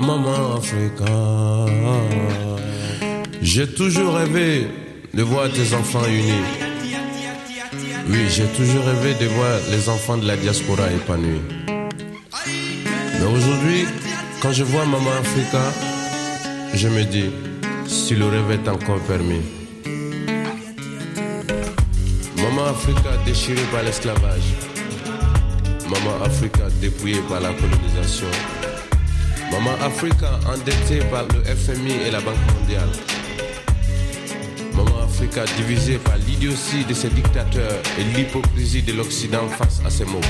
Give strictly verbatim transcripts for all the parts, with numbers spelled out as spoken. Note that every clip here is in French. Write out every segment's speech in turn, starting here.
maman Africa. J'ai toujours rêvé de voir tes enfants unis. Oui, j'ai toujours rêvé de voir les enfants de la diaspora épanouis. Mais aujourd'hui, quand je vois maman Africa, je me dis, si le rêve est encore permis. Maman Africa déchirée par l'esclavage. Maman Africa dépouillée par la colonisation. Maman Africa endettée par le F M I et la Banque mondiale. Maman Africa divisée par l'idiotie de ses dictateurs et l'hypocrisie de l'Occident face à ses maux.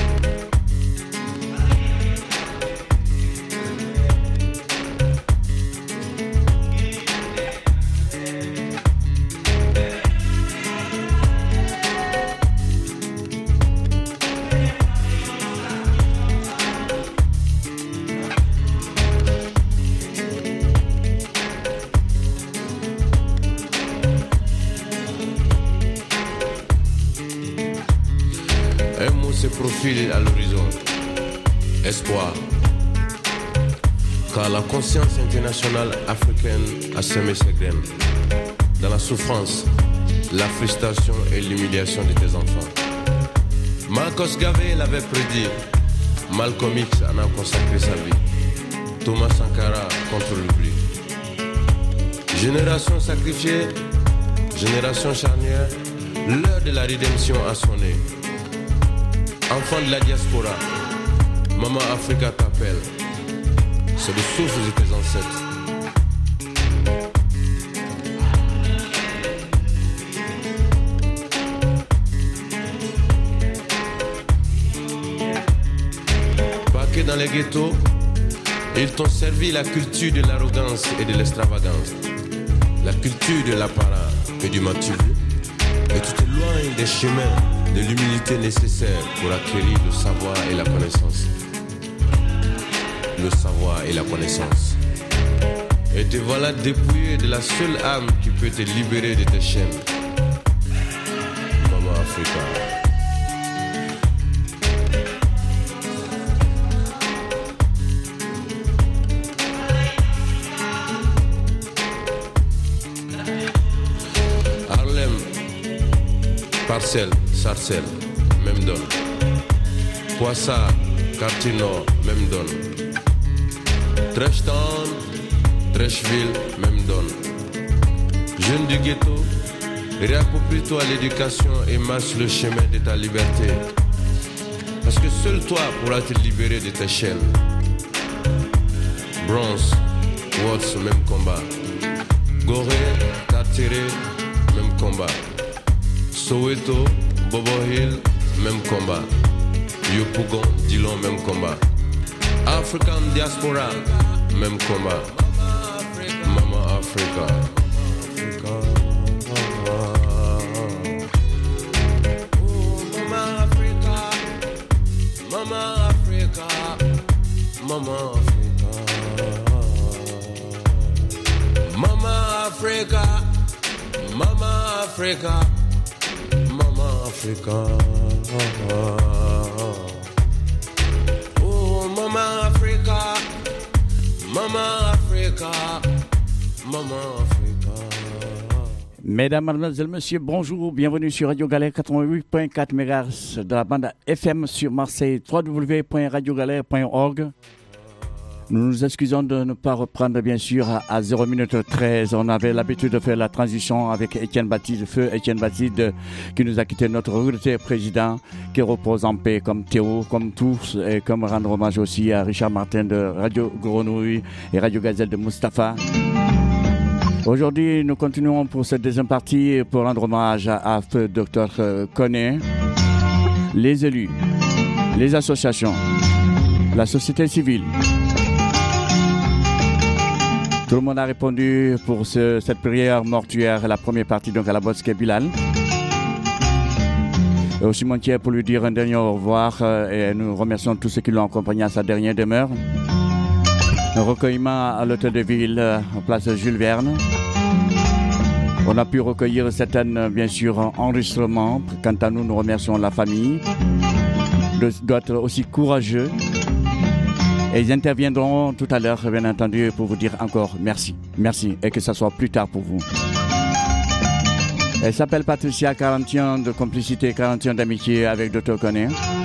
Profile à l'horizon, espoir, car la conscience internationale africaine a semé ses graines dans la souffrance, la frustration et l'humiliation de tes enfants. Marcos Garvey l'avait prédit, Malcolm X en a consacré sa vie, Thomas Sankara contre l'oubli. Génération sacrifiée, génération charnière, l'heure de la rédemption a sonné. Enfant de la diaspora, maman Africa t'appelle. C'est le souffle de tes ancêtres. Parqués dans les ghettos, ils t'ont servi la culture de l'arrogance et de l'extravagance, la culture de l'apparat et du matu. Et tu t'éloignes des chemins de l'humilité nécessaire pour acquérir le savoir et la connaissance. Le savoir et la connaissance. Et te voilà dépouillé de la seule âme qui peut te libérer de tes chaînes. Maman Africa. Harlem, Parcelles, Sarcelles, même donne. Poissard, Quartier Nord, même donne. Trashtown, Trashville, même donne. Jeune du ghetto, réapproprie-toi l'éducation et marche le chemin de ta liberté. Parce que seul toi pourras te libérer de tes chaînes. Bronx, Watts, même combat. Gorée, Tartéré, même combat. Soweto, Bobo Hill, même combat. Yopougon, Dillon, même combat. African Diaspora, même combat. Maman Africa. Oh, Maman Africa. Maman Africa. Maman Africa. Maman Africa. Maman Africa. Africa. Oh, Mama Africa, Mama Africa, Mama Africa. Mesdames, Mademoiselles, Messieurs, bonjour, bienvenue sur Radio Galère quatre-vingt-huit virgule quatre mégahertz de la bande F M sur Marseille, w w w point radio galère point org. Nous nous excusons de ne pas reprendre, bien sûr, à zéro minute treize. On avait l'habitude de faire la transition avec Étienne Baptiste, feu Étienne Baptiste, qui nous a quitté, notre regretté président, qui repose en paix, comme Théo, comme tous, et comme rendre hommage aussi à Richard Martin de Radio Grenouille et Radio Gazelle de Mustapha. Aujourd'hui, nous continuons pour cette deuxième partie pour rendre hommage à, à feu docteur Koné, les élus, les associations, la société civile. Tout le monde a répondu pour ce, cette prière mortuaire, la première partie donc à la mosquée Bilal. Et aussi mon tiers pour lui dire un dernier au revoir euh, et nous remercions tous ceux qui l'ont accompagné à sa dernière demeure. Un recueillement à l'hôtel de ville, euh, en place Jules Verne. On a pu recueillir certains, bien sûr, enregistrements. Quant à nous, nous remercions la famille de, d'être aussi courageux Et ils interviendront tout à l'heure, bien entendu, pour vous dire encore merci. Merci, et que ça soit plus tard pour vous. Elle s'appelle Patricia, quarante ans de complicité, quarante ans d'amitié avec docteur Koné.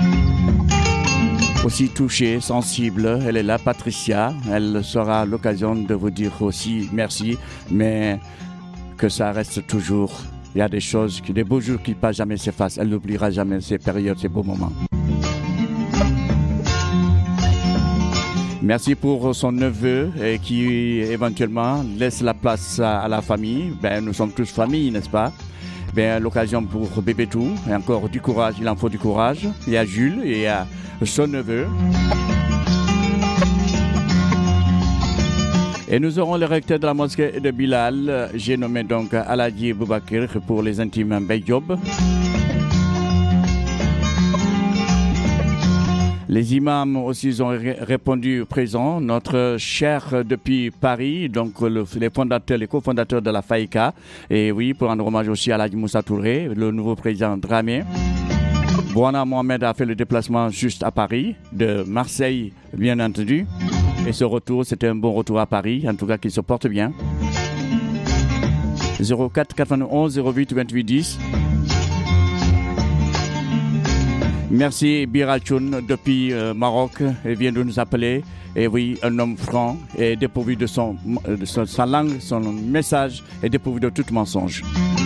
Aussi touchée, sensible, elle est là, Patricia. Elle sera l'occasion de vous dire aussi merci, mais que ça reste toujours. Il y a des choses, des beaux jours qui ne passent jamais s'effacent. Elle n'oubliera jamais ces périodes, ces beaux moments. Merci pour son neveu et qui éventuellement laisse la place à, à la famille. Ben, nous sommes tous famille, n'est-ce pas? Ben, l'occasion pour bébé tout. Et encore du courage, il en faut du courage. Il y a Jules et il y a son neveu. Et nous aurons le recteur de la mosquée de Bilal. J'ai nommé donc Aladji Boubakir pour les intimes Beyjob. Les imams aussi ont ré- répondu présent. Notre cher depuis Paris, donc le, les fondateurs, les cofondateurs de la Faïka. Et oui, pour rendre hommage aussi à Aladji Moussa Touré, le nouveau président Dramé. Bouana Mohamed a fait le déplacement juste à Paris, de Marseille, bien entendu. Et ce retour, c'était un bon retour à Paris, en tout cas qu'il se porte bien. zéro quatre quatre-vingt-onze zéro huit vingt-huit dix. Merci Birachoun depuis euh, Maroc, il vient de nous appeler. Et oui, un homme franc et dépourvu de, son, de son, sa langue, son message est dépourvu de tout mensonge.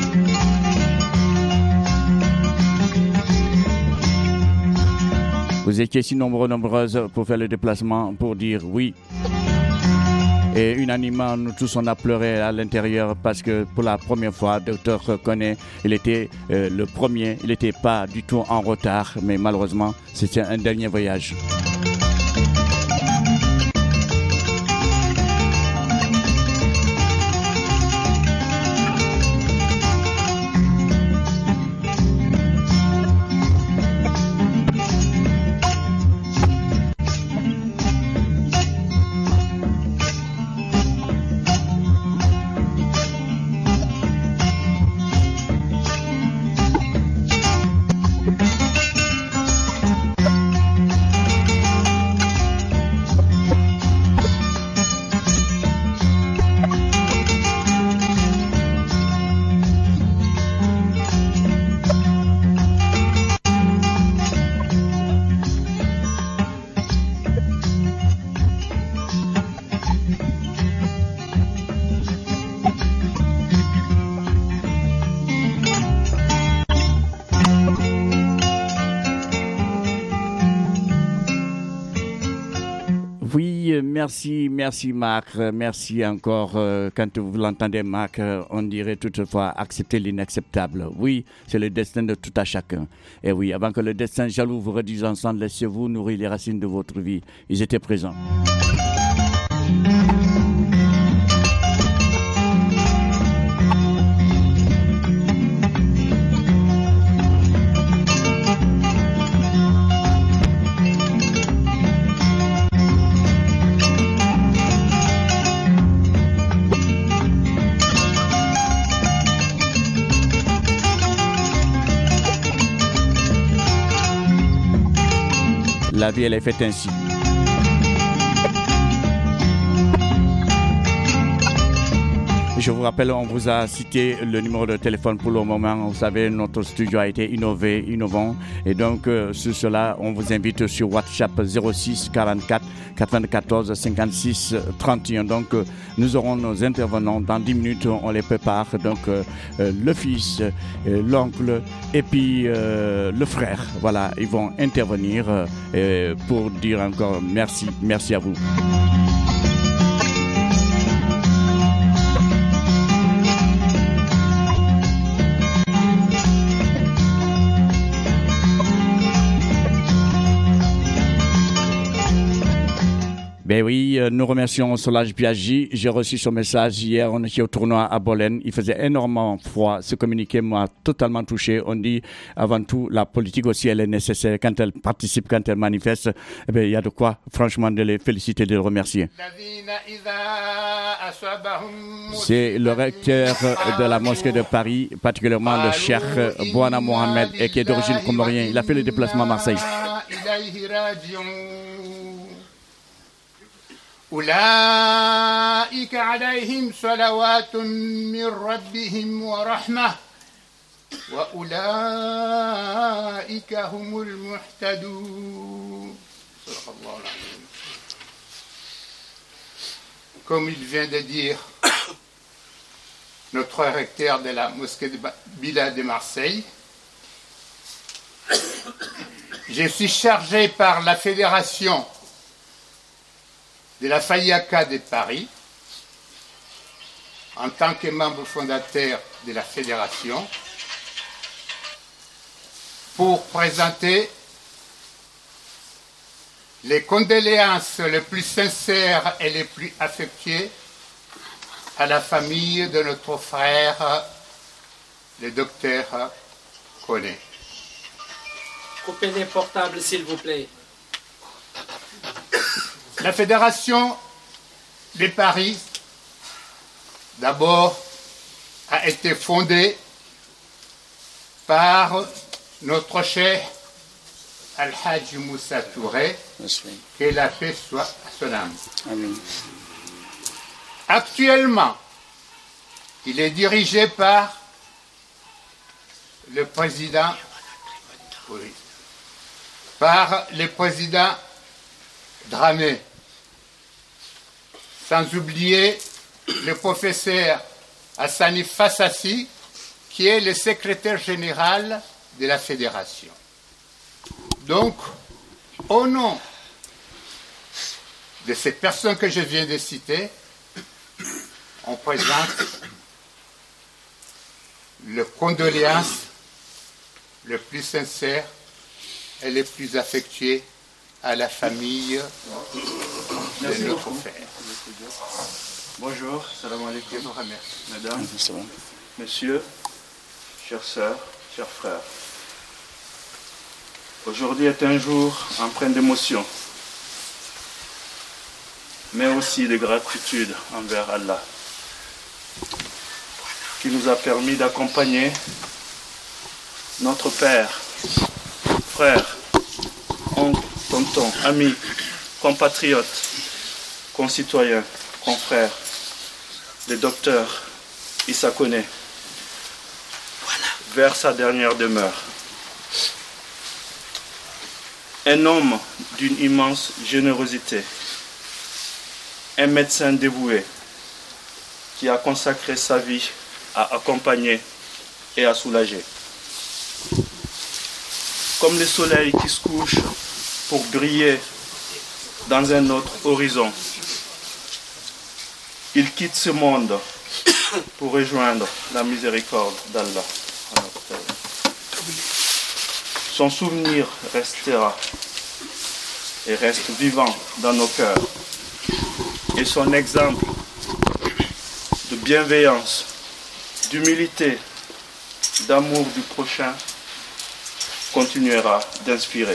Vous étiez si nombreux, nombreuses pour faire le déplacement, pour dire oui. Et unanimement, nous tous, on a pleuré à l'intérieur parce que pour la première fois, docteur Koné, il était euh, le premier, il n'était pas du tout en retard, mais malheureusement, c'était un dernier voyage. Merci, merci Marc, merci encore. Euh, quand vous l'entendez Marc, euh, on dirait toutefois accepter l'inacceptable. Oui, c'est le destin de tout à chacun. Et oui, avant que le destin jaloux vous réduise ensemble, laissez-vous nourrir les racines de votre vie. Ils étaient présents. La vie, elle est faite ainsi. Je vous rappelle, on vous a cité le numéro de téléphone pour le moment. Vous savez, notre studio a été innové, innovant. Et donc, euh, sur cela, on vous invite sur WhatsApp zéro six quarante-quatre quatre-vingt-quatorze cinquante-six trente et un. Donc, euh, nous aurons nos intervenants. Dans dix minutes, on les prépare. Donc, euh, euh, le fils, euh, l'oncle et puis euh, le frère. Voilà, ils vont intervenir euh, pour dire encore merci. Merci à vous. Ben oui, euh, nous remercions Solange Biaggi. J'ai reçu son message hier, on était au tournoi à Bolène. Il faisait énormément froid. Ce communiqué m'a totalement touché. On dit, avant tout, la politique aussi, elle est nécessaire. Quand elle participe, quand elle manifeste, eh ben, il y a de quoi, franchement, de les féliciter, de les remercier. C'est le recteur de la mosquée de Paris, particulièrement le cheikh Bouana Mohamed, et qui est d'origine comorienne. Il a fait le déplacement à Marseille. أولئك عليهم صلوات من ربهم ورحمة وأولئك هم المهتدون. Comme il vient de dire notre recteur de la mosquée de Bila de Marseille, je suis chargé par la fédération de la Fayaka de Paris, en tant que membre fondateur de la fédération, pour présenter les condoléances les plus sincères et les plus affectueuses à la famille de notre frère, le docteur Koné. Coupez les portables, s'il vous plaît. La Fédération de Paris, d'abord, a été fondée par notre cher Al-Hajj Moussa Touré, que la paix soit à son âme. Amen. Actuellement, il est dirigé par le président, oui, par le président Dramé, sans oublier le professeur Hassani Fassassi, qui est le secrétaire général de la fédération. Donc, au nom de ces personnes que je viens de citer, on présente le condoléances le plus sincère et le plus affectueux à la famille de notre frère. Bonjour, salam alaikum, Je vous remercie. mesdames, messieurs, chères sœurs, chers frères. Aujourd'hui est un jour empreint d'émotion, mais aussi de gratitude envers Allah, qui nous a permis d'accompagner notre père, frère, oncle, tonton, amis, compatriotes, concitoyens, confrères, le docteur Issa Koné, vers sa dernière demeure. Un homme d'une immense générosité, un médecin dévoué qui a consacré sa vie à accompagner et à soulager. Comme le soleil qui se couche pour briller dans un autre horizon, il quitte ce monde pour rejoindre la miséricorde d'Allah. Son souvenir restera et reste vivant dans nos cœurs. Et son exemple de bienveillance, d'humilité, d'amour du prochain continuera d'inspirer.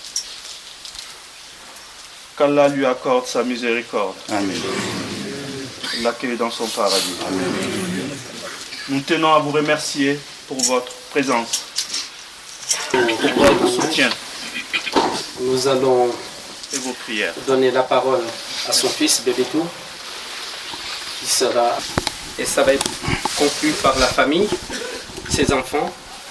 Qu'Allah lui accorde sa miséricorde. Amen. L'accueille dans son paradis. Amen. Nous tenons à vous remercier pour votre présence, pour votre soutien Nous allons et vos prières. donner la parole à son fils, Bébétou, qui sera, et ça va être conclu par la famille, ses enfants.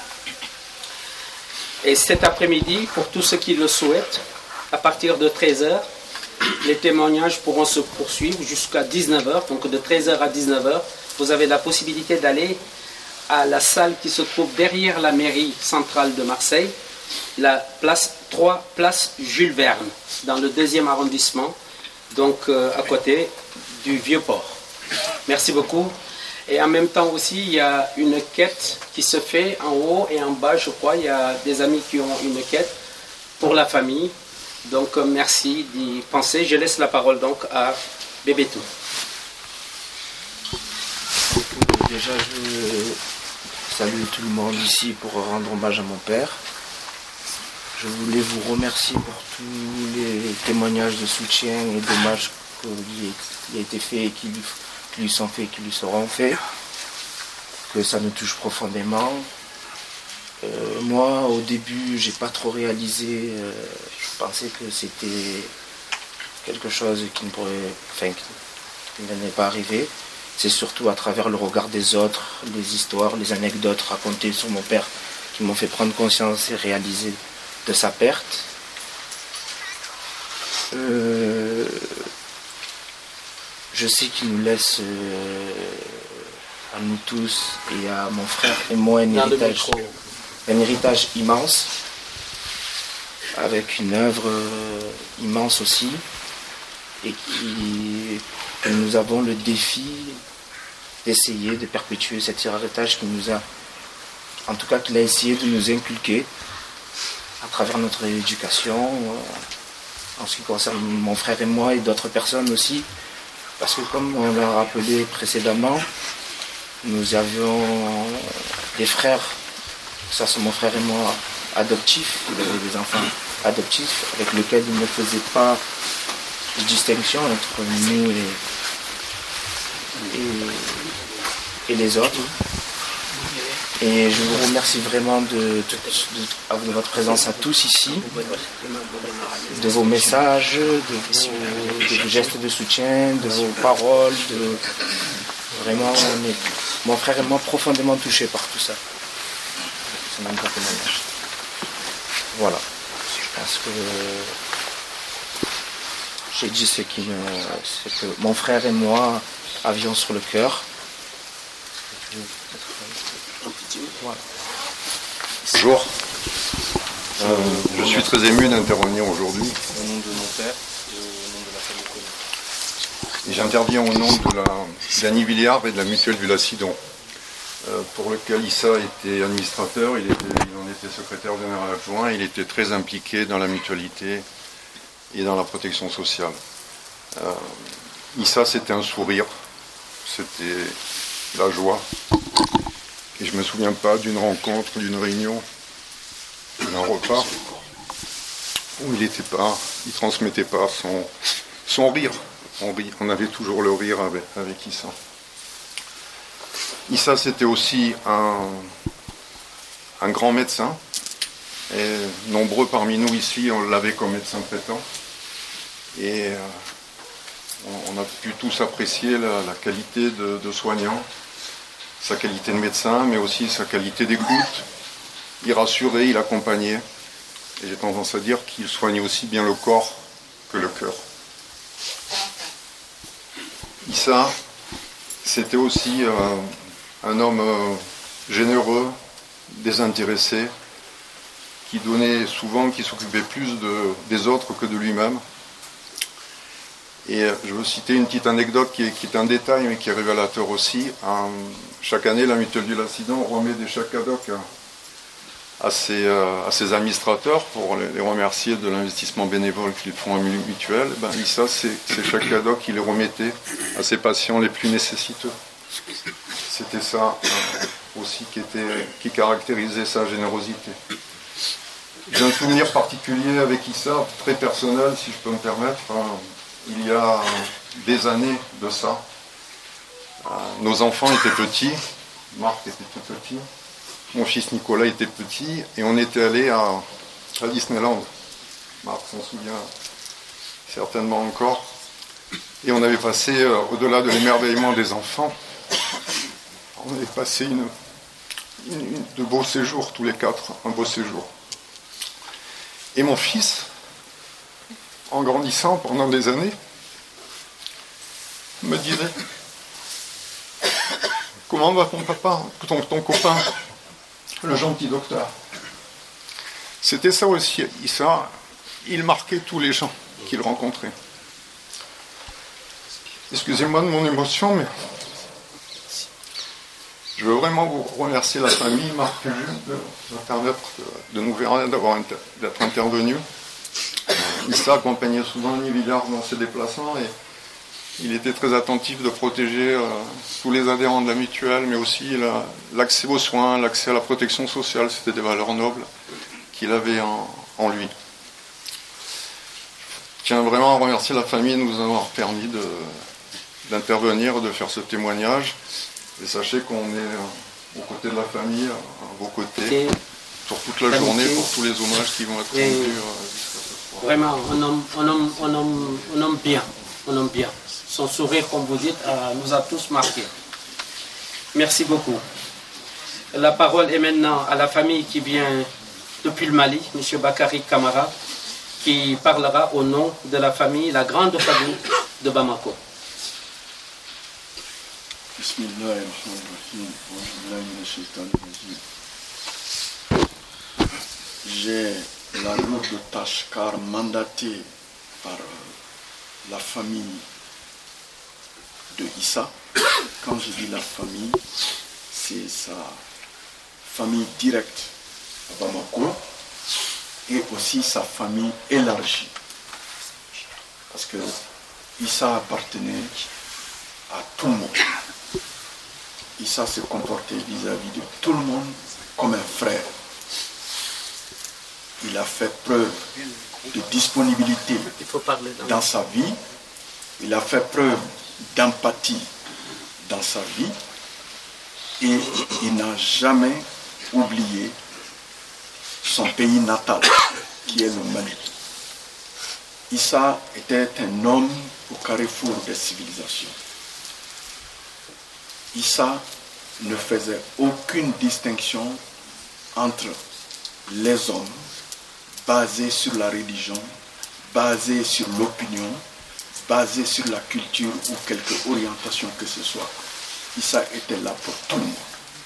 Et cet après-midi, pour tous ceux qui le souhaitent, à partir de treize heures, les témoignages pourront se poursuivre jusqu'à dix-neuf heures. Donc de treize heures à dix-neuf heures, vous avez la possibilité d'aller à la salle qui se trouve derrière la mairie centrale de Marseille, la place trois, place Jules Verne, dans le deuxième arrondissement, donc euh, à côté du Vieux-Port. Merci beaucoup. Et en même temps aussi, il y a une quête qui se fait en haut et en bas, je crois. Il y a des amis qui ont une quête pour la famille. Donc euh, merci d'y penser. Je laisse la parole donc à Bébétou. Déjà, je salue tout le monde ici pour rendre hommage à mon père. Je voulais vous remercier pour tous les témoignages de soutien et d'hommage qui ont été faits et qui lui, qui lui sont faits et qui lui seront faits. Que ça nous touche profondément. Euh, moi, au début, j'ai pas trop réalisé. Euh, je pensais que c'était quelque chose qui ne pourrait, enfin, qui ne n'est pas arrivé. C'est surtout à travers le regard des autres, les histoires, les anecdotes racontées sur mon père qui m'ont fait prendre conscience et réaliser de sa perte. Euh, je sais qu'il nous laisse euh, à nous tous et à mon frère et moi un héritage, un héritage immense, avec une œuvre euh, immense aussi, et qui que nous avons le défi d'essayer de perpétuer cet héritage qui nous a, en tout cas qu'il a essayé de nous inculquer à travers notre éducation, euh, en ce qui concerne mon frère et moi et d'autres personnes aussi, parce que comme on l'a rappelé précédemment, nous avions des frères, ça c'est mon frère et moi, adoptifs, il avait des enfants adoptifs avec lesquels il ne faisait pas de distinction entre nous et, et, et les autres. Et je vous remercie vraiment de, de, de, de votre présence à tous ici, de vos messages, de vos, de vos gestes de soutien, de vos paroles. De, vraiment, on est, mon frère et moi, profondément touchés par tout ça. C'est même pas témoignage. Voilà. Je pense que j'ai dit ce, qui me, ce que mon frère et moi avions sur le cœur. Voilà. Bonjour. Euh, je suis très ému d'intervenir aujourd'hui. Au nom de mon père et au nom de la famille Koné. Et j'interviens au nom de la d'Annie Villiard et de la mutuelle du Lacidon, euh, pour lequel Issa était administrateur, il, était, il en était secrétaire général adjoint, il était très impliqué dans la mutualité et dans la protection sociale. Euh, Issa, c'était un sourire, c'était la joie. Et je ne me souviens pas d'une rencontre, d'une réunion, d'un repas où il n'était pas, il ne transmettait pas son, son rire. On, rit, on avait toujours le rire avec, avec Issa. Issa, c'était aussi un, un grand médecin. Et nombreux parmi nous ici, on l'avait comme médecin traitant. Et euh, on, on a pu tous apprécier la, la qualité de, de soignant, sa qualité de médecin, mais aussi sa qualité d'écoute. Il rassurait, il accompagnait. Et j'ai tendance à dire qu'il soignait aussi bien le corps que le cœur. Issa, c'était aussi euh, un homme euh, généreux, désintéressé, qui donnait souvent, qui s'occupait plus de, des autres que de lui-même. Et je veux citer une petite anecdote qui est, qui est un détail, mais qui est révélateur aussi. Euh, chaque année, la mutuelle du Lacidon remet des chèques cadeaux à ses, euh, à ses administrateurs pour les, les remercier de l'investissement bénévole qu'ils font en mutuelle. Ben, ça, c'est ces chèques cadeaux qu'il les remettait à ses patients les plus nécessiteux. C'était ça euh, aussi qui, était, qui caractérisait sa générosité. J'ai un souvenir particulier avec Issa, très personnel, si je peux me permettre. Euh, Il y a des années de ça, euh, nos enfants étaient petits, Marc était tout petit, mon fils Nicolas était petit, et on était allé à, à Disneyland. Marc s'en souvient certainement encore. Et on avait passé, euh, au-delà de l'émerveillement des enfants, on avait passé une, une, une, de beaux séjours, tous les quatre, un beau séjour. Et mon fils, en grandissant pendant des années, me disait « Comment va ton papa, ton, ton copain, le gentil docteur ?» C'était ça aussi, ça, il marquait tous les gens qu'il rencontrait. Excusez-moi de mon émotion, mais je veux vraiment vous remercier la famille, Marc et Jules, de nous permettre de, de nous verrer, d'avoir, d'être intervenus. Issa accompagnait souvent Annie Villiard dans ses déplacements et il était très attentif de protéger euh, tous les adhérents de la mutuelle, mais aussi la, l'accès aux soins, l'accès à la protection sociale. C'était des valeurs nobles qu'il avait en, en lui. Je tiens vraiment à remercier la famille de nous avoir permis de, d'intervenir, de faire ce témoignage. Et sachez qu'on est euh, aux côtés de la famille, à vos côtés, sur toute la journée, pour tous les hommages qui vont être rendus euh, jusqu'à ce soir. Vraiment, un homme, un homme, un homme, un homme bien, un homme bien. Son sourire, comme vous dites, euh, nous a tous marqués. Merci beaucoup. La parole est maintenant à la famille qui vient depuis le Mali, M. Bakary Camara, qui parlera au nom de la famille, la grande famille de Bamako. J'ai la lourde tâche car mandaté par la famille de Issa. Quand je dis la famille, c'est sa famille directe à Bamako et aussi sa famille élargie. Parce que Issa appartenait à tout le monde. Issa se comportait vis-à-vis de tout le monde comme un frère. Il a fait preuve de disponibilité dans sa vie. Il a fait preuve d'empathie dans sa vie. Et il n'a jamais oublié son pays natal, qui est le Mali. Issa était un homme au carrefour des civilisations. Issa ne faisait aucune distinction entre les hommes basés sur la religion, basés sur l'opinion, basés sur la culture ou quelque orientation que ce soit. Issa était là pour tout le monde.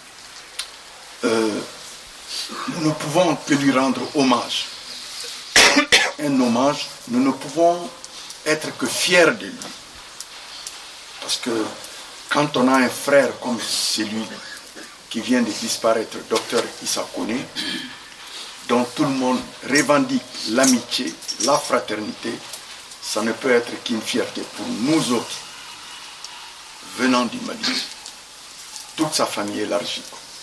Euh, nous ne pouvons que lui rendre hommage. Un hommage, nous ne pouvons être que fiers de lui. Parce que quand on a un frère comme celui qui vient de disparaître, docteur Issa Koné, dont tout le monde revendique l'amitié, la fraternité, ça ne peut être qu'une fierté pour nous autres, venant du Mali, toute sa famille élargie.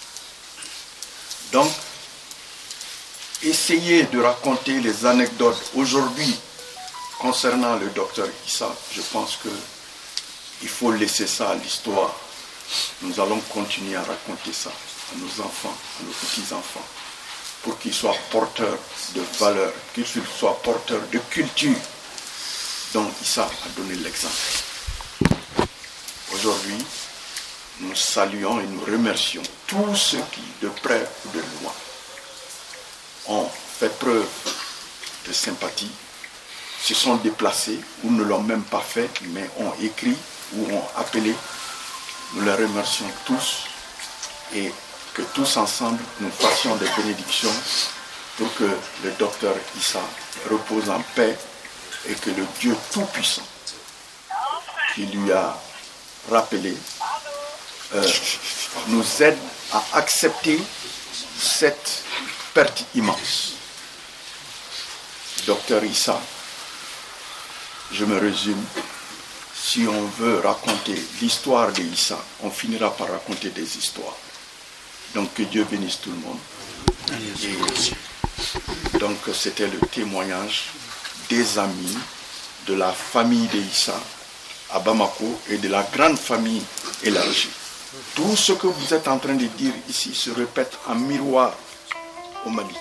Donc, essayez de raconter les anecdotes aujourd'hui concernant le docteur Issa. Je pense qu'il faut laisser ça à l'histoire. Nous allons continuer à raconter ça à nos enfants, à nos petits-enfants, pour qu'ils soient porteurs de valeurs, qu'ils soient porteurs de culture dont Issa a donné l'exemple. Aujourd'hui, nous saluons et nous remercions tous ceux qui, de près ou de loin, ont fait preuve de sympathie, se sont déplacés ou ne l'ont même pas fait, mais ont écrit ou ont appelé. Nous les remercions tous et que tous ensemble nous fassions des bénédictions pour que le docteur Issa repose en paix et que le Dieu Tout-Puissant qui lui a rappelé euh, nous aide à accepter cette perte immense. Docteur Issa, je me résume, si on veut raconter l'histoire de Issa, on finira par raconter des histoires. Donc que Dieu bénisse tout le monde. Et donc c'était le témoignage des amis, de la famille de Issa à Bamako et de la grande famille élargie. Tout ce que vous êtes en train de dire ici se répète en miroir au Mali.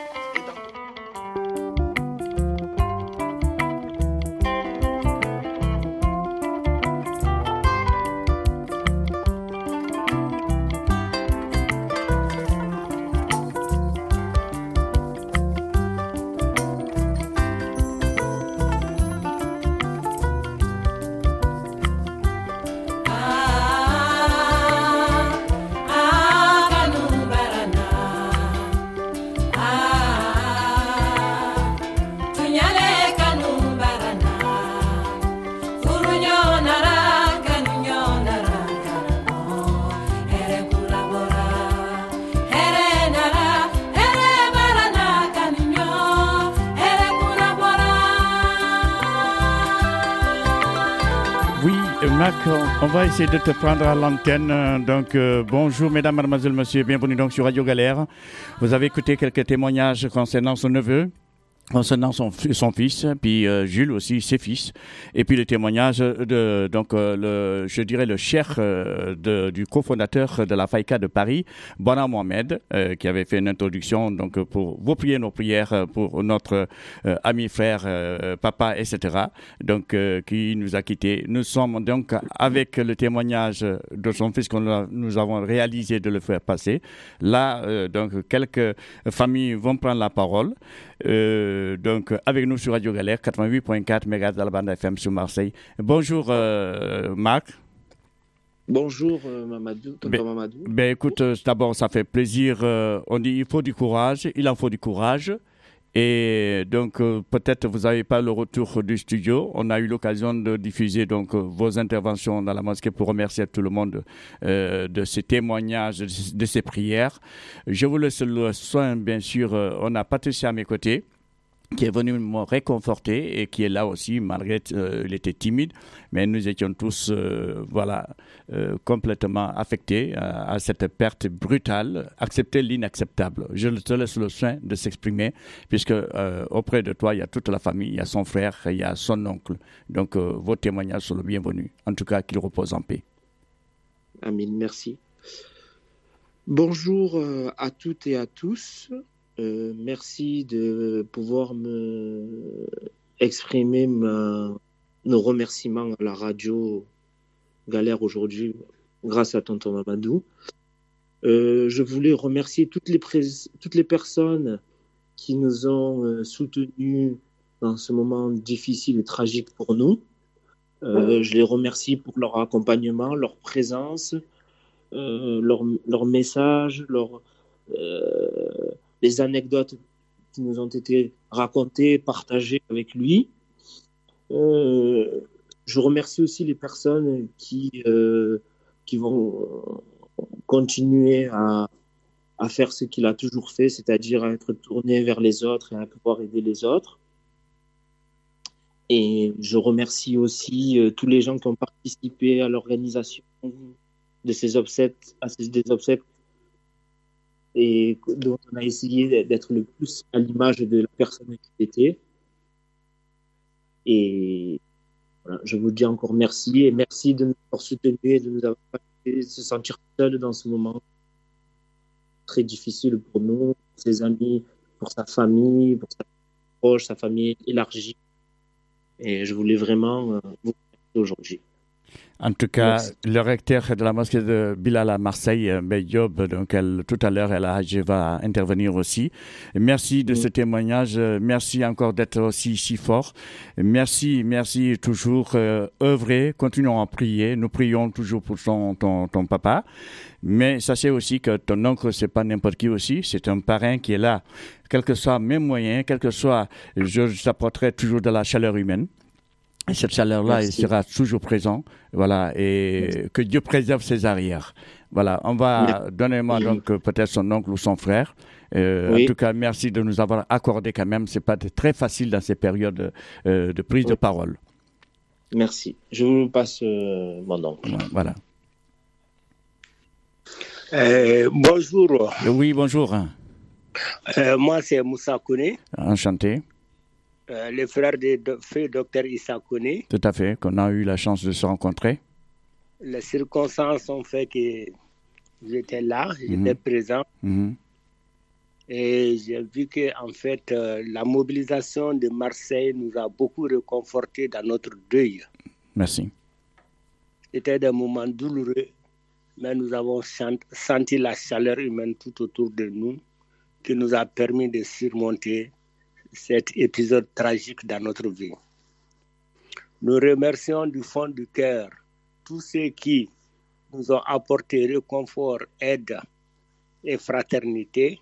On va essayer de te prendre à l'antenne. Donc, euh, bonjour mesdames, mademoiselles, messieurs, bienvenue donc sur Radio Galère. Vous avez écouté quelques témoignages concernant son neveu, concernant son, son fils, puis euh, Jules aussi, ses fils, et puis le témoignage de, donc, euh, le, je dirais, le cheikh euh, de, du cofondateur de la Faïka de Paris, Bona Mohamed, euh, qui avait fait une introduction, donc, pour vos prières, nos prières, pour notre euh, ami, frère, euh, papa, et cetera, donc, euh, qui nous a quittés. Nous sommes donc avec le témoignage de son fils que nous avons réalisé de le faire passer. Là, euh, donc, quelques familles vont prendre la parole. Euh, donc, avec nous sur Radio Galère, quatre-vingt-huit virgule quatre mégahertz à la bande F M sur Marseille. Bonjour, euh, Marc. Bonjour, euh, Mamadou, tonton ben, Mamadou. Ben, écoute, euh, d'abord, ça fait plaisir. Euh, on dit il faut du courage, il en faut du courage. Et donc, euh, peut-être vous n'avez pas le retour du studio. On a eu l'occasion de diffuser donc euh, vos interventions dans la mosquée pour remercier tout le monde euh, de ces témoignages, de, de ces prières. Je vous laisse le soin, bien sûr. Euh, on a Patricia à mes côtés, qui est venu me réconforter et qui est là aussi, malgré euh, il était timide, mais nous étions tous euh, voilà, euh, complètement affectés à, à cette perte brutale, accepter l'inacceptable. Je te laisse le soin de s'exprimer, puisque euh, auprès de toi, il y a toute la famille, il y a son frère, il y a son oncle. Donc, euh, vos témoignages sont le bienvenu. En tout cas, qu'il repose en paix. Amin, merci. Bonjour euh, à toutes et à tous. Euh, merci de pouvoir me exprimer ma, nos remerciements à la radio Galère aujourd'hui grâce à tonton Mamadou. Euh, je voulais remercier toutes les, prés- toutes les personnes qui nous ont euh, soutenus dans ce moment difficile et tragique pour nous. Euh, je les remercie pour leur accompagnement, leur présence, euh, leur, leur message, leur... Euh, les anecdotes qui nous ont été racontées, partagées avec lui. Euh, je remercie aussi les personnes qui, euh, qui vont continuer à, à faire ce qu'il a toujours fait, c'est-à-dire à être tourné vers les autres et à pouvoir aider les autres. Et je remercie aussi euh, tous les gens qui ont participé à l'organisation de ces obsèques, à ces, des obsèques, et dont on a essayé d'être le plus à l'image de la personne qui était. Et voilà, je vous dis encore merci, et merci de nous avoir soutenus et de nous avoir fait se sentir seuls dans ce moment très difficile pour nous, pour ses amis, pour sa famille, pour sa proche, sa famille élargie. Et je voulais vraiment euh, vous remercier aujourd'hui. En tout cas, merci. Le recteur de la mosquée de Bilal à Marseille, Mbaye Diop, donc elle, tout à l'heure, elle a, je va intervenir aussi. Merci de mmh. ce témoignage. Merci encore d'être aussi si fort. Merci, merci toujours. Euh, œuvrez, continuons à prier. Nous prions toujours pour ton, ton, ton papa. Mais sachez aussi que ton oncle, c'est pas n'importe qui aussi. C'est un parrain qui est là. Quel que soit mes moyens, quel que soit, je, je t'apporterai toujours de la chaleur humaine. Et cette chaleur-là, elle sera toujours présente. Voilà. Et merci. Que Dieu préserve ses arrières. Voilà. On va merci. donner moi, donc, peut-être son oncle ou son frère. Euh, oui. En tout cas, merci de nous avoir accordé quand même. C'est pas très facile dans ces périodes euh, de prise oui. de parole. Merci. Je vous passe euh, mon oncle. Voilà. Euh, bonjour. Oui, bonjour. Euh, moi, c'est Moussa Kone. Enchanté. Euh, le frère de do- feu docteur Issa Kone. Tout à fait, qu'on a eu la chance de se rencontrer. Les circonstances ont fait que j'étais là, j'étais mm-hmm. présent. Mm-hmm. Et j'ai vu que, en fait, euh, la mobilisation de Marseille nous a beaucoup réconfortés dans notre deuil. Merci. C'était des moments douloureux, mais nous avons chant- senti la chaleur humaine tout autour de nous qui nous a permis de surmonter cet épisode tragique dans notre vie. Nous remercions du fond du cœur tous ceux qui nous ont apporté réconfort, aide et fraternité.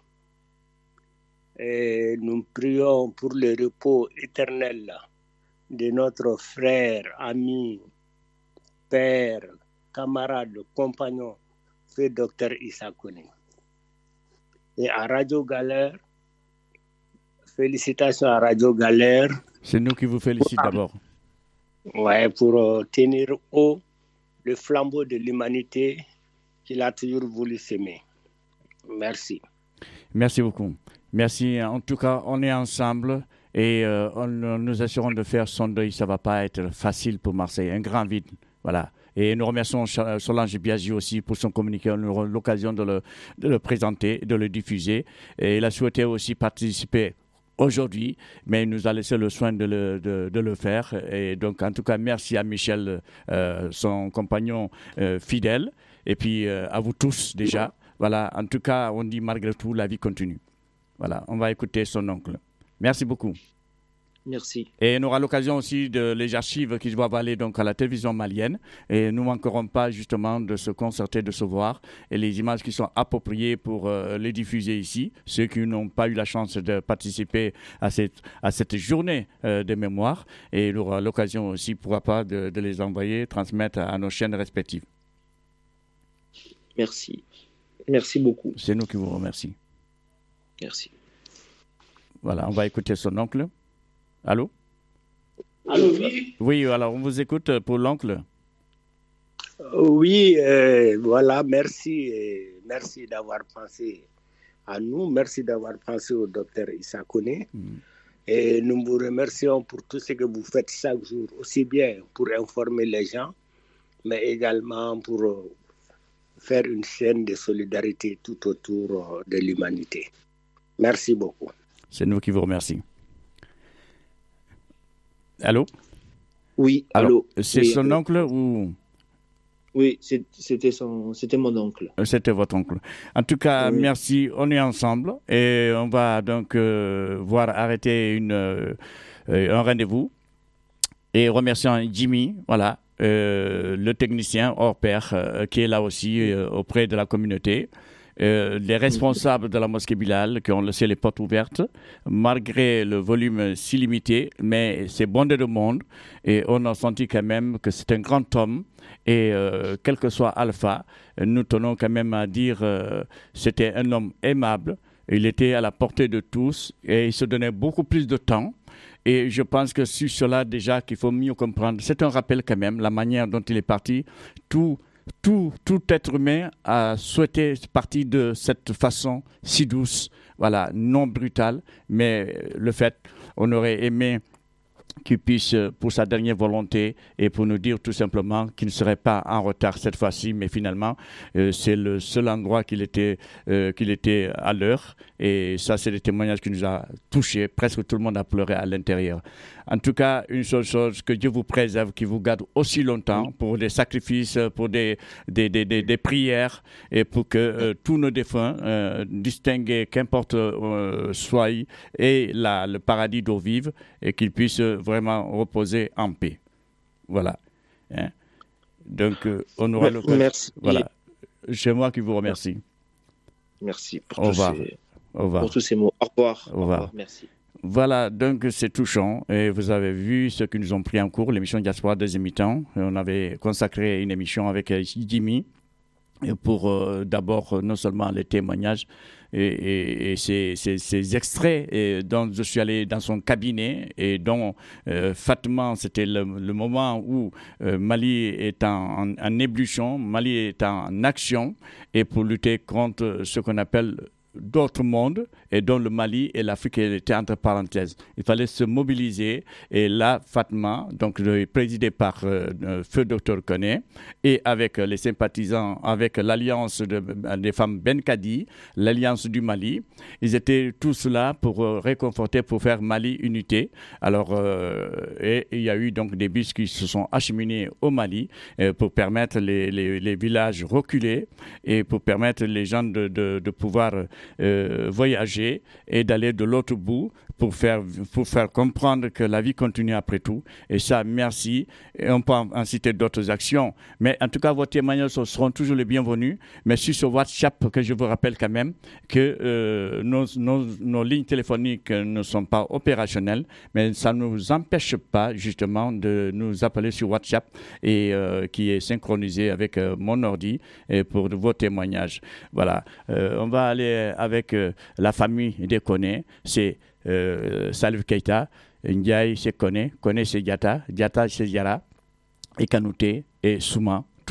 Et nous prions pour le repos éternel de notre frère, ami, père, camarade, compagnon, le docteur Issa Kone. Et à Radio Galère, félicitations à Radio Galère. C'est nous qui vous félicitons d'abord. Ouais, pour euh, tenir haut le flambeau de l'humanité qu'il a toujours voulu semer. Merci. Merci beaucoup. Merci. En tout cas, on est ensemble Et euh, on, nous assurons de faire son deuil. Ça ne va pas être facile pour Marseille. Un grand vide. Voilà. Et nous remercions Solange Biaggi aussi pour son communiqué. On aura l'occasion de le, de le présenter, de le diffuser. Et il a souhaité aussi participer aujourd'hui, mais il nous a laissé le soin de le, de, de le faire. Et donc, en tout cas, merci à Michel, euh, son compagnon euh, fidèle. Et puis, euh, à vous tous déjà. Voilà. En tout cas, on dit malgré tout, la vie continue. Voilà. On va écouter son oncle. Merci beaucoup. Merci. Et on aura l'occasion aussi de les archives qui doivent aller donc à la télévision malienne. Et nous ne manquerons pas justement de se concerter, de se voir. Et les images qui sont appropriées pour euh, les diffuser ici. Ceux qui n'ont pas eu la chance de participer à cette, à cette journée euh, de mémoire. Et il aura l'occasion aussi, pourquoi pas, de, de les envoyer, transmettre à nos chaînes respectives. Merci. Merci beaucoup. C'est nous qui vous remercions. Merci. Voilà, on va écouter son oncle. Allô? Allô, oui. Oui, alors on vous écoute pour l'oncle. Oui, euh, voilà, merci. Et merci d'avoir pensé à nous. Merci d'avoir pensé au docteur Issa Koné. Mm. Et nous vous remercions pour tout ce que vous faites chaque jour, aussi bien pour informer les gens, mais également pour euh, faire une chaîne de solidarité tout autour euh, de l'humanité. Merci beaucoup. C'est nous qui vous remercions. Allô? Oui, allô. C'est oui, son allô. oncle ou... Oui, c'était, son, c'était mon oncle. C'était votre oncle. En tout cas, oui. Merci. On est ensemble et on va donc euh, voir arrêter une, euh, un rendez-vous. Et remerciant Jimmy, voilà, euh, le technicien hors pair euh, qui est là aussi euh, auprès de la communauté. Euh, les responsables de la mosquée Bilal qui ont laissé les portes ouvertes malgré le volume si limité, mais c'est bondé de monde et on a senti quand même que c'est un grand homme et euh, quel que soit Alpha, nous tenons quand même à dire euh, c'était un homme aimable, il était à la portée de tous et il se donnait beaucoup plus de temps. Et je pense que sur cela déjà qu'il faut mieux comprendre, c'est un rappel quand même, la manière dont il est parti, tout Tout, tout être humain a souhaité partir de cette façon si douce, voilà, non brutale, mais le fait, on aurait aimé qu'il puisse, pour sa dernière volonté, et pour nous dire tout simplement qu'il ne serait pas en retard cette fois-ci, mais finalement, euh, c'est le seul endroit qu'il était, euh, qu'il était à l'heure. Et ça, c'est des témoignages qui nous ont touchés. Presque tout le monde a pleuré à l'intérieur. En tout cas, une seule chose, que Dieu vous préserve, qu'il vous garde aussi longtemps pour des sacrifices, pour des, des, des, des, des prières, et pour que euh, tous nos défunts, euh, distingués, qu'importe euh, soient, aient la, le paradis d'eau vive, et qu'ils puissent vraiment reposer en paix. Voilà. Hein? Donc, euh, on aura l'occasion. Merci. Voilà. C'est moi qui vous remercie. Merci pour, Au tous, ces, Au revoir. pour tous ces mots. Au revoir. Au revoir. Au revoir. Merci. Voilà, donc c'est touchant. Et vous avez vu ceux qui nous ont pris en cours, l'émission Diaspora deuxième mi-temps. On avait consacré une émission avec Jimmy pour euh, d'abord non seulement les témoignages et, et, et ces, ces, ces extraits et dont je suis allé dans son cabinet et dont euh, fatement c'était le, le moment où euh, Mali est en, en, en ébullition, Mali est en action et pour lutter contre ce qu'on appelle d'autres mondes et dont le Mali et l'Afrique étaient entre parenthèses. Il fallait se mobiliser et là, Fatma, donc présidé par euh, Feu Docteur Koné et avec les sympathisants, avec l'alliance de, des femmes Benkadi, l'alliance du Mali, ils étaient tous là pour euh, réconforter, pour faire Mali unité. Alors, euh, et il y a eu donc des bus qui se sont acheminés au Mali euh, pour permettre les, les, les villages reculés et pour permettre les gens de, de, de pouvoir Euh, voyager et d'aller de l'autre bout pour faire, pour faire comprendre que la vie continue après tout. Et ça, merci. Et on peut en, en citer d'autres actions. Mais en tout cas, vos témoignages seront toujours les bienvenus. Mais sur ce WhatsApp, que je vous rappelle quand même que euh, nos, nos, nos lignes téléphoniques ne sont pas opérationnelles, mais ça ne nous empêche pas justement de nous appeler sur WhatsApp et euh, qui est synchronisé avec euh, mon ordi et pour vos témoignages. Voilà. Euh, on va aller avec euh, la famille des Koné. C'est euh, Salif Keita, Ndiaye c'est Koné, Koné c'est Diata, Diata c'est Diara, et Kanouté et Souma. Tout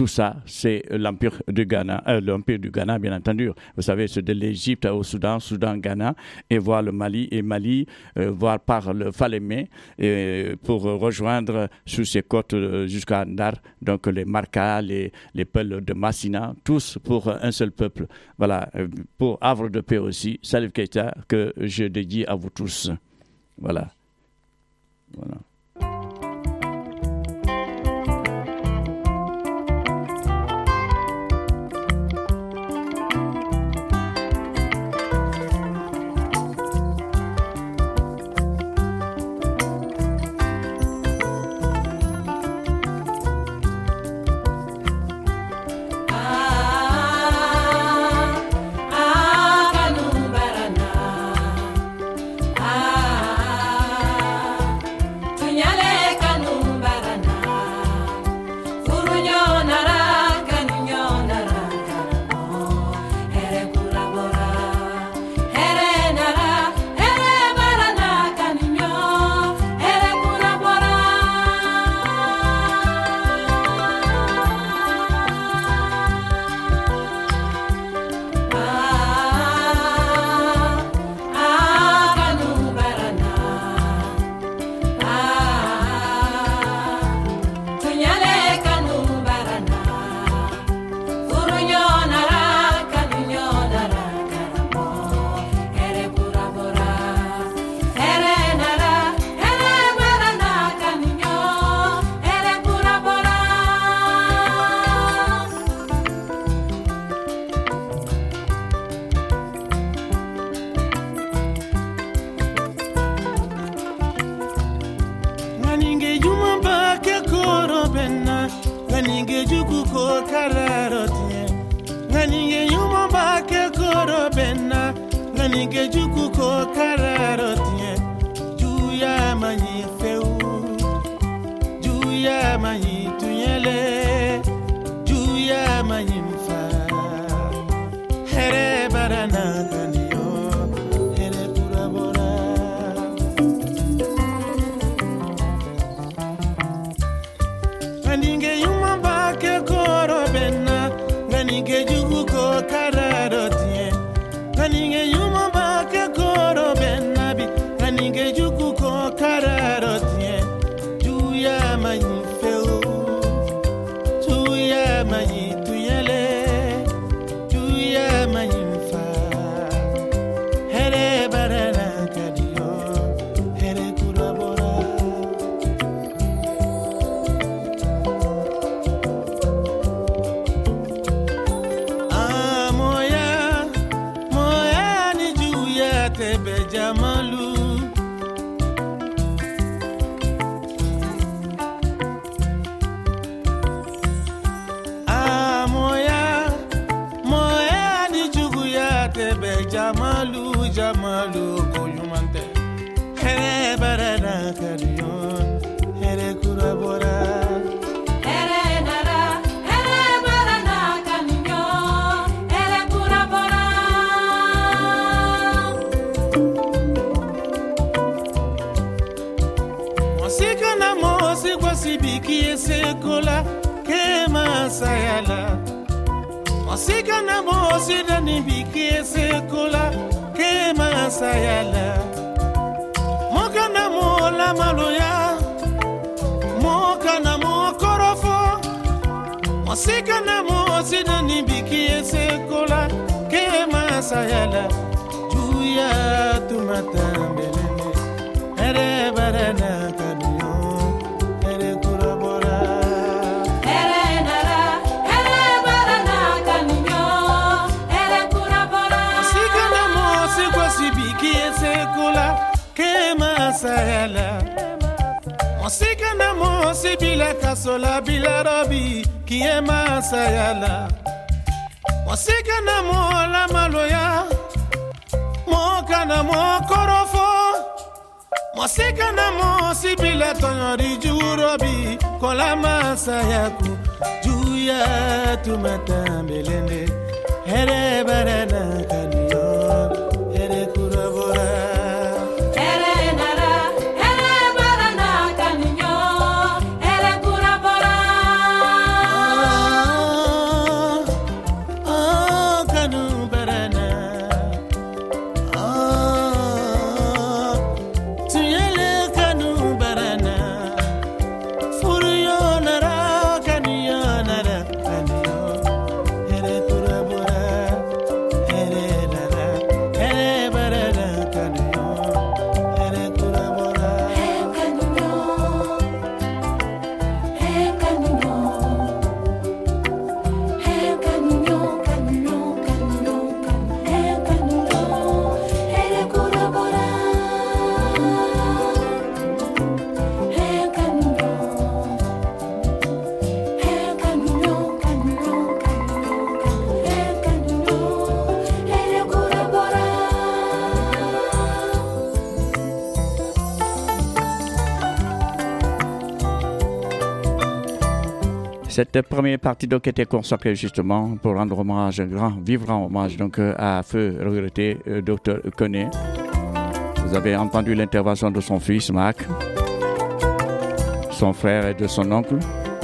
tout ça, c'est l'Empire du Ghana, euh, l'Empire du Ghana, bien entendu. Vous savez, c'est de l'Égypte au Soudan, Soudan, Ghana, et voir le Mali, et Mali, euh, voir par le Falémé, et, pour rejoindre sur ses côtes euh, jusqu'à Ndar, donc les Marca, les, les peuples de Massina, tous pour un seul peuple. Voilà, pour Havre de paix aussi, Salif Keita, que je dédie à vous tous. Voilà. Voilà. Cette première partie donc était consacrée justement pour rendre hommage, un grand, vivre hommage donc à feu regretté euh, docteur Koné. Vous avez entendu l'intervention de son fils Marc, son frère et de son oncle.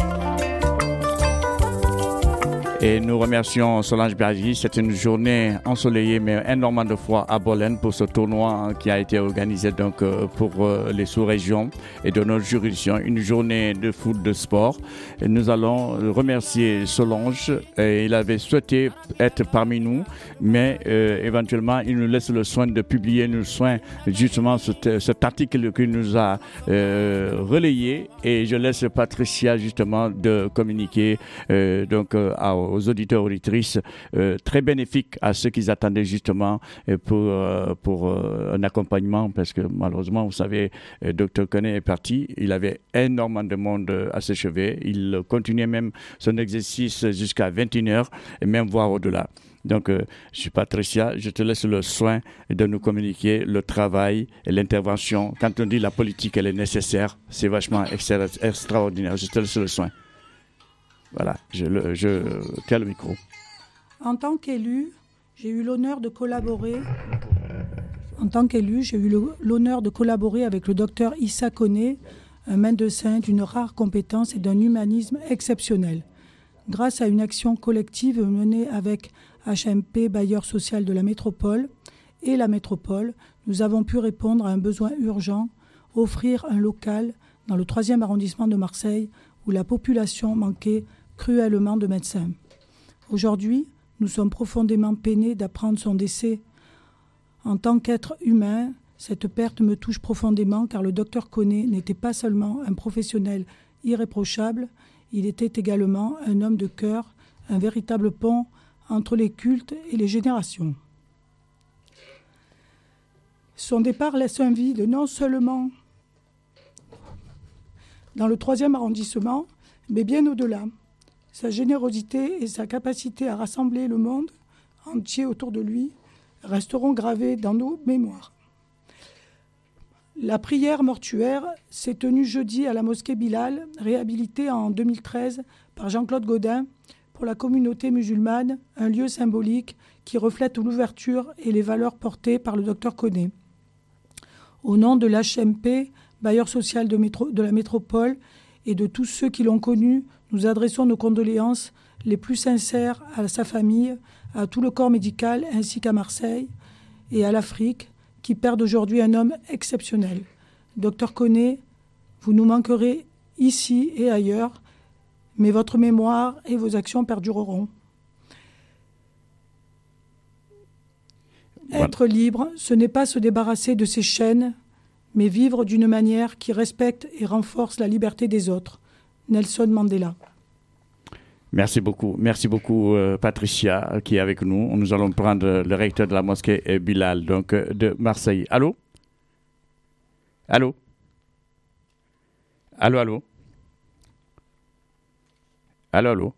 Et nous remercions Solange Bergy. C'est une journée ensoleillée mais énormément de froid à Bolène pour ce tournoi qui a été organisé donc pour les sous-régions et de notre juridiction. Une journée de foot, de sport. Et nous allons remercier Solange. Et il avait souhaité être parmi nous, mais euh, éventuellement il nous laisse le soin de publier le soin justement cet, cet article qu'il nous a euh, relayé. Et je laisse Patricia justement de communiquer euh, donc euh, à aux auditeurs, auditrices, euh, très bénéfique à ceux qui attendaient justement euh, pour, euh, pour euh, un accompagnement, parce que malheureusement, vous savez, euh, docteur Koné est parti, il avait énormément de monde euh, à ses cheveux, il continuait même son exercice jusqu'à vingt et une heures, et même voire au-delà. Donc, euh, je suis Patricia, je te laisse le soin de nous communiquer le travail et l'intervention. Quand on dit la politique, elle est nécessaire, c'est vachement extra- extraordinaire. Je te laisse le soin. Voilà, je, le, je tiens le micro. En tant qu'élu, j'ai eu l'honneur de collaborer. En tant qu'élu, j'ai eu le, l'honneur de collaborer avec le docteur Issa Koné, un médecin d'une rare compétence et d'un humanisme exceptionnel. Grâce à une action collective menée avec H M P, bailleur social de la métropole, et la métropole, nous avons pu répondre à un besoin urgent, offrir un local dans le troisième arrondissement de Marseille, où la population manquait cruellement de médecins. Aujourd'hui, nous sommes profondément peinés d'apprendre son décès. En tant qu'être humain, cette perte me touche profondément car le docteur Koné n'était pas seulement un professionnel irréprochable, il était également un homme de cœur, un véritable pont entre les cultes et les générations. Son départ laisse un vide non seulement dans le troisième arrondissement, mais bien au-delà. Sa générosité et sa capacité à rassembler le monde entier autour de lui resteront gravés dans nos mémoires. La prière mortuaire s'est tenue jeudi à la mosquée Bilal, réhabilitée en deux mille treize par Jean-Claude Gaudin pour la communauté musulmane, un lieu symbolique qui reflète l'ouverture et les valeurs portées par le docteur Koné. Au nom de l'H M P, bailleur social de, métro, de la métropole, et de tous ceux qui l'ont connu, nous adressons nos condoléances les plus sincères à sa famille, à tout le corps médical ainsi qu'à Marseille et à l'Afrique qui perdent aujourd'hui un homme exceptionnel. Docteur Koné, vous nous manquerez ici et ailleurs, mais votre mémoire et vos actions perdureront. Voilà. Être libre, ce n'est pas se débarrasser de ses chaînes, mais vivre d'une manière qui respecte et renforce la liberté des autres. Nelson Mandela. Merci beaucoup. Merci beaucoup, euh, Patricia, qui est avec nous. Nous allons prendre le recteur de la mosquée euh, Bilal, donc euh, de Marseille. Allô? Allô? Allô, allô? Allô, allô?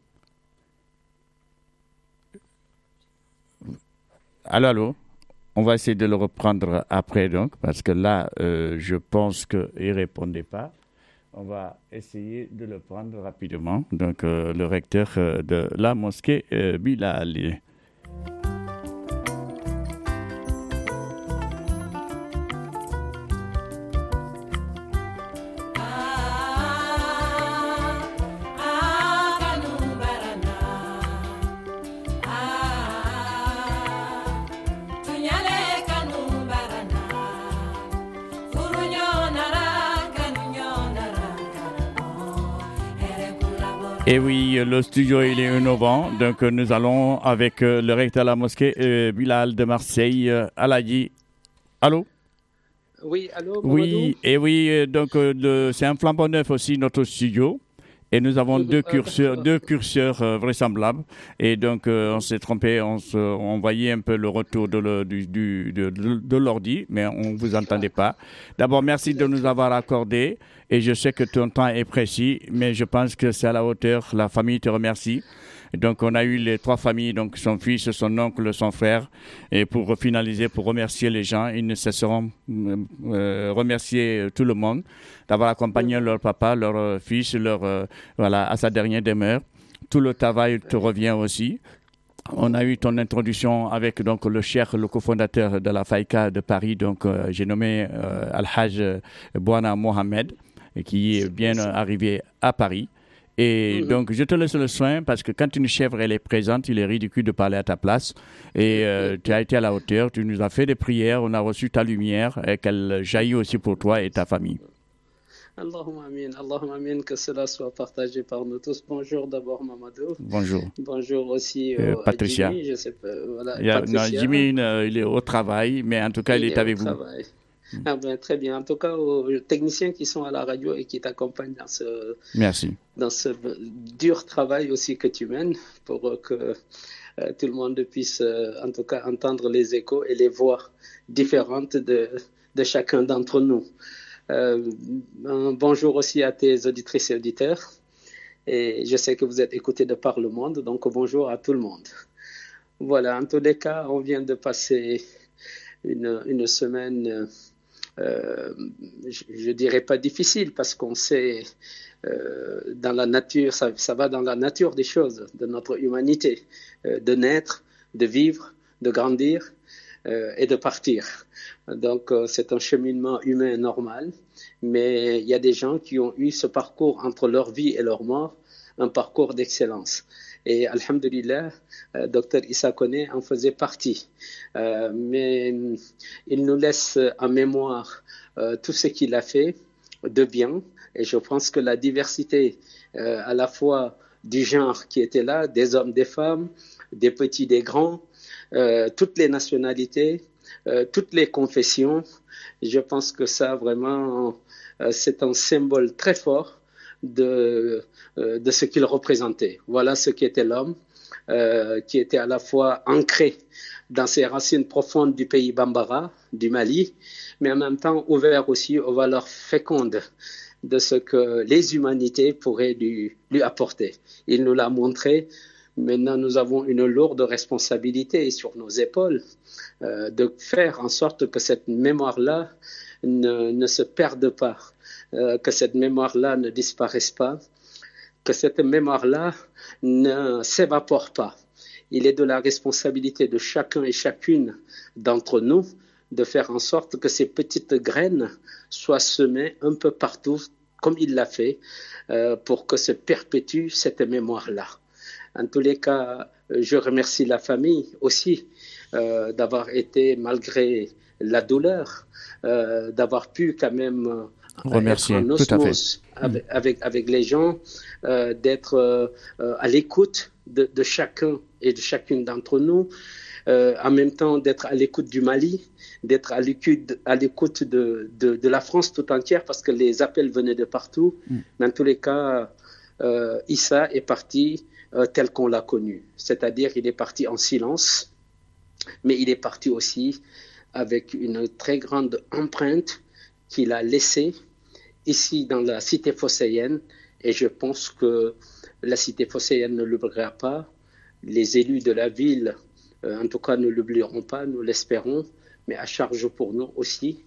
Allô, allô? On va essayer de le reprendre après, donc, parce que là, euh, je pense qu'il ne répondait pas. On va essayer de le prendre rapidement. Donc, euh, le recteur euh, de la mosquée euh, Bilal. Et oui, le studio il est innovant, donc nous allons avec euh, le recteur de la mosquée euh, Bilal de Marseille, euh, Aladji. Allô? Oui, allô? Oui, et oui, euh, donc euh, le, c'est un flambant neuf aussi notre studio. Et nous avons deux curseurs, deux curseurs euh, vraisemblables. Et donc, euh, on s'est trompé, on, se, on voyait un peu le retour de, le, du, du, de, de, de l'ordi, mais on ne vous entendait pas. D'abord, merci de nous avoir accordé. Et je sais que ton temps est précis, mais je pense que c'est à la hauteur. La famille te remercie. Donc, on a eu les trois familles, donc son fils, son oncle, son frère. Et pour finaliser, pour remercier les gens, ils ne cesseront euh, remercier tout le monde d'avoir accompagné leur papa, leur fils, leur euh, voilà, à sa dernière demeure. Tout le travail te revient aussi. On a eu ton introduction avec donc le cheikh, le cofondateur de la Faïka de Paris, donc euh, j'ai nommé euh, Al-Hajj Bouana Mohamed, qui est bien arrivé à Paris. Et mm-hmm. donc je te laisse le soin parce que quand une chèvre elle est présente, il est ridicule de parler à ta place. Et euh, tu as été à la hauteur, tu nous as fait des prières, on a reçu ta lumière et qu'elle jaillit aussi pour toi et ta famille. Allahumma amin, Allahumma amin, que cela soit partagé par nous tous. Bonjour d'abord Mamadou. Bonjour. Bonjour aussi euh, euh, Patricia. à Jimmy. Je sais pas, voilà, il y a, Patricia. Non, Jimmy, euh, il est au travail, mais en tout cas, il, il est, est avec vous. Travail. Ah ben, très bien. En tout cas, aux techniciens qui sont à la radio et qui t'accompagnent dans ce, Merci. dans ce dur travail aussi que tu mènes pour que euh, tout le monde puisse, euh, en tout cas, entendre les échos et les voix différentes de, de chacun d'entre nous. Euh, un bonjour aussi à tes auditrices et auditeurs. Et je sais que vous êtes écoutés de par le monde, donc bonjour à tout le monde. Voilà, en tous les cas, on vient de passer une, une semaine, euh, je, je dirais pas difficile, parce qu'on sait, euh, dans la nature, ça, ça va dans la nature des choses, de notre humanité, euh, de naître, de vivre, de grandir euh, et de partir. Donc, euh, c'est un cheminement humain normal, mais il y a des gens qui ont eu ce parcours entre leur vie et leur mort, un parcours d'excellence. Et alhamdulillah, euh, docteur Issa Koné en faisait partie. Euh, mais il nous laisse en mémoire euh, tout ce qu'il a fait de bien. Et je pense que la diversité euh, à la fois du genre qui était là, des hommes, des femmes, des petits, des grands, euh, toutes les nationalités, euh, toutes les confessions, je pense que ça vraiment, euh, c'est un symbole très fort de, euh, de ce qu'il représentait. Voilà ce qu'était l'homme, euh, qui était à la fois ancré dans ses racines profondes du pays Bambara, du Mali, mais en même temps ouvert aussi aux valeurs fécondes de ce que les humanités pourraient lui, lui apporter. Il nous l'a montré. Maintenant, nous avons une lourde responsabilité sur nos épaules euh, de faire en sorte que cette mémoire-là ne, ne se perde pas, euh, que cette mémoire-là ne disparaisse pas, que cette mémoire-là ne s'évapore pas. Il est de la responsabilité de chacun et chacune d'entre nous de faire en sorte que ces petites graines soient semées un peu partout, comme il l'a fait, euh, pour que se perpétue cette mémoire-là. En tous les cas, je remercie la famille aussi euh, d'avoir été, malgré la douleur, euh, d'avoir pu quand même euh, remercier être en osmose avec, avec, avec les gens, euh, d'être euh, à l'écoute de, de chacun et de chacune d'entre nous, euh, en même temps d'être à l'écoute du Mali, d'être à l'écoute, à l'écoute de, de, de la France tout entière, parce que les appels venaient de partout. Mm. Mais en tous les cas, euh, Issa est parti Euh, tel qu'on l'a connu. C'est-à-dire, il est parti en silence, mais il est parti aussi avec une très grande empreinte qu'il a laissée ici dans la cité phocéenne, et je pense que la cité phocéenne ne l'oubliera pas. Les élus de la ville, euh, en tout cas, ne l'oublieront pas, nous l'espérons, mais à charge pour nous aussi,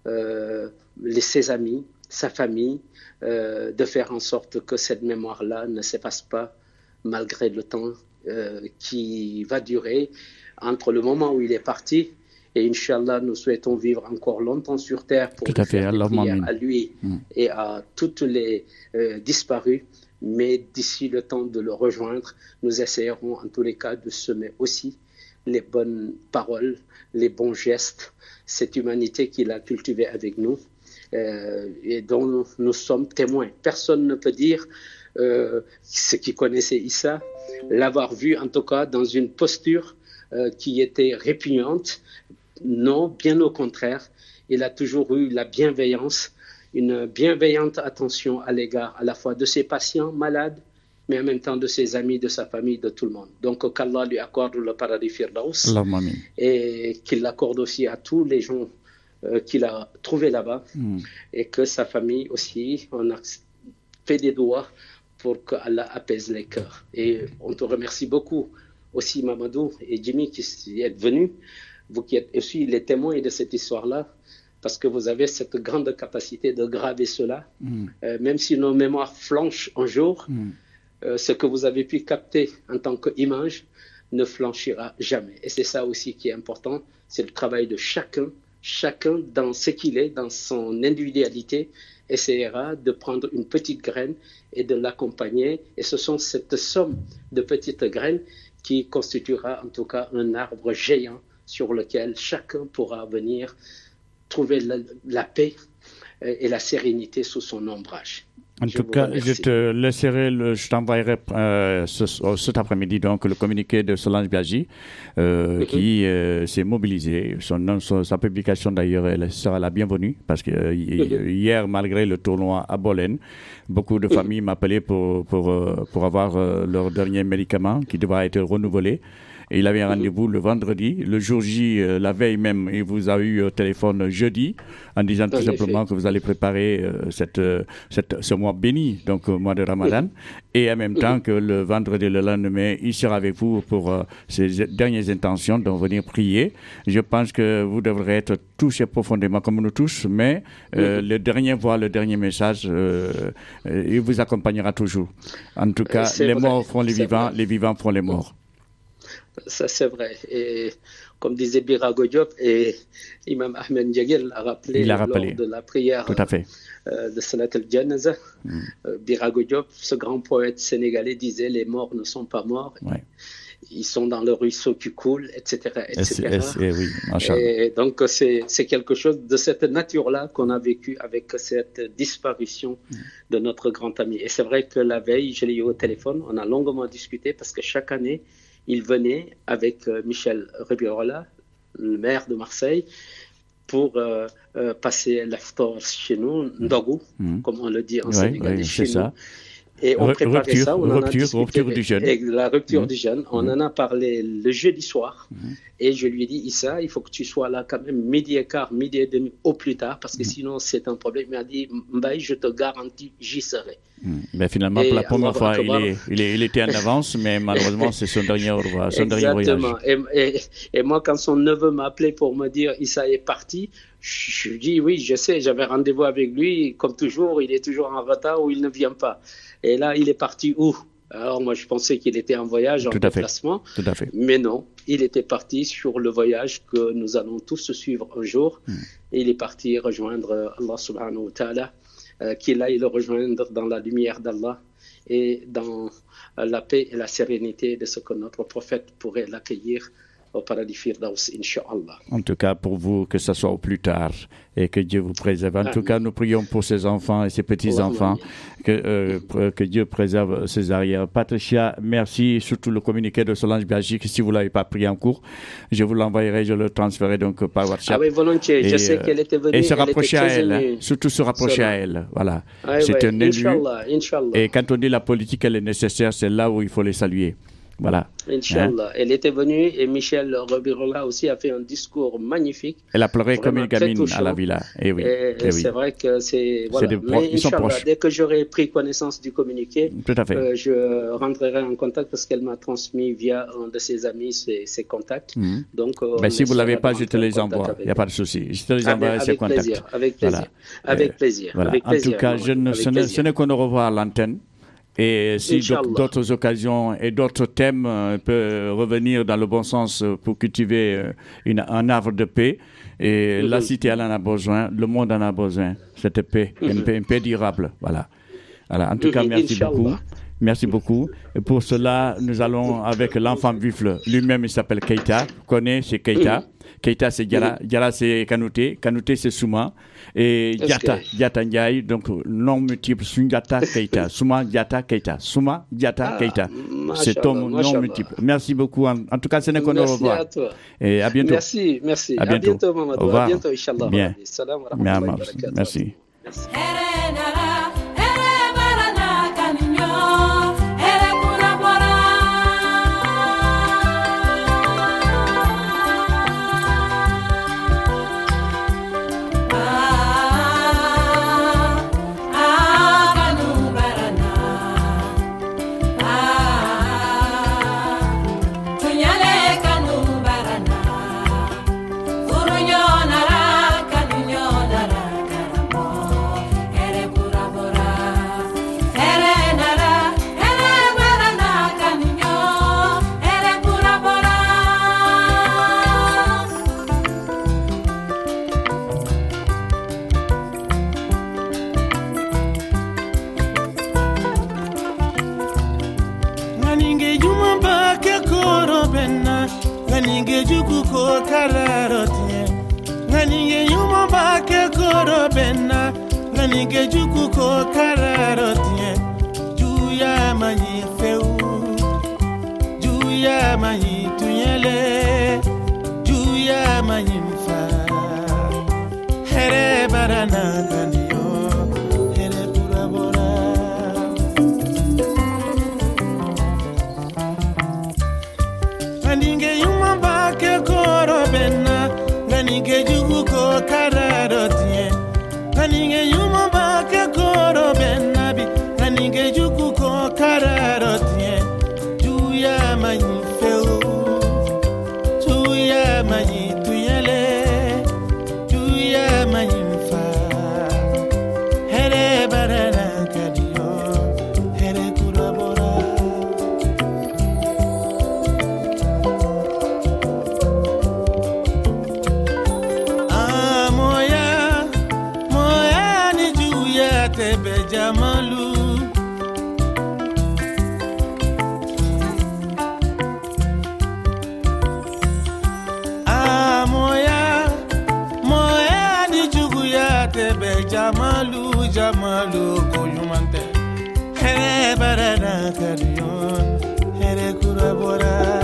euh, les, ses amis, sa famille, euh, de faire en sorte que cette mémoire-là ne s'efface pas, malgré le temps euh, qui va durer entre le moment où il est parti et Inch'Allah, nous souhaitons vivre encore longtemps sur terre pour Tout à fait. faire des prières à lui mm. et à toutes les euh, disparus. Mais d'ici le temps de le rejoindre, nous essayerons en tous les cas de semer aussi les bonnes paroles, les bons gestes, cette humanité qu'il a cultivée avec nous euh, et dont nous, nous sommes témoins. Personne ne peut dire Euh, ceux qui connaissaient Issa, l'avoir vu en tout cas dans une posture euh, qui était répugnante. Non, bien au contraire, il a toujours eu la bienveillance, une bienveillante attention à l'égard à la fois de ses patients malades, mais en même temps de ses amis, de sa famille, de tout le monde. Donc qu'Allah lui accorde le paradis Firdaus et qu'il l'accorde aussi à tous les gens euh, qu'il a trouvés là-bas mm. et que sa famille aussi, on a fait des doigts pour qu'Allah apaise les cœurs. Et on te remercie beaucoup aussi, Mamadou et Jimmy, qui êtes venus, vous qui êtes aussi les témoins de cette histoire-là, parce que vous avez cette grande capacité de graver cela, mm. euh, même si nos mémoires flanchent un jour, mm. euh, ce que vous avez pu capter en tant qu'image ne flanchira jamais. Et c'est ça aussi qui est important, c'est le travail de chacun, chacun dans ce qu'il est, dans son individualité, essaiera de prendre une petite graine et de l'accompagner. Et ce sont cette somme de petites graines qui constituera en tout cas un arbre géant sur lequel chacun pourra venir trouver la, la paix et la sérénité sous son ombrage. En je tout cas, remercie. je te laisserai, le, je t'envoyerai euh, ce, cet après-midi donc le communiqué de Solange Biaggi euh, mm-hmm. qui euh, s'est mobilisé. Son, son, sa publication d'ailleurs elle sera la bienvenue parce que euh, mm-hmm. hier, malgré le tournoi à Bolène, beaucoup de familles mm-hmm. m'appelaient pour pour euh, pour avoir euh, leur dernier médicament qui devra être renouvelé. Et il avait un rendez-vous le vendredi. Le jour J, euh, la veille même, il vous a eu au téléphone jeudi en disant tout simplement que vous allez préparer euh, cette, cette, ce mois béni, donc le mois de Ramadan. Et en même temps que le vendredi, le lendemain, il sera avec vous pour euh, ses dernières intentions, donc venir prier. Je pense que vous devrez être touchés profondément comme nous tous, mais euh, le dernier voix, le dernier message, euh, euh, il vous accompagnera toujours. En tout cas, c'est les vrai, morts feront les vivants, vrai. les vivants feront les morts. Ça, c'est vrai. Et comme disait Birago Diop, et Imam Ahmed Ndiaguel l'a rappelé, Il a rappelé lors de la prière Tout à fait. Euh, de Salat al-Janaza, mm. euh, Birago Diop, ce grand poète sénégalais, disait « Les morts ne sont pas morts, ouais. ils sont dans le ruisseau qui coule, et cetera et cetera. Et, et, et, oui, et donc, c'est, c'est quelque chose de cette nature-là qu'on a vécu avec cette disparition mm. de notre grand ami. Et c'est vrai que la veille, je l'ai eu au téléphone, on a longuement discuté parce que chaque année, il venait avec euh, Michel Ribirola, le maire de Marseille, pour euh, euh, passer l'aftar chez nous, Ndogou, mmh. comme on le dit en ouais, sénégalais ouais, chez nous. Ça. Et on préparait rupture, ça, on rupture, en a discuté. Rupture du jeûne. Et la rupture mmh. du jeûne, on mmh. en a parlé le jeudi soir. Mmh. Et je lui ai dit, Issa, il faut que tu sois là quand même midi et quart, midi et demi au plus tard, parce que mmh. sinon c'est un problème. Il m'a dit, Mbaye, je te garantis, j'y serai. Mmh. Mais finalement, et pour la première fois, il, est, il, est, il était en avance, mais malheureusement, c'est son dernier, son dernier voyage. Exactement. Et, et, et moi, quand son neveu m'a appelé pour me dire, Issa est parti, je lui dis, oui, je sais, j'avais rendez-vous avec lui. Comme toujours, il est toujours en retard ou il ne vient pas. Et là, il est parti où? Alors moi, je pensais qu'il était en voyage, en Tout à déplacement. Fait. Tout à fait. Mais non, il était parti sur le voyage que nous allons tous suivre un jour. Mm. Et il est parti rejoindre Allah subhanahu wa ta'ala, euh, qu'il aille le rejoindre dans la lumière d'Allah et dans euh, la paix et la sérénité de ce que notre prophète pourrait l'accueillir au paradis Firdaus, Inch'Allah. En tout cas, pour vous, que ce soit au plus tard et que Dieu vous préserve. En Amen. Tout cas, nous prions pour ses enfants et ses petits-enfants, que, euh, que Dieu préserve ses arrières. Patricia, merci, surtout le communiqué de Solange Biaggi, que si vous ne l'avez pas pris en cours, je vous l'envoyerai, je le transférerai donc par WhatsApp. Ah oui, volontiers, et, je sais qu'elle était venue. Et se rapprocher à elle, hein, surtout se rapprocher à elle. Voilà. Ah, c'est ouais. un élu. Inch'Allah, Inch'Allah. Et quand on dit la politique, elle est nécessaire, c'est là où il faut les saluer. Voilà. Inch'Allah. Hein? Elle était venue et Michel Ribirola aussi a fait un discours magnifique. Elle a pleuré comme une gamine à la villa. Et oui. Et, et c'est oui. vrai que c'est. Voilà. c'est des Mais ils sont Inch'Allah, proches. Dès que j'aurai pris connaissance du communiqué, Tout à fait. Euh, je rentrerai en contact parce qu'elle m'a transmis via un de ses amis ses, ses contacts. Mm-hmm. Donc, euh, ben, si vous ne l'avez pas, je te les envoie. Il n'y a pas de souci. Je te les envoie avec, ces avec contacts. Plaisir, avec plaisir. Voilà. Avec euh, plaisir. Voilà. Avec en plaisir. tout cas, je ne, ce, n'est, ce n'est qu'on au revoir à l'antenne. Et si d'autres occasions et d'autres thèmes euh, peuvent revenir dans le bon sens pour cultiver euh, une, un arbre de paix, et mm-hmm. la cité elle en a besoin, le monde en a besoin, cette paix, mm-hmm. une, paix une paix durable. Voilà. Voilà. En tout mm-hmm. cas, merci Inch'Allah. beaucoup. Merci beaucoup. Et pour cela, nous allons avec l'enfant buffle. Lui-même, il s'appelle Keita. Vous connaissez, c'est Keita. Mm-hmm. Keita, c'est Diara. Mm-hmm. Diara, c'est Kanouté. Kanouté, c'est Souma. Et Diata, okay. Diata Ndiaye. Donc, nom multiple, Sundiata Keita. Souma, Diata, Keita. Souma, Diata, ah, Keita. C'est ton nom multiple. Merci beaucoup. En, en tout cas, c'est qu'on au revoir. Merci à toi. Et à bientôt. Merci, merci. À bientôt. À bientôt, Mamadou. Au revoir. À bientôt, Inch'Allah. Bien. Salam wa rahmatullahi wa barakatuh. Merci. Merci. Nganinge juku ko kararotie Nganinge yuma bake koro benna Nganinge juku ko kararotie Juya manyi feu Juya manyi tunyele Juya manyi mfa Here barana kanyo Here kurabora Nganinge yuma bake koro benna Nganinge juku ko kararotie Nganinge yuma bake koro benna bi Nganinge juku ko kararotie Juya manyi feu Juya manyi tuyele Juya manyi mfa Here barana kadiyo Here kurabora Tebe jamalu Ah moya moya ni jugu ya tebe jamalu jamalu koyumante Here barana kariyo here kurabora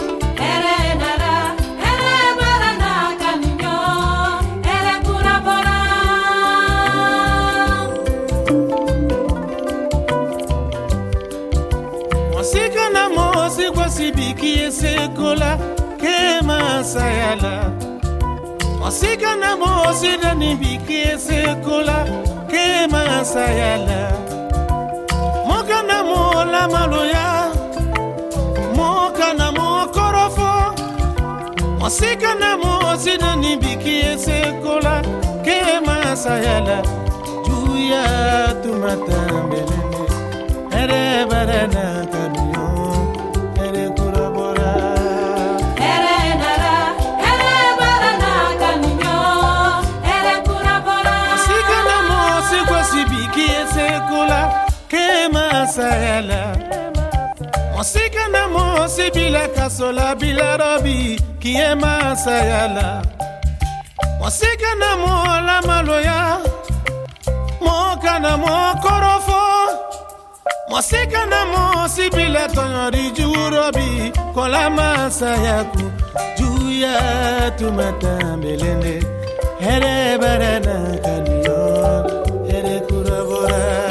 Sibiki sekola kema sayala Osika na mosi dani biki sekola kema sayala Moka na mola maloya Moka na mo korofo Osika na mosi dani biki sekola kema sayala Juya tumatambelene Ere barana kamiyo Sayala Mosika na mosi bila kasola bila robi Kiema sayala Mosika na mola maloya Moka na mo korofo Mosika na mosi bila tonyori jurobi Kola masayaku Juya tumatambelende Here barana kaniyo Here kurabora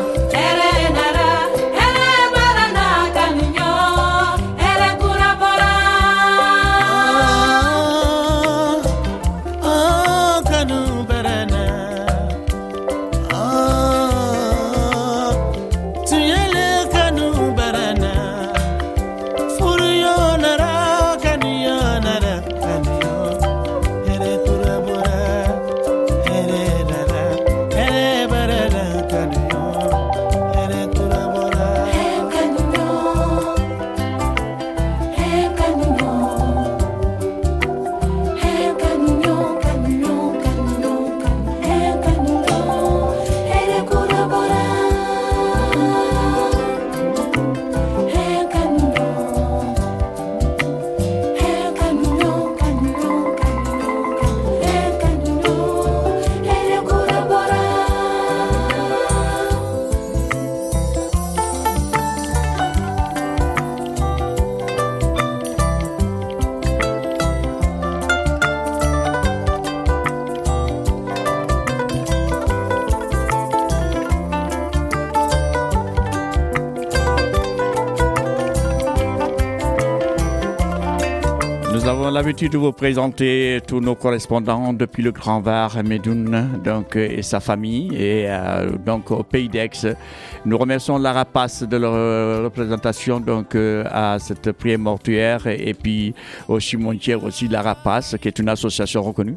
L'habitude de vous présenter tous nos correspondants depuis le Grand Var, Medoun, donc et sa famille, et euh, donc au Pays d'Aix. Nous remercions la Rapace de leur représentation donc euh, à cette prière mortuaire, et, et puis au cimetière aussi la Rapace, qui est une association reconnue.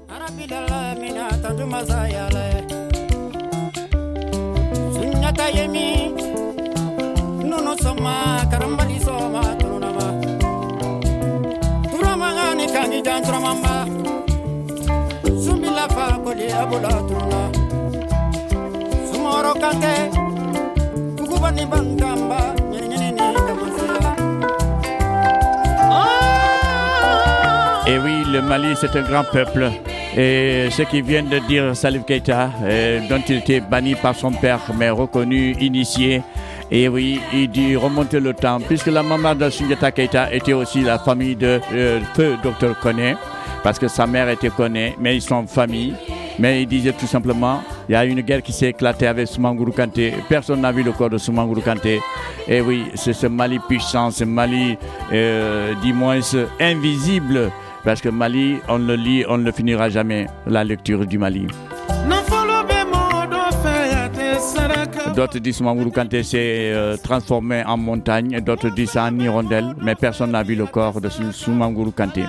Mama, Sumila fa koli abula tuna, Sumoro kante, Kukubani bangamba, Nyini ni kamusia. Ah. Et oui, le Mali, c'est un grand peuple. Et ce qui vient de dire Salif Keïta, euh, dont il était banni par son père, mais reconnu, initié. Et oui, il dit remonter le temps, puisque la maman de Soundiata Keïta était aussi la famille de euh, feu docteur Koné, parce que sa mère était Koné, mais ils sont famille. Mais il disait tout simplement, il y a une guerre qui s'est éclatée avec Soumangourou Kanté. Personne n'a vu le corps de Soumangourou Kanté. Et oui, c'est ce Mali puissant, ce Mali, euh, dis-moi, invisible. Parce que Mali, on le lit, on ne le finira jamais, la lecture du Mali. D'autres disent que Soumangourou Kanté s'est euh, transformé en montagne, d'autres disent en hirondelle, mais personne n'a vu le corps de Soumangourou Kanté.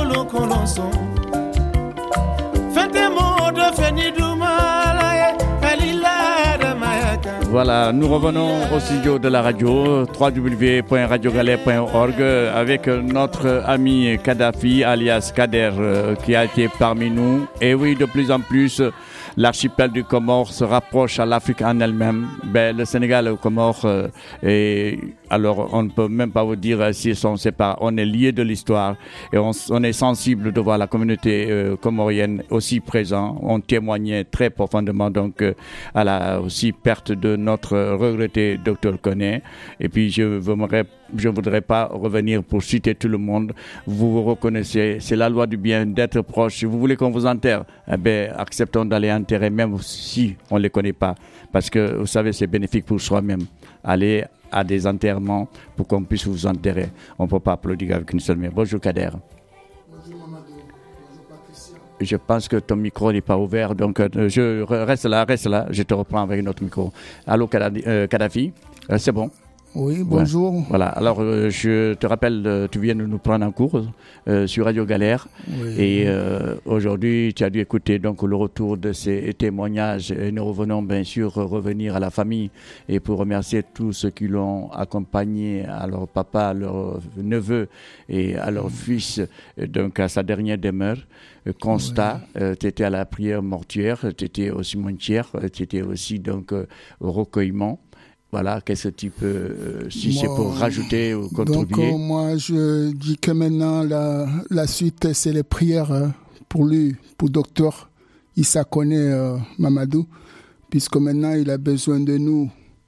Voilà, nous revenons au studio de la radio, w w w point radio galère point org, avec notre ami Kadhafi, alias Kader, euh, qui a été parmi nous. Et oui, de plus en plus, l'archipel du Comore se rapproche à l'Afrique en elle-même. Ben, le Sénégal et le Comore, euh, et alors on ne peut même pas vous dire s'ils sont séparés. On est liés de l'histoire et on, on est sensible de voir la communauté euh, comorienne aussi présente. On témoignait très profondément donc euh, à la aussi perte de notre regretté docteur Koné. Et puis je voudrais je voudrais pas revenir pour citer tout le monde. Vous vous reconnaissez, c'est la loi du bien d'être proche. Si vous voulez qu'on vous enterre, eh ben acceptons d'aller enterrer même si on ne les connaît pas, parce que vous savez c'est bénéfique pour soi-même. Allez à des enterrements pour qu'on puisse vous enterrer. On ne peut pas applaudir avec une seule main. Bonjour Kader. Bonjour Mamadou. Bonjour Patricia. Je pense que ton micro n'est pas ouvert, donc euh, je reste là, reste là. Je te reprends avec notre micro. Allô Kadhafi, euh, Kadhafi euh, c'est bon? Oui, bonjour. Ouais. Voilà, alors euh, je te rappelle, euh, tu viens de nous prendre en cours euh, sur Radio Galère. Oui. Et euh, aujourd'hui, tu as dû écouter donc, le retour de ces témoignages. Et nous revenons bien sûr revenir à la famille et pour remercier tous ceux qui l'ont accompagné, à leur papa, à leur neveu et à leur mmh. fils, donc à sa dernière demeure. Constat, oui. euh, tu étais à la prière mortuaire, tu étais au cimetière, tu étais aussi donc, euh, au recueillement. Voilà, qu'est-ce que tu peux, euh, si moi, c'est pour rajouter ou contribuer? Donc, euh, moi, je dis que maintenant, la, la suite, c'est les prières euh, pour lui, pour docteur Issa Koné euh, Mamadou, puisque maintenant, il a besoin de nous.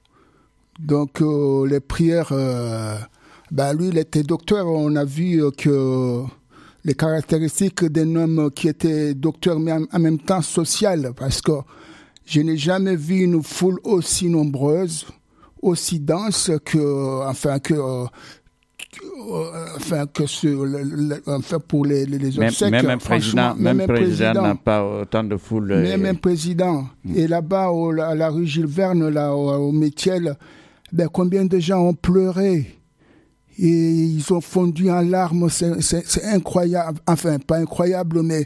Donc, euh, les prières, euh, ben, lui, il était docteur. On a vu euh, que les caractéristiques d'un homme qui était docteur, mais en, en même temps social, parce que je n'ai jamais vu une foule aussi nombreuse, aussi dense que, enfin, que, euh, que, enfin, que ce, le, le, enfin, pour les, les obsèques. Même, même un président, même même président n'a pas autant de foule. Même un président. Mmh. Et là-bas, au, à la rue Gilles Verne, là, au, au Métiel, ben, combien de gens ont pleuré? Et ils ont fondu en larmes. C'est, c'est, c'est incroyable. Enfin, pas incroyable, mais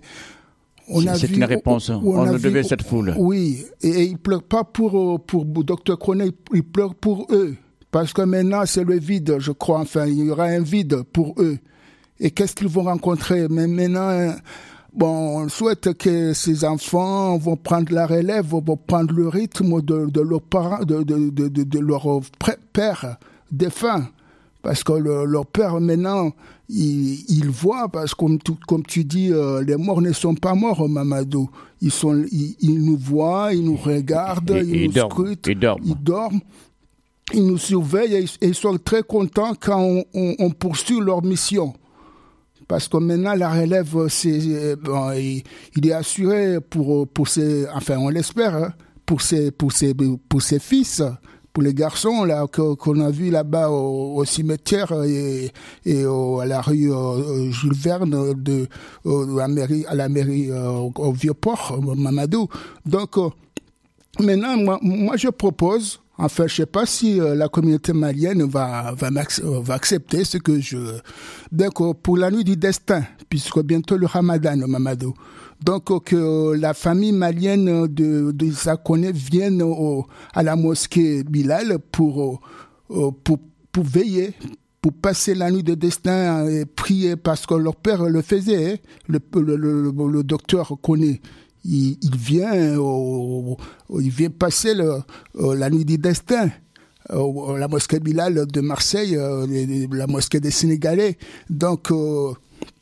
on c'est, a c'est vu, une réponse. On, on, on le devait cette foule. Oui, et, et ils ne pleurent pas pour, pour docteur Koné, ils pleurent pour eux. Parce que maintenant, c'est le vide, je crois. Enfin, il y aura un vide pour eux. Et qu'est-ce qu'ils vont rencontrer? Mais maintenant, bon, on souhaite que ces enfants vont prendre la relève, vont prendre le rythme de, de leurs parents, de, de, de, de, de leur père défunt. Parce que le, leur père, maintenant, il, il voit, parce que comme tu, comme tu dis, euh, les morts ne sont pas morts, Mamadou. Ils, sont, ils, ils nous voient, ils nous regardent, et, ils et nous dorment, scrutent, ils dorment. ils dorment, ils nous surveillent et, et ils sont très contents quand on, on, on poursuit leur mission. Parce que maintenant, la relève, c'est, bon, il, il est assuré pour, pour ses, enfin, on l'espère, hein, pour ses, pour ses, pour ses fils. Pour les garçons là que, qu'on a vu là-bas au, au cimetière et, et au, à la rue euh, Jules Verne de euh, à la mairie à la mairie euh, au, au Vieux-Port Mamadou. Donc euh, maintenant moi, moi je propose, enfin je sais pas si euh, la communauté malienne va va, va accepter ce que je donc euh, pour la nuit du destin, puisque bientôt le Ramadan Mamadou. Donc, euh, que la famille malienne de, de Issa Koné vienne au, à la mosquée Bilal pour, euh, pour, pour veiller, pour passer la nuit de destin et prier, parce que leur père le faisait. Hein. Le, le, le, le docteur Koné, il, il, vient, au, il vient passer le, la nuit du destin. Euh, la mosquée Bilal de Marseille, euh, la mosquée des Sénégalais. Donc, euh,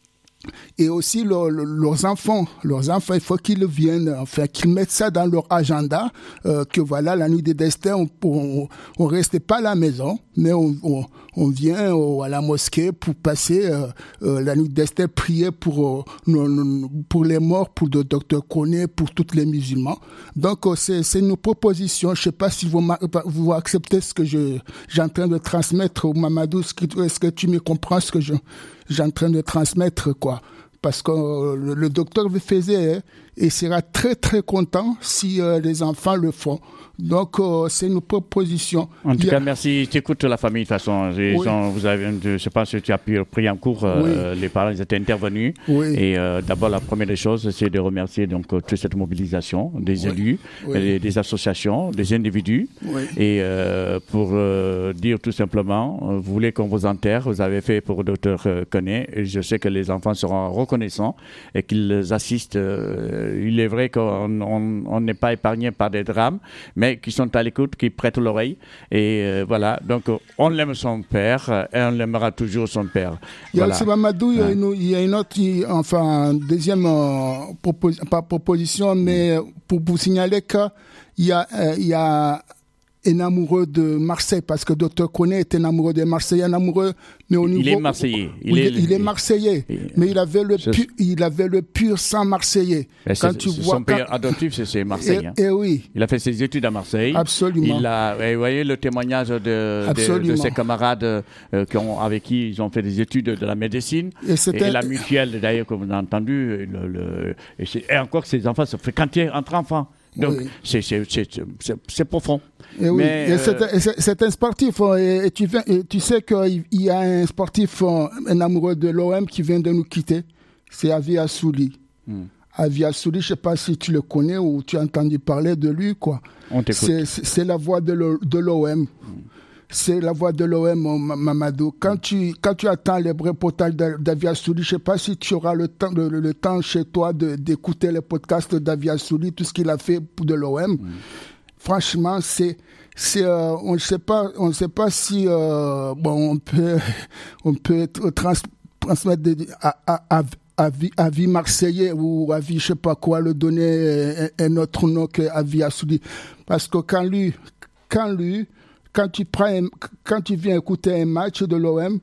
Et aussi leur, leurs enfants, leurs enfants, il faut qu'ils viennent, enfin qu'ils mettent ça dans leur agenda, euh, que voilà, la nuit des destins, on, on, on reste pas à la maison, mais on, on, on vient au, à la mosquée pour passer euh, euh, la nuit des destins, prier pour euh, nos, pour les morts, pour le docteur Koné, pour tous les musulmans. Donc euh, c'est, c'est une proposition. Je sais pas si vous, vous acceptez ce que je j'ai en train de transmettre, Mamadou. Est-ce que tu me comprends ce que je j'ai en train de transmettre, quoi? Parce que euh, le, le docteur le faisait, hein, et sera très très content si euh, les enfants le font. Donc euh, c'est une proposition. En tout Il cas, a... merci. Tu écoutes la famille de toute façon. Ils Oui. ont, vous avez, je ne sais pas si tu as pu pris en cours. Euh, Oui. Les parents ils étaient intervenus. Oui. Et euh, d'abord, la première des choses, c'est de remercier donc toute cette mobilisation des Oui. élus, Oui. Des, des associations, des individus. Oui. Et euh, pour euh, dire tout simplement, euh, vous voulez qu'on vous enterre, vous avez fait pour le docteur euh, Koné. Et je sais que les enfants seront reconnaissants et qu'ils assistent. Euh, il est vrai qu'on on n'est pas épargné par des drames, mais qui sont à l'écoute, qui prêtent l'oreille. Et euh, voilà, donc on l'aime son père et on l'aimera toujours son père. Il y a Voilà. aussi Mamadou, il y a Ouais. une, il y a une autre, enfin, deuxième euh, propos, pas proposition, mais pour vous signaler qu'il y a, euh, il y a un amoureux de Marseille, parce que docteur Koné est un amoureux de Marseille, un amoureux, mais au niveau... Il est Marseillais. Il, Il est, est- il est Marseillais, mais il avait le, C'est- pu, il avait le pur sang marseillais. Et Quand c'est- tu c'est vois... son père quand- adoptif, c'est, c'est Marseille. Et- hein. et oui. Il a fait ses études à Marseille. Absolument. Il a, et vous voyez le témoignage de, de, Absolument. de ses camarades euh, qui ont, avec qui ils ont fait des études de la médecine. Et c'était- la mutuelle, d'ailleurs, comme vous avez entendu. Le, le- et, c'est- et encore que ces enfants se fréquentaient entre enfants. Donc, Oui. c'est, c'est, c'est, c'est, c'est profond. Et oui, Mais, et euh, c'est, et c'est- c'est un sportif. hein, Et, et tu, viens, et tu sais qu'il y a un sportif, hein, un amoureux de l'O M qui vient de nous quitter. C'est Avi Assouli. Hmm. Avi Assouli, je ne sais pas si tu le connais ou tu as entendu parler de lui, quoi. On t'écoute. C'est, c'est, c'est la voix de, l'O- de l'O M. C'est la voix de l'O M, Ma- Mamadou. Quand tu, quand tu attends les reportages d'A- d'Avi Assouli, je ne sais pas si tu auras le temps, le, le temps chez toi de, d'écouter les podcasts d'Avi Assouli, tout ce qu'il a fait pour de l'O M. Franchement, c'est, c'est, euh, on ne sait pas, on ne sait pas si, euh, bon, on peut, on peut trans, transmettre des, à, à, à, à vie, à vie marseillais ou à vie, je sais pas quoi, le donner un, un autre nom qu'à vie Assouli. Parce que quand lui, quand lui, quand tu prends, un- quand tu viens écouter un match de l'O M,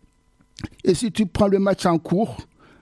et si tu prends le match en cours,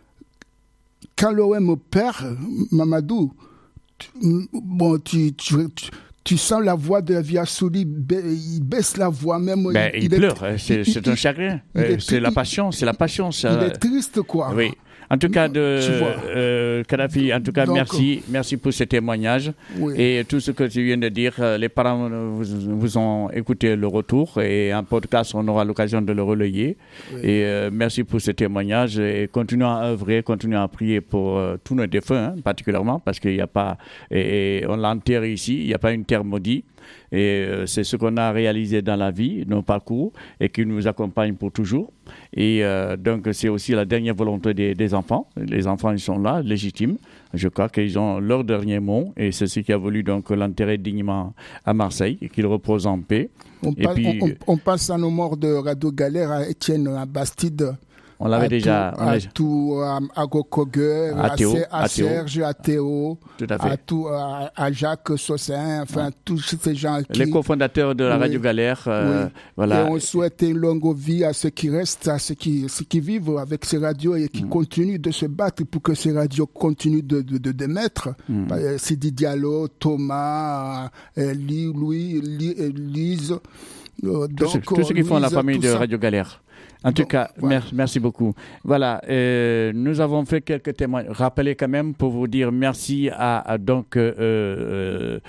quand l'O M perd, Mamadou, tu, bon, tu, tu, tu, tu sens la voix de Avi Assouli, ba- il baisse la voix même. Ben, il, est- pleure, hein, c'est, il- c'est il- un chagrin. il Euh, est- c'est la il- passion, c'est la passion. Ça, Il est triste, quoi. Oui. En tout cas, de Tu vois. euh, Kadhafi, en tout cas, Donc, merci, merci pour ce témoignage. Oui. Et tout ce que tu viens de dire, euh, les parents euh, vous, vous ont écouté le retour et un podcast, on aura l'occasion de le relayer. Oui. Et euh, merci pour ce témoignage et continuons à œuvrer, continuons à prier pour euh, tous nos défunts, hein, particulièrement, parce qu'il n'y a pas, et, et on l'enterre ici, il n'y a pas une terre maudite. Et euh, c'est ce qu'on a réalisé dans la vie, nos parcours, et qui nous accompagne pour toujours. Et euh, donc, c'est aussi la dernière volonté des, des enfants. Les enfants, ils sont là, légitimes. Je crois qu'ils ont leur dernier mot, et c'est ce qui a voulu donc l'enterrer dignement à Marseille, et qu'il repose en paix. On, et passe, puis, on, on, on passe à nos morts de Radio Galère, à Étienne, à Bastide. on l'avait à déjà... Tout, on à l'a- tout, à, à Gokogue, À à, Théo, Ser- à à Théo. Serge, à Théo, Tout à fait. tout, à, à Jacques Sossin, enfin, tous ces gens qui... Les cofondateurs de la Oui. Radio Galère, euh, Oui. voilà. Et on souhaite une longue vie à ceux qui restent, à ceux qui, ceux qui vivent avec ces radios et qui Mm. continuent de se battre pour que ces radios continuent de, de, de, de mettre. Mm. Euh, Sidi Diallo, Thomas, euh, Louis, Louis, Li- euh, Lise. euh, Tous ceux, donc, tous ceux qui euh, font la Louise, famille tout de ça. Radio Galère. En tout Donc, cas, voilà. mer- merci beaucoup. Voilà, euh, nous avons fait quelques témoignages. Rappelez quand même pour vous dire merci à, à donc euh, euh,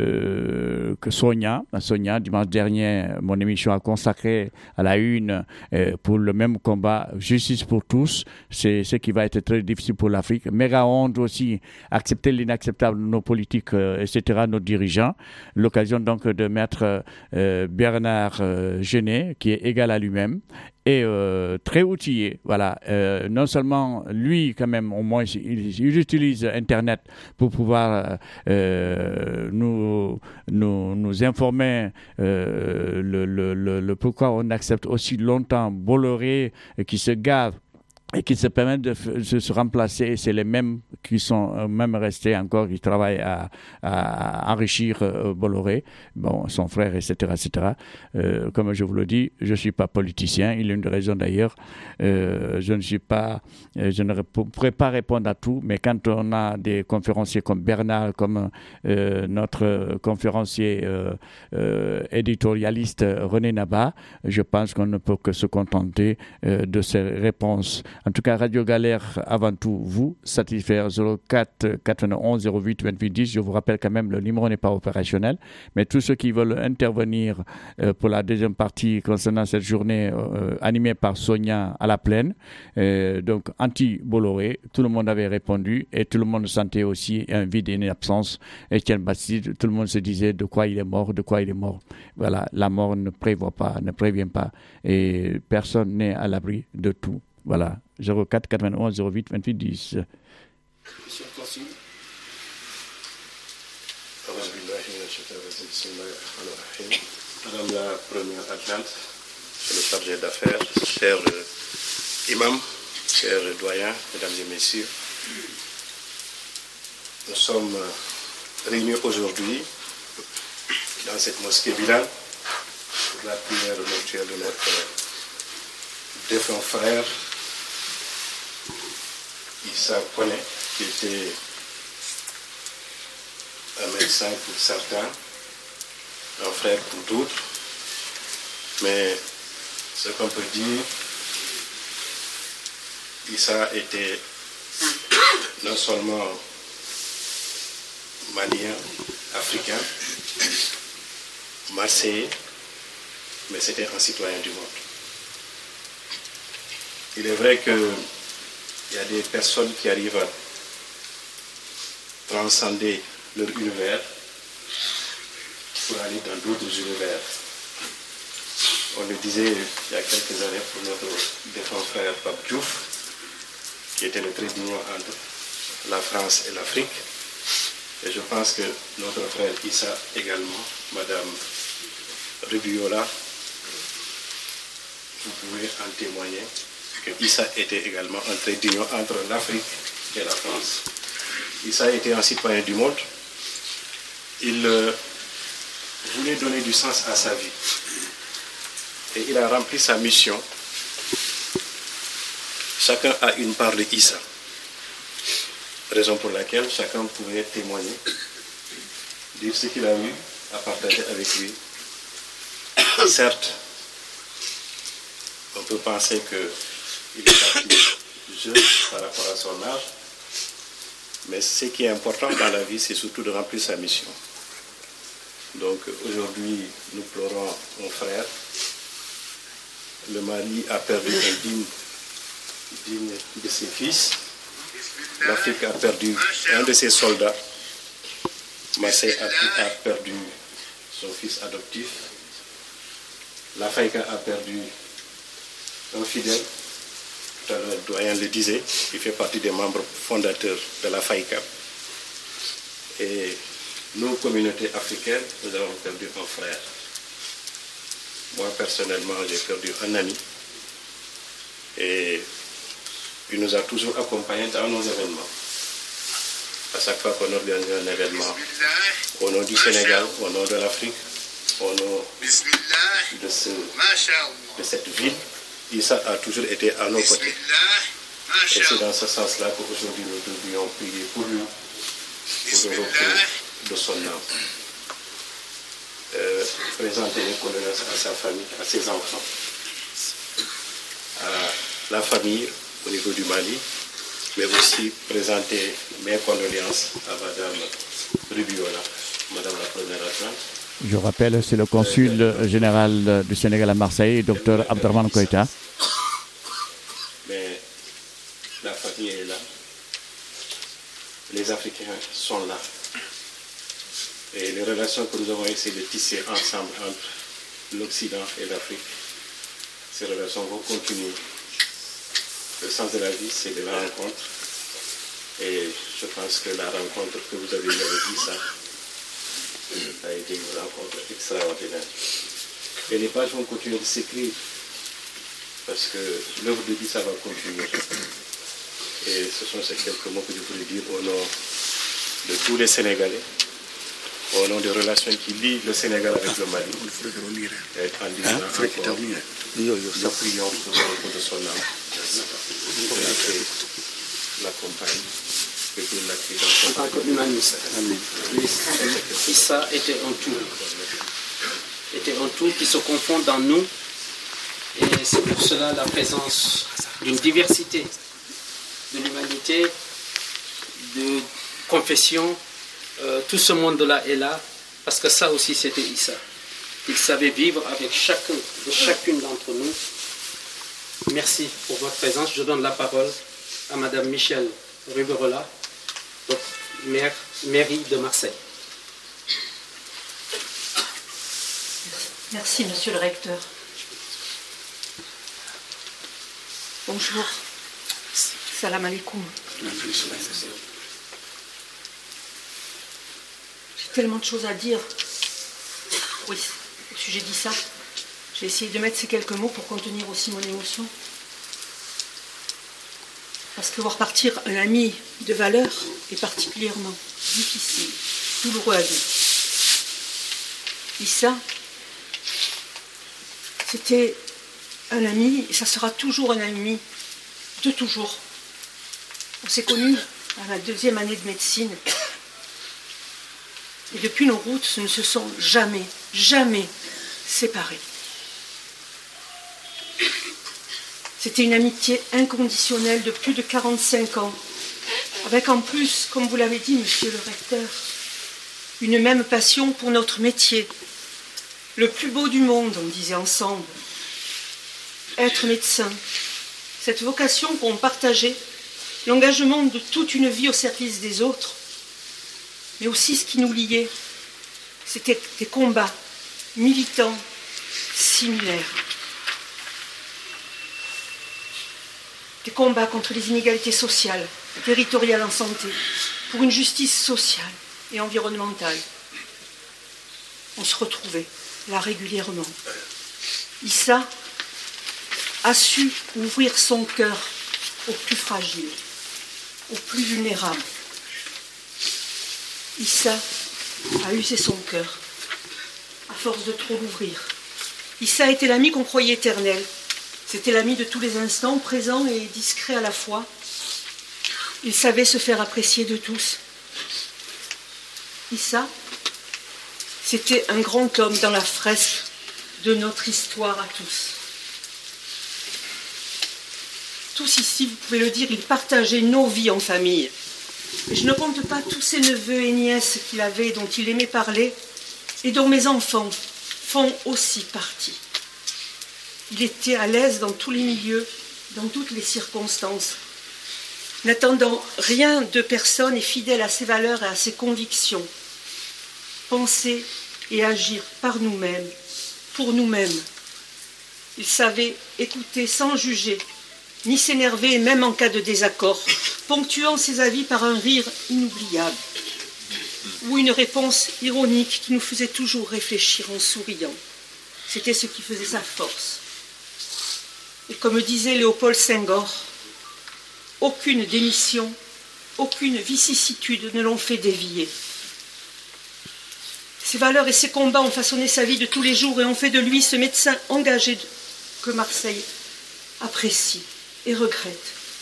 euh, que Sonia, Sonia, dimanche dernier, mon émission a consacré à la une euh, pour le même combat, justice pour tous. C'est ce qui va être très difficile pour l'Afrique. Méga honte aussi, accepter l'inacceptable de nos politiques, euh, et cetera, nos dirigeants. L'occasion donc de mettre euh, Bernard euh, Genet, qui est égal à lui-même, et euh, très outillé. Voilà. Euh, non seulement lui, quand même, au moins, il, il utilise Internet pour pouvoir euh, nous, nous, nous informer euh, le, le, le, le pourquoi on accepte aussi longtemps Bolloré, euh, qui se gave et qui se permettent de, de se remplacer. C'est les mêmes qui sont euh, même restés encore, qui travaillent à, à enrichir euh, Bolloré, bon, son frère, et cetera, et cetera. Euh, comme je vous le dis, je ne suis pas politicien. Il y a une raison d'ailleurs. Euh, je ne suis pas, je ne pourrais pas répondre à tout, mais quand on a des conférenciers comme Bernard, comme euh, notre conférencier euh, euh, éditorialiste René Nabat, je pense qu'on ne peut que se contenter euh, de ces réponses. En tout cas, Radio Galère, avant tout, vous satisfaire zéro quatre quatre-vingt-onze zéro huit vingt-huit dix. Je vous rappelle quand même, le numéro n'est pas opérationnel, mais tous ceux qui veulent intervenir euh, pour la deuxième partie concernant cette journée euh, animée par Sonia à la Plaine, euh, donc anti-Bolloré, tout le monde avait répondu et tout le monde sentait aussi un vide et une absence. Étienne Bastide, tout le monde se disait de quoi il est mort, de quoi il est mort. Voilà, la mort ne prévoit pas, ne prévient pas et personne n'est à l'abri de tout. Voilà, zéro quatre quatre-vingt-onze zéro huit vingt-huit dix. Monsieur le consul. Madame la première adjointe, monsieur le chargé d'affaires, cher imam, chers doyens, mesdames et messieurs, nous sommes réunis aujourd'hui dans cette mosquée Bilal pour la prière nocturne de notre défunt frère Issa Koné, qui était un médecin pour certains, un frère pour d'autres, mais ce qu'on peut dire, Issa était non seulement malien, africain, marseillais, mais c'était un citoyen du monde. Il est vrai qu'il y a des personnes qui arrivent à transcender leur univers pour aller dans d'autres univers. On le disait il y a quelques années pour notre défunt frère Pape Diouf, qui était le trait d'union entre la France et l'Afrique. Et je pense que notre frère Issa également, Madame Rubiola, vous pouvez en témoigner, que Issa était également un trait d'union entre l'Afrique et la France. Issa était un citoyen du monde. Il euh, voulait donner du sens à sa vie. Et il a rempli sa mission. Chacun a une part de Issa. Raison pour laquelle chacun pouvait témoigner, dire ce qu'il a eu à partager avec lui. Certes, on peut penser qu'il est parti jeune par rapport à son âge, mais ce qui est important dans la vie, c'est surtout de remplir sa mission. Donc aujourd'hui, nous pleurons mon frère. Le mari a perdu un digne, digne de ses fils. L'Afrique a perdu un de ses soldats. Marseille a, a perdu son fils adoptif. La Faïka a perdu un fidèle. Tout à l'heure, le doyen le disait, il fait partie des membres fondateurs de la Faïka. Et nos communautés africaines, nous avons perdu un frère. Moi, personnellement, j'ai perdu un ami. Et il nous a toujours accompagnés dans nos événements. À chaque fois qu'on organise un événement, au nom du Sénégal, au nom de l'Afrique, au nom de, ce, de cette ville, Issa a toujours été à nos côtés. Et c'est dans ce sens-là qu'aujourd'hui nous devrions prier pour lui, pour le repos de son âme. Euh, présenter les condoléances à sa famille, à ses enfants, à la famille au niveau du Mali, mais aussi présenter mes condoléances à Madame Rubiola, Madame la première adjointe. Je rappelle, c'est le consul euh, général du Sénégal à Marseille, Dr Abderrahmane Koïta. Mais la famille est là, les Africains sont là. Et les relations que nous avons essayé de tisser ensemble entre l'Occident et l'Afrique, ces relations vont continuer. Le sens de la vie, c'est de la rencontre. Et je pense que la rencontre que vous avez eue avec Issa a été une rencontre extraordinaire. Et les pages vont continuer de s'écrire parce que l'œuvre de Issa va continuer. Et ce sont ces quelques mots que je voulais dire au nom de tous les Sénégalais, au nom des relations qui lient le Sénégal avec le Mali. Et en disant encore, nous prions pour le repos de son âme, que la paix l'accompagne, que Dieu l'accueille dans son En tant qu'humaniste, Issa était un tout. Était un tout qui se confond dans nous. Et c'est pour cela la présence d'une diversité de l'humanité, de confession. Euh, tout ce monde-là est là, parce que ça aussi c'était Issa. Il savait vivre avec chacun et chacune d'entre nous. Merci pour votre présence. Je donne la parole à Madame Michèle Ruberola, maire, mairie de Marseille. Merci, monsieur le recteur. Bonjour. Salam alaikum. J'ai tellement de choses à dire. Oui, au sujet d'Issa. J'ai essayé de mettre ces quelques mots pour contenir aussi mon émotion. Parce que voir partir un ami de valeur est particulièrement difficile, douloureux à vivre. Issa, c'était un ami, et ça sera toujours un ami, de toujours. On s'est connus à la deuxième année de médecine. Et depuis, nos routes ne se sont jamais, jamais séparées. C'était une amitié inconditionnelle de plus de quarante-cinq ans, avec en plus, comme vous l'avez dit, monsieur le recteur, une même passion pour notre métier. Le plus beau du monde, on disait ensemble. Être médecin, cette vocation qu'on partageait, l'engagement de toute une vie au service des autres, mais aussi ce qui nous liait, c'était des combats militants similaires. Des combats contre les inégalités sociales, territoriales en santé, pour une justice sociale et environnementale. On se retrouvait là régulièrement. Issa a su ouvrir son cœur aux plus fragiles, aux plus vulnérables. Issa a usé son cœur à force de trop l'ouvrir. Issa était l'ami qu'on croyait éternel. C'était l'ami de tous les instants, présent et discret à la fois. Il savait se faire apprécier de tous. Issa, c'était un grand homme dans la fresque de notre histoire à tous. Tous ici, vous pouvez le dire, il partageait nos vies en famille. Et je ne compte pas tous ces neveux et nièces qu'il avait, dont il aimait parler, et dont mes enfants font aussi partie. Il était à l'aise dans tous les milieux, dans toutes les circonstances, n'attendant rien de personne et fidèle à ses valeurs et à ses convictions. Penser et agir par nous-mêmes, pour nous-mêmes. Il savait écouter sans juger, ni s'énerver, même en cas de désaccord, ponctuant ses avis par un rire inoubliable, ou une réponse ironique qui nous faisait toujours réfléchir en souriant. C'était ce qui faisait sa force. Et comme disait Léopold Senghor, aucune démission, aucune vicissitude ne l'ont fait dévier. Ses valeurs et ses combats ont façonné sa vie de tous les jours et ont fait de lui ce médecin engagé que Marseille apprécie et regrette.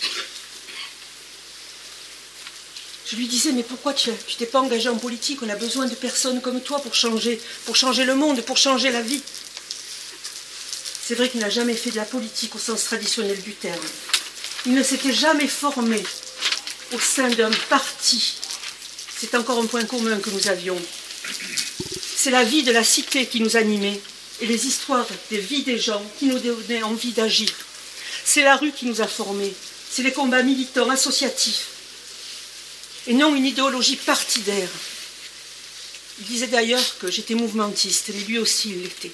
Je lui disais, mais pourquoi tu ne t'es pas engagé en politique? On a besoin de personnes comme toi pour changer, pour changer le monde, pour changer la vie. C'est vrai qu'il n'a jamais fait de la politique au sens traditionnel du terme. Il ne s'était jamais formé au sein d'un parti. C'est encore un point commun que nous avions. C'est la vie de la cité qui nous animait et les histoires des vies des gens qui nous donnaient envie d'agir. C'est la rue qui nous a formés. C'est les combats militants, associatifs. Et non une idéologie partidaire. Il disait d'ailleurs que j'étais mouvementiste, mais lui aussi il l'était.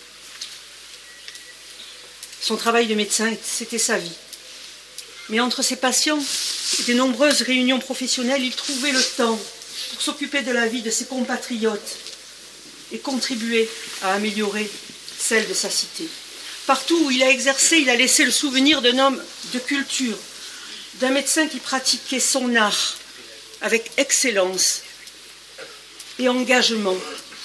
Son travail de médecin, c'était sa vie. Mais entre ses patients et de nombreuses réunions professionnelles, il trouvait le temps pour s'occuper de la vie de ses compatriotes et contribuer à améliorer celle de sa cité. Partout où il a exercé, il a laissé le souvenir d'un homme de culture, d'un médecin qui pratiquait son art avec excellence et engagement.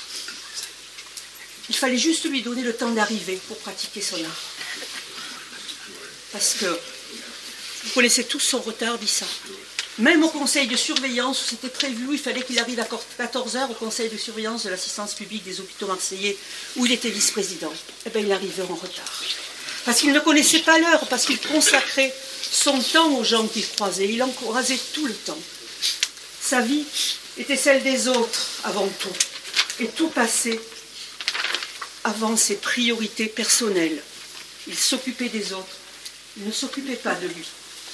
Il fallait juste lui donner le temps d'arriver pour pratiquer son art. Parce que vous connaissez tous son retard, dit ça. Même au conseil de surveillance, où c'était prévu, il fallait qu'il arrive à quatorze heures au conseil de surveillance de l'assistance publique des hôpitaux marseillais, où il était vice-président. Eh bien, il arrivait en retard. Parce qu'il ne connaissait pas l'heure, parce qu'il consacrait son temps aux gens qu'il croisait. Il en croisait tout le temps. Sa vie était celle des autres avant tout. Et tout passait avant ses priorités personnelles. Il s'occupait des autres. Il ne s'occupait pas de lui.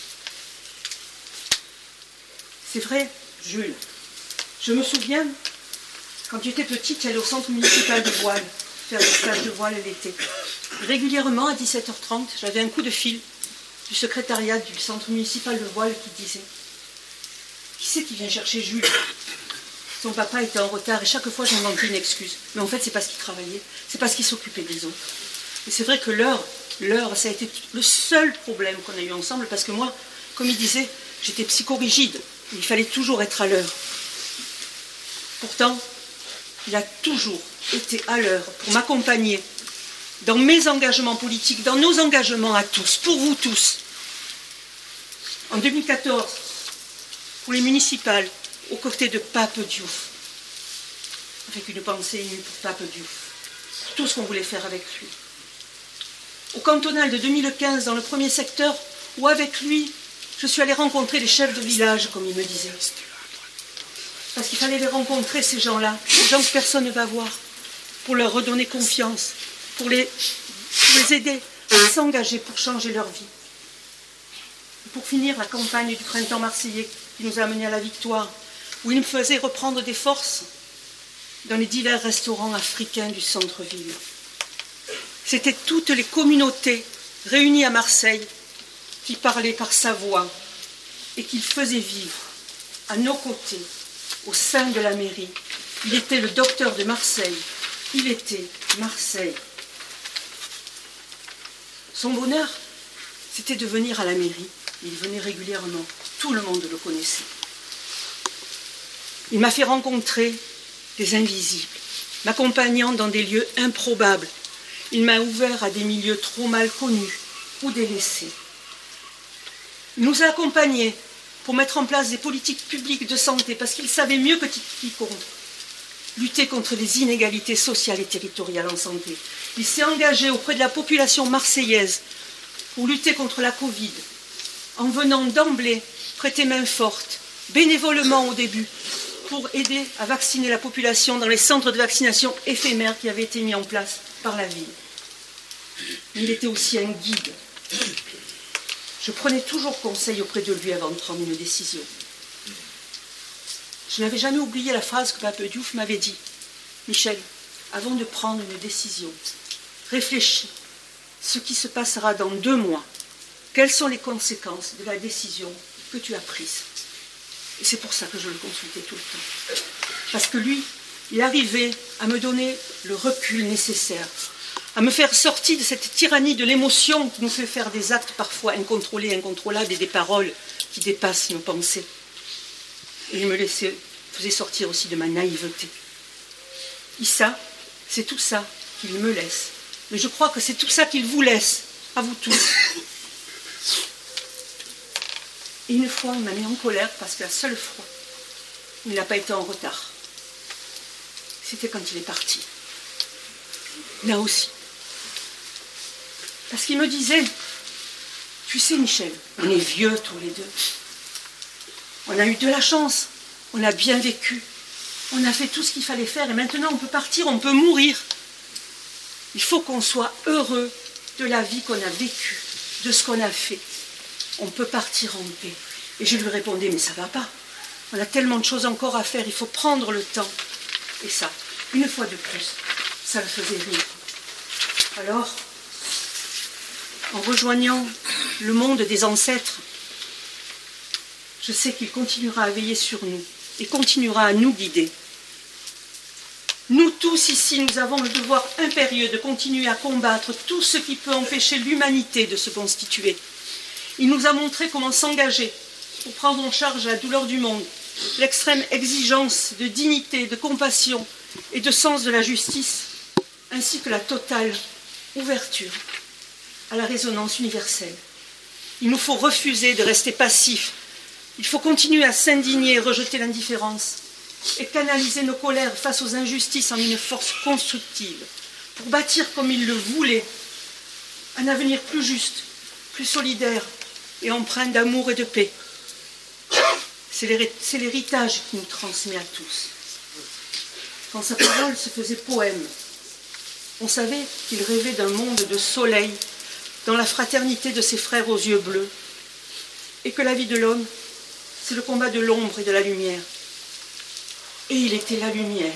C'est vrai, Jules. Je me souviens, quand tu étais petite, tu allais au centre municipal de voile, faire des stages de voile l'été. Régulièrement, à dix-sept heures trente, j'avais un coup de fil du secrétariat du centre municipal de voile qui disait « Qui c'est qui vient chercher Jules ?» Son papa était en retard et chaque fois j'inventais une excuse. Mais en fait, c'est parce qu'il travaillait, c'est parce qu'il s'occupait des autres. Et c'est vrai que l'heure, l'heure, ça a été le seul problème qu'on a eu ensemble, parce que moi, comme il disait, j'étais psychorigide. Il fallait toujours être à l'heure. Pourtant, il a toujours été à l'heure pour m'accompagner dans mes engagements politiques, dans nos engagements à tous, pour vous tous. En deux mille quatorze, pour les municipales, aux côtés de Pape Diouf, avec une pensée émue pour Pape Diouf, pour tout ce qu'on voulait faire avec lui. Au cantonal de deux mille quinze, dans le premier secteur, où avec lui, je suis allée rencontrer les chefs de village, comme il me disait. Parce qu'il fallait les rencontrer, ces gens-là, ces gens que personne ne va voir, pour leur redonner confiance, pour les, pour les aider à s'engager pour changer leur vie. Et pour finir, la campagne du printemps marseillais qui nous a amenés à la victoire, où il me faisait reprendre des forces dans les divers restaurants africains du centre-ville. C'étaient toutes les communautés réunies à Marseille qui parlaient par sa voix et qu'il faisait vivre à nos côtés, au sein de la mairie. Il était le docteur de Marseille. Il était Marseille. Son bonheur, c'était de venir à la mairie. Il venait régulièrement. Tout le monde le connaissait. Il m'a fait rencontrer des invisibles, m'accompagnant dans des lieux improbables. Il m'a ouvert à des milieux trop mal connus ou délaissés. Il nous a accompagnés pour mettre en place des politiques publiques de santé, parce qu'il savait mieux que quiconque lutter contre les inégalités sociales et territoriales en santé. Il s'est engagé auprès de la population marseillaise pour lutter contre la Covid, en venant d'emblée prêter main forte, bénévolement au début, pour aider à vacciner la population dans les centres de vaccination éphémères qui avaient été mis en place par la ville. Il était aussi un guide. Je prenais toujours conseil auprès de lui avant de prendre une décision. Je n'avais jamais oublié la phrase que Pape Diouf m'avait dit. « Michel, avant de prendre une décision, réfléchis ce qui se passera dans deux mois. Quelles sont les conséquences de la décision que tu as prise ?» Et c'est pour ça que je le consultais tout le temps. Parce que lui, il arrivait à me donner le recul nécessaire, à me faire sortir de cette tyrannie de l'émotion qui nous fait faire des actes parfois incontrôlés, incontrôlables, et des paroles qui dépassent nos pensées. Et il me laissait, faisait sortir aussi de ma naïveté. Issa, c'est tout ça qu'il me laisse. Mais je crois que c'est tout ça qu'il vous laisse, à vous tous. Et une fois, il m'a mis en colère parce que la seule fois où il n'a pas été en retard, c'était quand il est parti. Là aussi. Parce qu'il me disait, tu sais Michel, on est vieux tous les deux. On a eu de la chance, on a bien vécu, on a fait tout ce qu'il fallait faire et maintenant on peut partir, on peut mourir. Il faut qu'on soit heureux de la vie qu'on a vécue, de ce qu'on a fait. On peut partir en paix. Et je lui répondais, mais ça ne va pas. On a tellement de choses encore à faire, il faut prendre le temps. Et ça, une fois de plus, ça le faisait rire. Alors, en rejoignant le monde des ancêtres, je sais qu'il continuera à veiller sur nous et continuera à nous guider. Nous tous ici, nous avons le devoir impérieux de continuer à combattre tout ce qui peut empêcher l'humanité de se constituer. Il nous a montré comment s'engager pour prendre en charge la douleur du monde, l'extrême exigence de dignité, de compassion et de sens de la justice, ainsi que la totale ouverture à la résonance universelle. Il nous faut refuser de rester passifs. Il faut continuer à s'indigner et rejeter l'indifférence et canaliser nos colères face aux injustices en une force constructive pour bâtir comme il le voulait un avenir plus juste, plus solidaire et empreint d'amour et de paix. C'est l'héritage qui nous transmet à tous. Quand sa parole se faisait poème, on savait qu'il rêvait d'un monde de soleil dans la fraternité de ses frères aux yeux bleus, et que la vie de l'homme, c'est le combat de l'ombre et de la lumière. Et il était la lumière.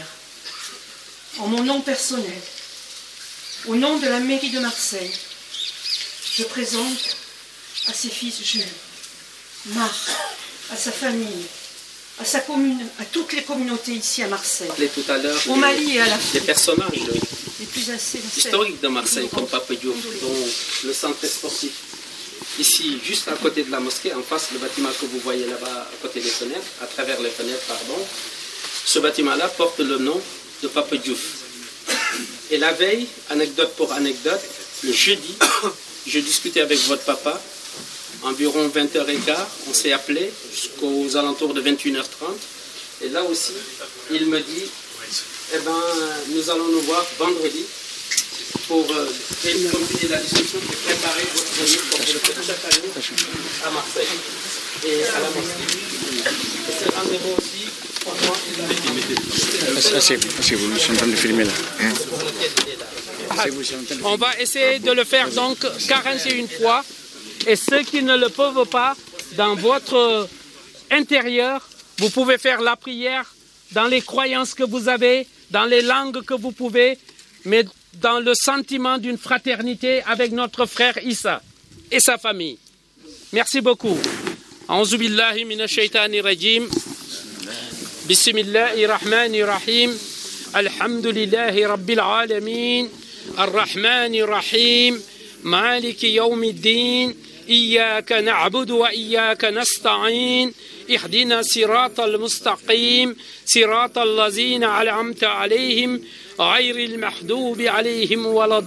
En mon nom personnel, au nom de la mairie de Marseille, je présente à ses fils Jules, Marc, à sa famille, à sa commune, à toutes les communautés ici à Marseille, tout à l'heure, au les, Mali et à l'Afrique, les personnages les plus assez historiques de Marseille, comme Pape Diouf, dont le centre sportif. Ici, juste à côté de la mosquée, en face, le bâtiment que vous voyez là-bas, à côté des fenêtres, à travers les fenêtres, pardon, ce bâtiment-là porte le nom de Pape Diouf. Et la veille, anecdote pour anecdote, le jeudi, je discutais avec votre papa, environ vingt heures quinze, on s'est appelé jusqu'aux alentours de vingt et une heures trente. Et là aussi, il me dit, eh ben, nous allons nous voir vendredi pour euh, continuer la discussion et préparer votre venue comme vous le faites chaque année à Marseille et à la mosquée. Et ce rendez-vous aussi, pour moi, c'est vous, je suis en train de filmer là. On va essayer de le faire donc quarante et une fois. Et ceux qui ne le peuvent pas, dans votre intérieur, vous pouvez faire la prière dans les croyances que vous avez, dans les langues que vous pouvez, mais dans le sentiment d'une fraternité avec notre frère Issa et sa famille. Merci beaucoup. A'udhu billahi minash shaitani rajim. Bismillahir rahmanir rahim. Alhamdulillahi rabbil alamin. Ar-rahmanir rahim. Maliki yawmiddin. إياك نعبد وإياك نستعين اهدنا صراط المستقيم صراط الذين أنعمت عليهم غير المحدوب عليهم ولا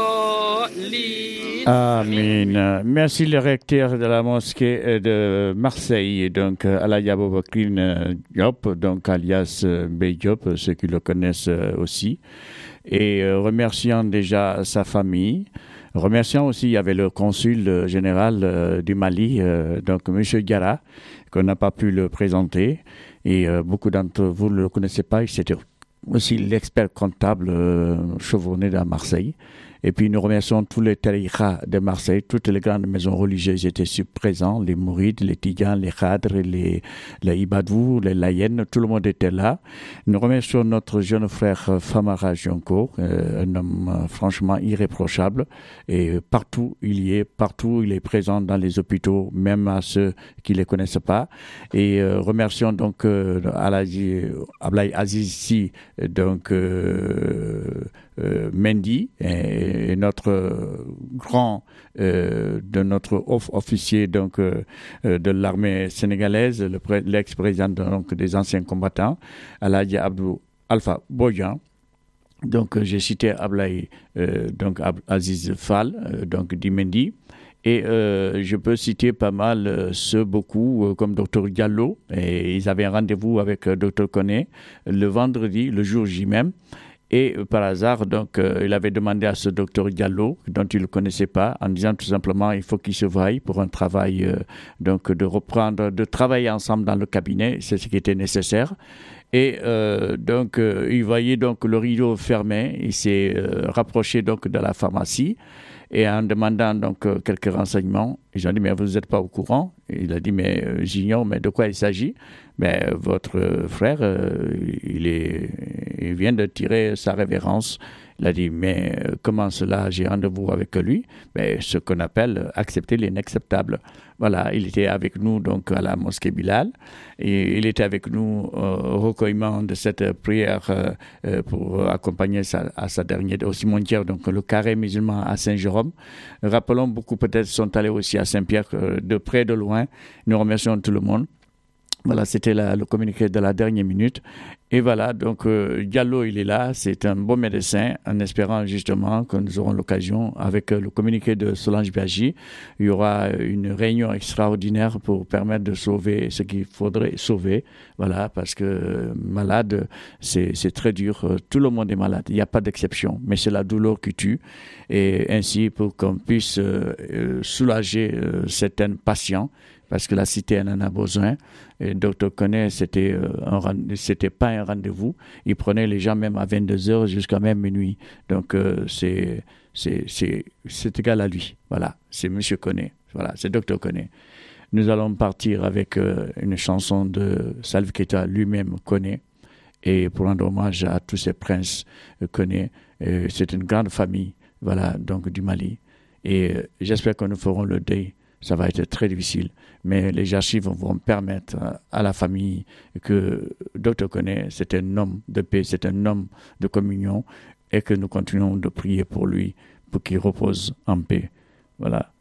الضالين. Amen. Merci le recteur de la mosquée de Marseille, donc Alhaji Aboubakrin Diop, donc alias Bey Diop, ceux qui le connaissent aussi, et remerciant déjà sa famille. Remerciant aussi, il y avait le consul général euh, du Mali, euh, donc M. Diarra, qu'on n'a pas pu le présenter. Et euh, beaucoup d'entre vous ne le connaissez pas. C'était aussi l'expert comptable euh, chevronné à Marseille. Et puis nous remercions tous les tariqas de Marseille, toutes les grandes maisons religieuses étaient présents, les Mourides, les Tidjans, les Khadres, les, les Ibadou, les Layènes, tout le monde était là. Nous remercions notre jeune frère Famara Dionko, euh, un homme euh, franchement irréprochable, et euh, partout il y est, partout il est présent dans les hôpitaux, même à ceux qui ne les connaissent pas. Et euh, remercions donc euh, Alhaji Ablaye Azizi, donc euh, euh, Mendy, et, et notre grand euh, de notre officier donc euh, de l'armée sénégalaise, le pré- l'ex-président donc des anciens combattants, Alhaji Abdou Alpha Boyan. Donc euh, j'ai cité Ablaye euh, donc Ab- Aziz Fall euh, donc d'Imendi. Et euh, je peux citer pas mal euh, ceux, beaucoup, euh, comme docteur Diallo. Et ils avaient un rendez-vous avec euh, docteur Koné le vendredi, le jour J même. Et euh, par hasard, donc, euh, il avait demandé à ce docteur Diallo, dont il ne le connaissait pas, en disant tout simplement il faut qu'il se voie pour un travail, euh, donc de reprendre, de travailler ensemble dans le cabinet. C'est ce qui était nécessaire. Et euh, donc, euh, il voyait donc le rideau fermé. Il s'est euh, rapproché donc de la pharmacie. Et en demandant donc euh, quelques renseignements, ils ont dit, mais vous n'êtes pas au courant? Et il a dit, mais euh, j'ignore, mais de quoi il s'agit? Mais euh, votre euh, frère, euh, il est, il vient de tirer sa révérence. Il a dit, mais euh, comment cela, j'ai rendez-vous avec lui? Mais ce qu'on appelle accepter l'inacceptable. Voilà, il était avec nous donc à la mosquée Bilal, et il était avec nous euh, au recueillement de cette prière euh, euh, pour accompagner sa, à sa dernière, au cimetière, donc le carré musulman à Saint-Jérôme. Rappelons, beaucoup peut-être sont allés aussi à Saint-Pierre, euh, de près, de loin. Nous remercions tout le monde. Voilà, c'était la, le communiqué de la dernière minute. Et voilà, donc euh, Diallo, il est là, c'est un bon médecin, en espérant justement que nous aurons l'occasion, avec euh, le communiqué de Solange Biaggi, il y aura une réunion extraordinaire pour permettre de sauver ce qu'il faudrait sauver. Voilà, parce que euh, malade, c'est, c'est très dur. Euh, tout le monde est malade, il n'y a pas d'exception, mais c'est la douleur qui tue. Et ainsi, pour qu'on puisse euh, euh, soulager euh, certains patients, parce que la cité elle en a besoin. Et docteur Koné, c'était euh, un, c'était pas un rendez-vous. Il prenait les gens même à vingt-deux heures jusqu'à même minuit. Donc euh, c'est c'est c'est c'est égal à lui. Voilà, c'est Monsieur Koné. Voilà, c'est docteur Koné. Nous allons partir avec euh, une chanson de Salif Keita lui-même Koné, et pour rendre hommage à tous ces princes euh, Koné. Euh, c'est une grande famille, voilà, donc du Mali. Et euh, j'espère que nous ferons le deuil. Ça va être très difficile, mais les archives vont permettre à la famille que docteur Koné, c'est un homme de paix, c'est un homme de communion, et que nous continuons de prier pour lui, pour qu'il repose en paix. Voilà.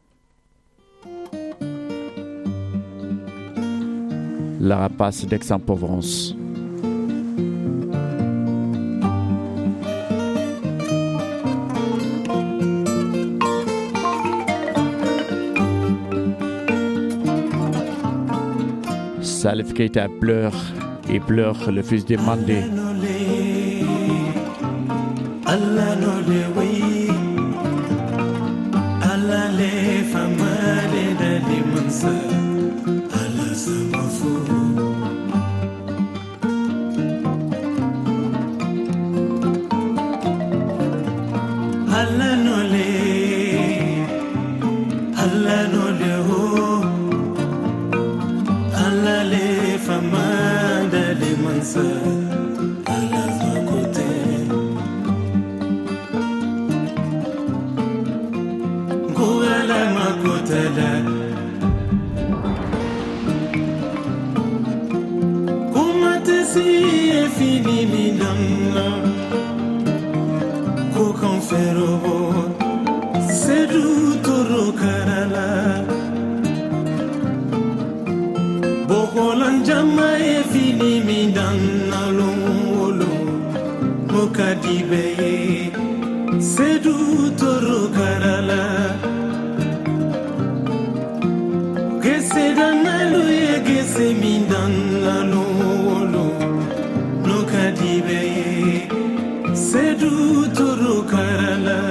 La rapace d'Aix-en-Provence. Salif Keita pleure et pleure le fils de Mandé. Allah no le way, Allah le famale da di mansa, Allah samafu. Allah no le, Allah no le ho, Allah le famale da di mansa. Si è fini mi danno ko kan ferobo seduto rokarala bokolan jamma è fini mi danno lolo mokadibe seduto rokarala che se danno e che se mi danno lolo Kadibeye seduto rokarala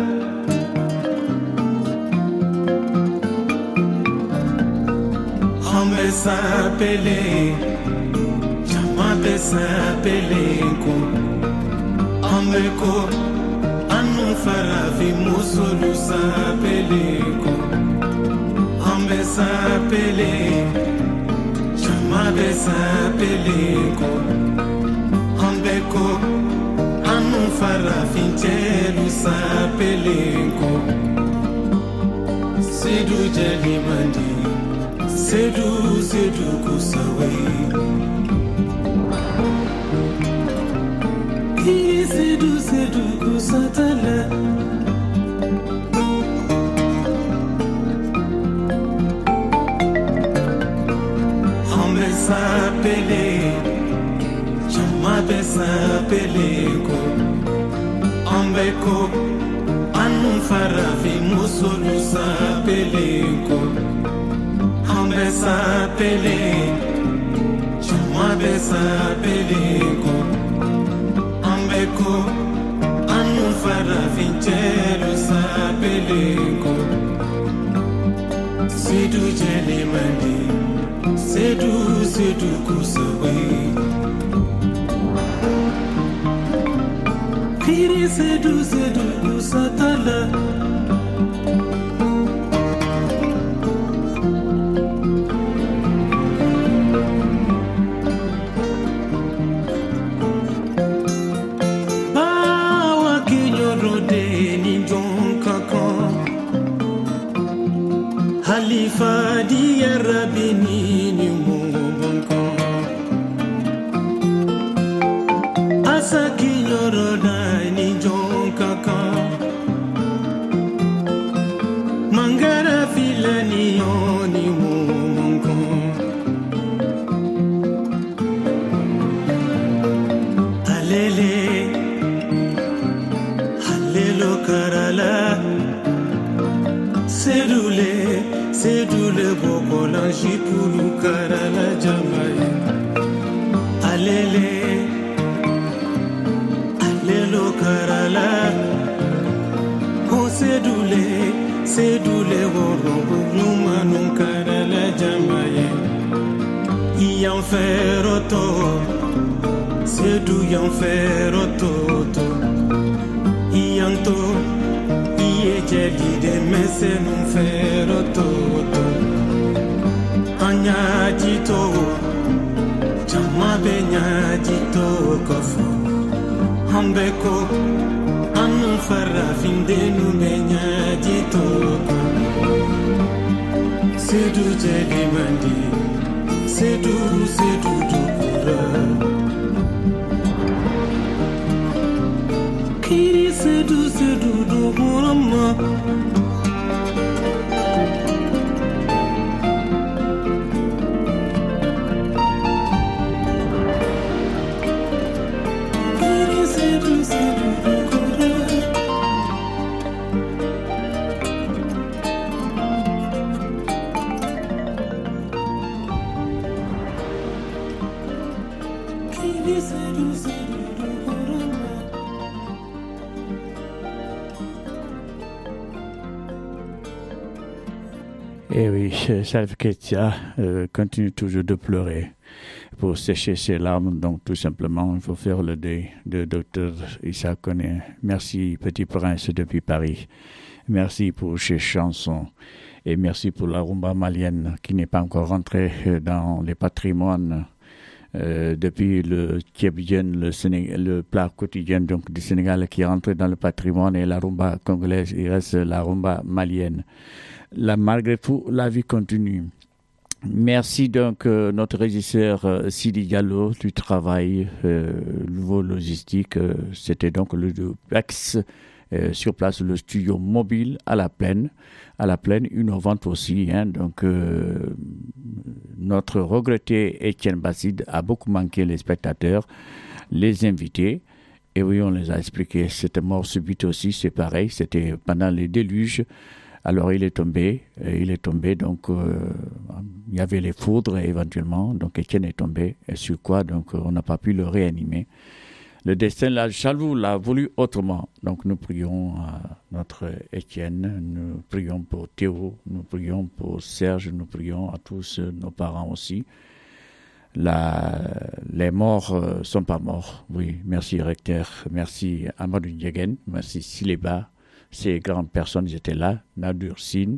Hambe sapele Chamabe sapele ko Hambe ko Anu farafi musulu sapele ko Hambe sapele Chamabe sapele ko Ambeko anu farafin telu sapelenko Sedu jeli mandi Sedu sedu kusawe Kiri sedu sedu kusatala Ambe sapele Mabe sapeleko Ambeko Anu farafi musulu sapeleko Ambe sapele Mabe sapeleko Ambeko Anu farafi telu sapeleko Sedu jeli mandi Sedu sedu kusawe Kiri sedu sedu satala jipulu karala jamaye alele alelo karala o sedule sedule woro numanu karala jamaye iyan feroto sedu yan feroto iyanto iye jeli de mesenu feroto anya jito chama benya jito kofo hambeko anu farra finde nu benya jito sedu jeli mandi sedu sedu dukura kiri sedu sedu dukura ma Et oui, Salve Ketia euh, continue toujours de pleurer pour sécher ses larmes. Donc, tout simplement, il faut faire le deuil de docteur Issa Koné. Merci, Petit Prince depuis Paris. Merci pour ces chansons. Et merci pour la rumba malienne qui n'est pas encore rentrée dans les patrimoines. Euh, depuis le Thiebien, le, Sénégal, le plat quotidien donc, du Sénégal qui est rentré dans le patrimoine et la rumba congolaise, il reste la rumba malienne. Là, malgré tout, la vie continue. Merci donc euh, notre régisseur euh, Sidi Diallo du travail euh, nouveau logistique. Euh, c'était donc le Pex euh, sur place, le studio mobile à la plaine, à la plaine innovante aussi. Hein, donc euh, notre regretté Étienne Basside a beaucoup manqué les spectateurs, les invités. Et oui, on les a expliqué. Cette mort subite aussi, c'est pareil. C'était pendant les déluges. Alors il est tombé, il est tombé, donc euh, il y avait les foudres éventuellement, donc Étienne est tombé, et sur quoi donc on n'a pas pu le réanimer. Le destin, la Chalvou l'a voulu autrement, donc nous prions à notre Étienne, nous prions pour Théo, nous prions pour Serge, nous prions à tous nos parents aussi. La, les morts euh, sont pas morts, oui, merci Recteur, merci Amadou Ndiagen, merci Sileba. Ces grandes personnes étaient là, Nadur Sine,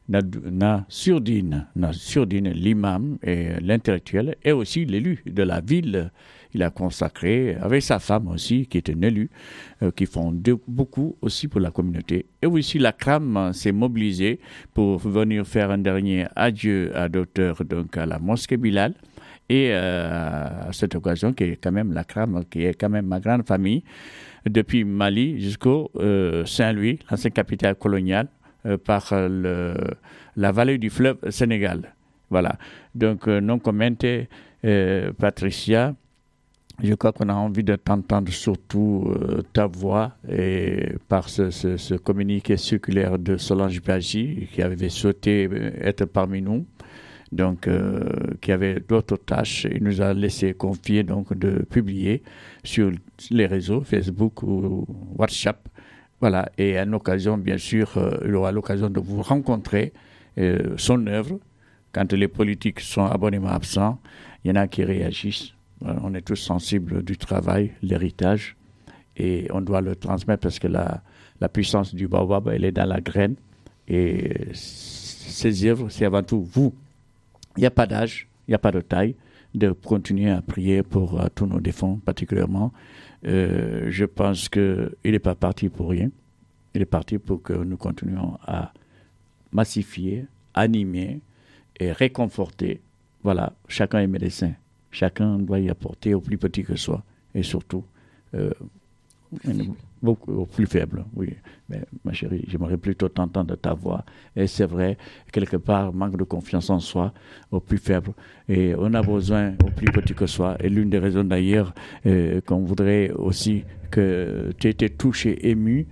Nasurdine, Nasurdine, l'imam et l'intellectuel, et aussi l'élu de la ville. Il a consacré, avec sa femme aussi, qui est une élue, euh, qui font de, beaucoup aussi pour la communauté. Et aussi la C R A M s'est mobilisée pour venir faire un dernier adieu à docteur, donc à la mosquée Bilal. Et euh, à cette occasion, qui est quand même la C R A M, qui est quand même ma grande famille, depuis Mali jusqu'au euh, Saint-Louis, l'ancienne capitale coloniale, euh, par le, la vallée du fleuve Sénégal. Voilà. Donc, euh, non commenté, euh, Patricia, je crois qu'on a envie de t'entendre surtout euh, ta voix et par ce, ce, ce communiqué circulaire de Solange Baji qui avait souhaité être parmi nous. Donc, euh, qui avait d'autres tâches, il nous a laissé confier donc de publier sur les réseaux Facebook ou WhatsApp. Voilà, et à une occasion, bien sûr, euh, il aura l'occasion de vous rencontrer euh, son œuvre. Quand les politiques sont abonnément absents, il y en a qui réagissent. Voilà, on est tous sensibles du travail, l'héritage, et on doit le transmettre parce que la, la puissance du baobab, elle est dans la graine. Et ces œuvres, c'est avant tout vous. Il n'y a pas d'âge, il n'y a pas de taille, de continuer à prier pour uh, tous nos défunts particulièrement. Euh, je pense qu'il n'est pas parti pour rien. Il est parti pour que nous continuions à massifier, animer et réconforter. Voilà, chacun est médecin. Chacun doit y apporter au plus petit que soi. Et surtout, euh, beaucoup au plus faible, oui. Mais ma chérie, j'aimerais plutôt t'entendre ta voix. Et c'est vrai, quelque part, manque de confiance en soi, au plus faible. Et on a besoin au plus petit que soi. Et l'une des raisons d'ailleurs euh, qu'on voudrait aussi que tu aies été touché, ému,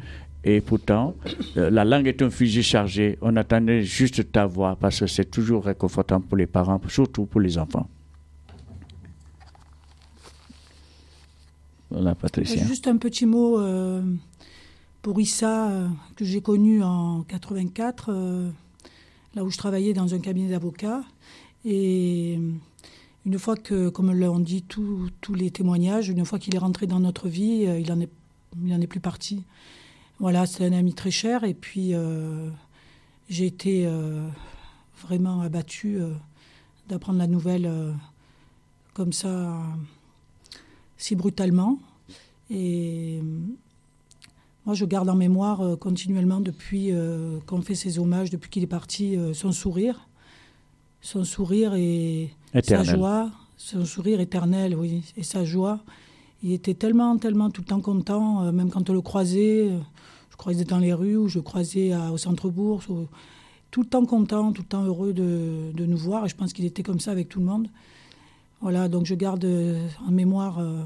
Et pourtant, euh, la langue est un fusil chargé. On attendait juste ta voix parce que c'est toujours réconfortant pour les parents, surtout pour les enfants. Voilà, Patricia. Juste un petit mot euh, pour Issa, euh, que j'ai connu en quatre-vingt-quatre, euh, là où je travaillais dans un cabinet d'avocats. Et une fois que, comme l'ont dit tous les témoignages, une fois qu'il est rentré dans notre vie, euh, il n'en est, il en est plus parti. Voilà, c'est un ami très cher. Et puis, euh, j'ai été euh, vraiment abattue euh, d'apprendre la nouvelle euh, comme ça, euh, si brutalement. Et euh, moi, je garde en mémoire euh, continuellement, depuis euh, qu'on fait ses hommages, depuis qu'il est parti, euh, son sourire. Son sourire et éternel. Sa joie. Son sourire éternel, oui, et sa joie. Il était tellement, tellement tout le temps content, euh, même quand on le croisait. Euh, je croisais dans les rues ou je croisais à, au centre-bourse. Ou, tout le temps content, tout le temps heureux de, de nous voir. Et je pense qu'il était comme ça avec tout le monde. Voilà, donc je garde euh, en mémoire euh,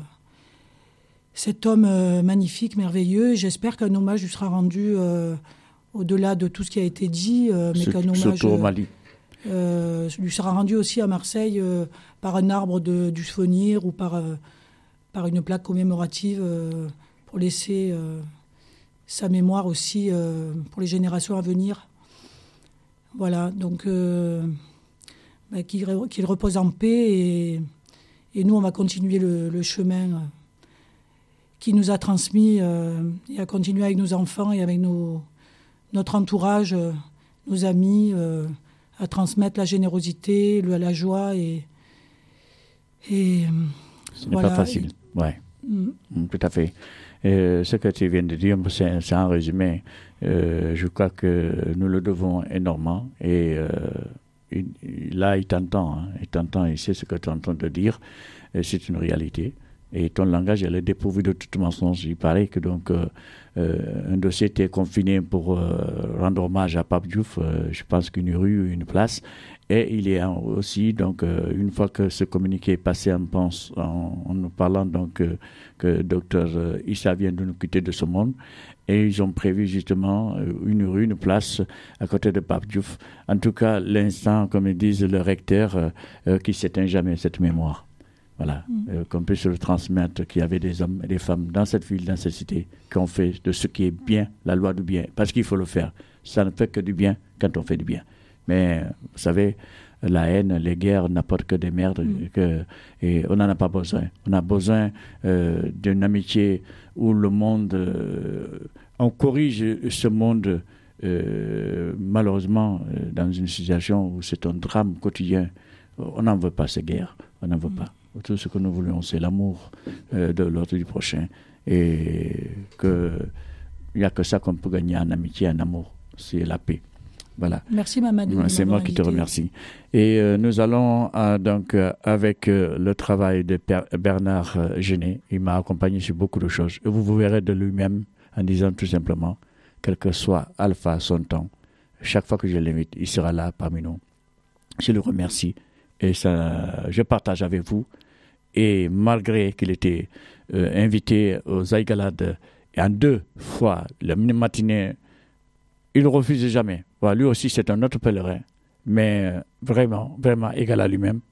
cet homme euh, magnifique, merveilleux. J'espère qu'un hommage lui sera rendu euh, au-delà de tout ce qui a été dit, euh, mais qu'un hommage surtout au Mali. Euh, lui sera rendu aussi à Marseille euh, par un arbre de, du souvenir ou par, euh, par une plaque commémorative euh, pour laisser euh, sa mémoire aussi euh, pour les générations à venir. Voilà, donc euh, bah, qu'il, qu'il repose en paix et, et nous on va continuer le, le chemin euh, qu'il nous a transmis euh, et à continuer avec nos enfants et avec nos, notre entourage, euh, nos amis, euh, à transmettre la générosité, le, la joie et... et Ce n'est voilà. pas facile, oui. Mm. Tout à fait. Euh, ce que tu viens de dire, c'est, c'est un résumé. Euh, je crois que nous le devons énormément. Et euh, il, là, il t'entend. Hein, il t'entend, il sait ce que tu es en train de dire. Et c'est une réalité. Et ton langage, elle est dépourvu de toute mensonge. Il paraît que donc euh, euh, un dossier était confiné pour euh, rendre hommage à Pape Diouf. Euh, je pense qu'une rue, une place. Et il est aussi, donc, euh, une fois que ce communiqué est passé en, pense, en, en nous parlant donc, euh, que docteur euh, Issa vient de nous quitter de ce monde, et ils ont prévu justement euh, une rue, une place à côté de Pape Diouf. En tout cas, l'instant, comme ils disent, le recteur, euh, euh, qui s'éteint jamais cette mémoire. Voilà, mm. euh, qu'on puisse le transmettre, qu'il y avait des hommes et des femmes dans cette ville, dans cette cité, qui ont fait de ce qui est bien, la loi du bien, parce qu'il faut le faire. Ça ne fait que du bien quand on fait du bien. Mais, vous savez, la haine, les guerres n'apportent que des merdes, mm. que, et on n'en a pas besoin. On a besoin euh, d'une amitié où le monde, euh, on corrige ce monde, euh, malheureusement, euh, dans une situation où c'est un drame quotidien. On n'en veut pas ces guerres, on n'en veut mm. pas. Tout ce que nous voulons, c'est l'amour euh, de l'autre du prochain. Et qu'il n'y a que ça qu'on peut gagner en amitié, en amour. C'est la paix. Voilà. Merci Mamadou. C'est moi qui te remercie. Et euh, nous allons euh, donc euh, avec euh, le travail de Père Bernard euh, Genet. Il m'a accompagné sur beaucoup de choses. Et vous vous verrez de lui-même en disant tout simplement, quel que soit Alpha son temps, chaque fois que je l'invite, il sera là parmi nous. Je le remercie. Et ça, je partage avec vous. Et malgré qu'il était euh, invité aux Aïgalades en deux fois, la matinée, il ne refuse jamais. Voilà, lui aussi, c'est un autre pèlerin, mais euh, vraiment, vraiment égal à lui-même.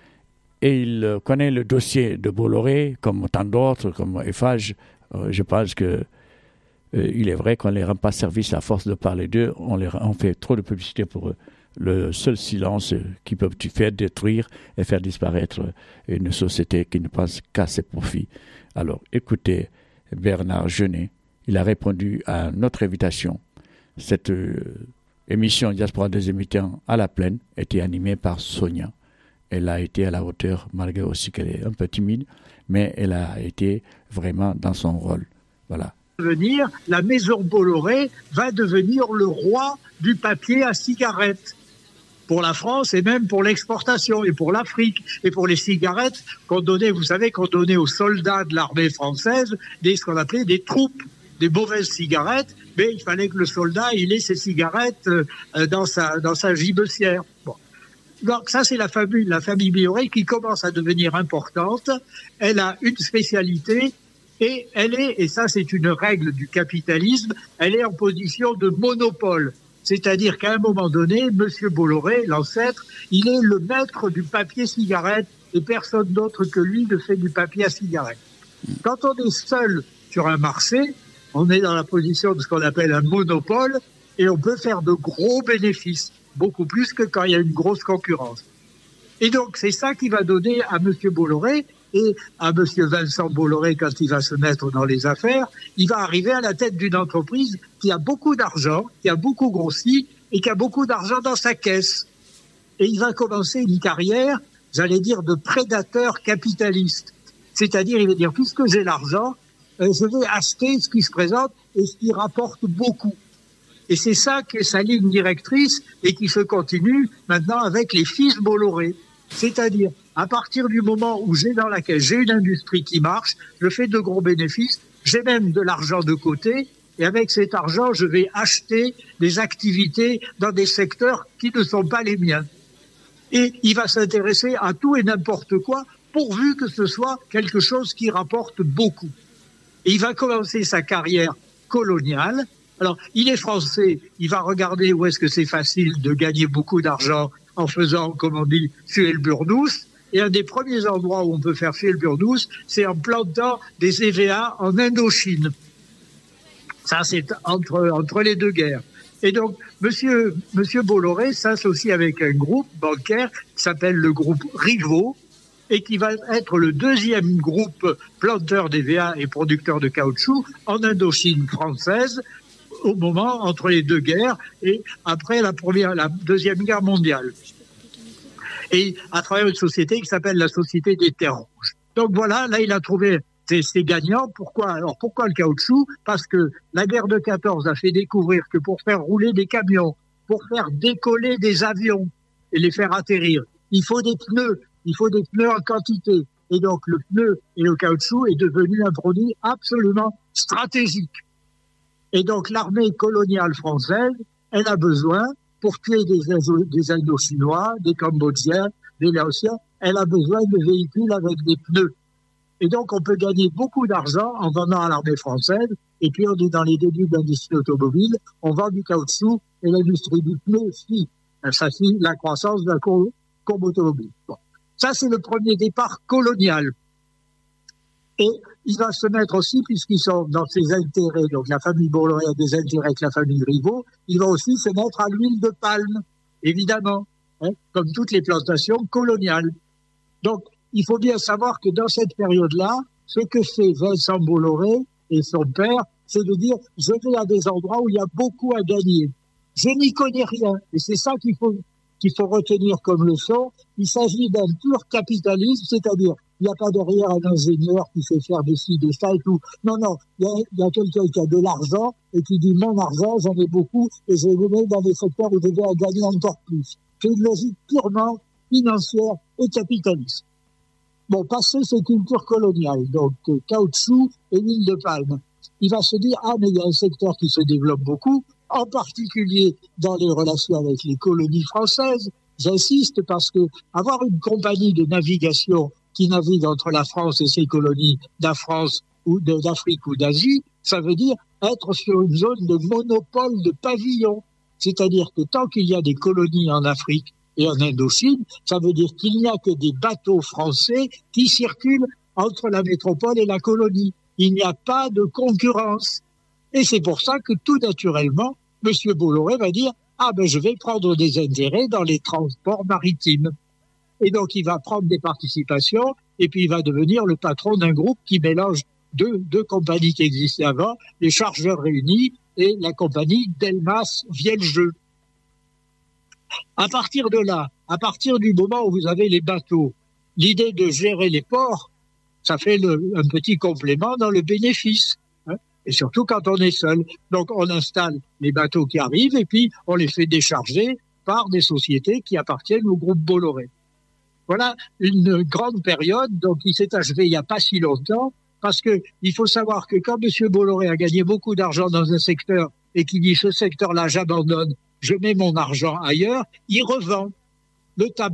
Et il euh, connaît le dossier de Bolloré, comme tant d'autres, comme Eiffage. Euh, je pense que euh, il est vrai qu'on ne les rend pas service à force de parler d'eux. On, les, on fait trop de publicité pour eux. Le seul silence qui peut faire détruire et faire disparaître une société qui ne pense qu'à ses profits. Alors, écoutez Bernard Genet, il a répondu à notre invitation. Cette euh, émission Diaspora des Imitants à la plaine était animée par Sonia. Elle a été à la hauteur, malgré aussi qu'elle est un peu timide, mais elle a été vraiment dans son rôle. Voilà. Venir, la maison Bolloré va devenir le roi du papier à cigarettes pour la France et même pour l'exportation et pour l'Afrique et pour les cigarettes qu'on donnait, vous savez, qu'on donnait aux soldats de l'armée française des, ce qu'on appelait des troupes, des mauvaises cigarettes, mais il fallait que le soldat il ait ses cigarettes euh, dans sa dans sa gibecière. Bon. Donc ça c'est la famille la famille Bolloré qui commence à devenir importante. Elle a une spécialité, Et elle est, et ça c'est une règle du capitalisme, elle est en position de monopole. C'est-à-dire qu'à un moment donné, M. Bolloré, l'ancêtre, il est le maître du papier cigarette et personne d'autre que lui ne fait du papier à cigarette. Quand on est seul sur un marché, on est dans la position de ce qu'on appelle un monopole et on peut faire de gros bénéfices, beaucoup plus que quand il y a une grosse concurrence. Et donc c'est ça qui va donner à M. Bolloré et à M. Vincent Bolloré, quand il va se mettre dans les affaires, il va arriver à la tête d'une entreprise qui a beaucoup d'argent, qui a beaucoup grossi et qui a beaucoup d'argent dans sa caisse. Et il va commencer une carrière, j'allais dire, de prédateur capitaliste. C'est-à-dire, il va dire, puisque j'ai l'argent, euh, je vais acheter ce qui se présente et ce qui rapporte beaucoup. Et c'est ça qui est sa ligne directrice et qui se continue maintenant avec les fils Bolloré. C'est-à-dire, à partir du moment où j'ai dans la caisse, j'ai une industrie qui marche, je fais de gros bénéfices, j'ai même de l'argent de côté, et avec cet argent, je vais acheter des activités dans des secteurs qui ne sont pas les miens. Et il va s'intéresser à tout et n'importe quoi, pourvu que ce soit quelque chose qui rapporte beaucoup. Et il va commencer sa carrière coloniale. Alors, il est français, il va regarder où est-ce que c'est facile de gagner beaucoup d'argent en faisant, comme on dit, suer le burnous. Et un des premiers endroits où on peut faire suer le burnous, c'est en plantant des E V A en Indochine. Ça, c'est entre, entre les deux guerres. Et donc, monsieur, monsieur Bolloré s'associe avec un groupe bancaire qui s'appelle le groupe Rivaud et qui va être le deuxième groupe planteur d'E V A et producteur de caoutchouc en Indochine française au moment entre les deux guerres et après la première, la deuxième guerre mondiale. Et à travers une société qui s'appelle la Société des Terres Rouges. Donc voilà, là il a trouvé ses, ses gagnants. Pourquoi? Alors pourquoi le caoutchouc? Parce que la guerre de quatorze a fait découvrir que pour faire rouler des camions, pour faire décoller des avions et les faire atterrir, il faut des pneus, il faut des pneus en quantité. Et donc le pneu et le caoutchouc est devenu un produit absolument stratégique. Et donc l'armée coloniale française, elle a besoin, pour tuer des, des Indo-Chinois, des Cambodgiens, des Laotiens, elle a besoin de véhicules avec des pneus. Et donc on peut gagner beaucoup d'argent en vendant à l'armée française, et puis on est dans les débuts de l'industrie automobile, on vend du caoutchouc, et l'industrie du pneu suit. Ça suit la croissance de la courbe automobile. Bon. Ça c'est le premier départ colonial. Et il va se mettre aussi, puisqu'ils sont dans ses intérêts, donc la famille Bolloré a des intérêts avec la famille Rivaud, il va aussi se mettre à l'huile de palme, évidemment, hein, comme toutes les plantations coloniales. Donc, il faut bien savoir que dans cette période-là, ce que fait Vincent Bolloré et son père, c'est de dire, je vais à des endroits où il y a beaucoup à gagner. Je n'y connais rien, et c'est ça qu'il faut, qu'il faut retenir comme leçon. Il s'agit d'un pur capitalisme, c'est-à-dire, il n'y a pas derrière un ingénieur qui sait faire des ci, des ça et tout. Non, non, il y a, il y a quelqu'un qui a de l'argent et qui dit mon argent, j'en ai beaucoup et je vais le mettre dans des secteurs où je vais en gagner encore plus. C'est une logique purement financière et capitaliste. Bon, passer ces cultures coloniales, donc euh, caoutchouc et huile de palme, il va se dire, ah, mais il y a un secteur qui se développe beaucoup, en particulier dans les relations avec les colonies françaises. J'insiste parce que avoir une compagnie de navigation qui navigue entre la France et ses colonies d'Afrique ou d'Afrique ou d'Asie, ça veut dire être sur une zone de monopole de pavillon. C'est-à-dire que tant qu'il y a des colonies en Afrique et en Indochine, ça veut dire qu'il n'y a que des bateaux français qui circulent entre la métropole et la colonie. Il n'y a pas de concurrence. Et c'est pour ça que tout naturellement, M. Bolloré va dire « Ah ben je vais prendre des intérêts dans les transports maritimes ». Et donc, il va prendre des participations et puis il va devenir le patron d'un groupe qui mélange deux, deux compagnies qui existaient avant, les Chargeurs Réunis et la compagnie Delmas-Vieljeux. À partir de là, à partir du moment où vous avez les bateaux, l'idée de gérer les ports, ça fait le, un petit complément dans le bénéfice. Hein, et surtout quand on est seul. Donc, on installe les bateaux qui arrivent et puis on les fait décharger par des sociétés qui appartiennent au groupe Bolloré. Voilà une grande période, donc il s'est achevé il n'y a pas si longtemps, parce que il faut savoir que quand M. Bolloré a gagné beaucoup d'argent dans un secteur et qu'il dit ce secteur-là, j'abandonne, je mets mon argent ailleurs, il revend. Le tabac,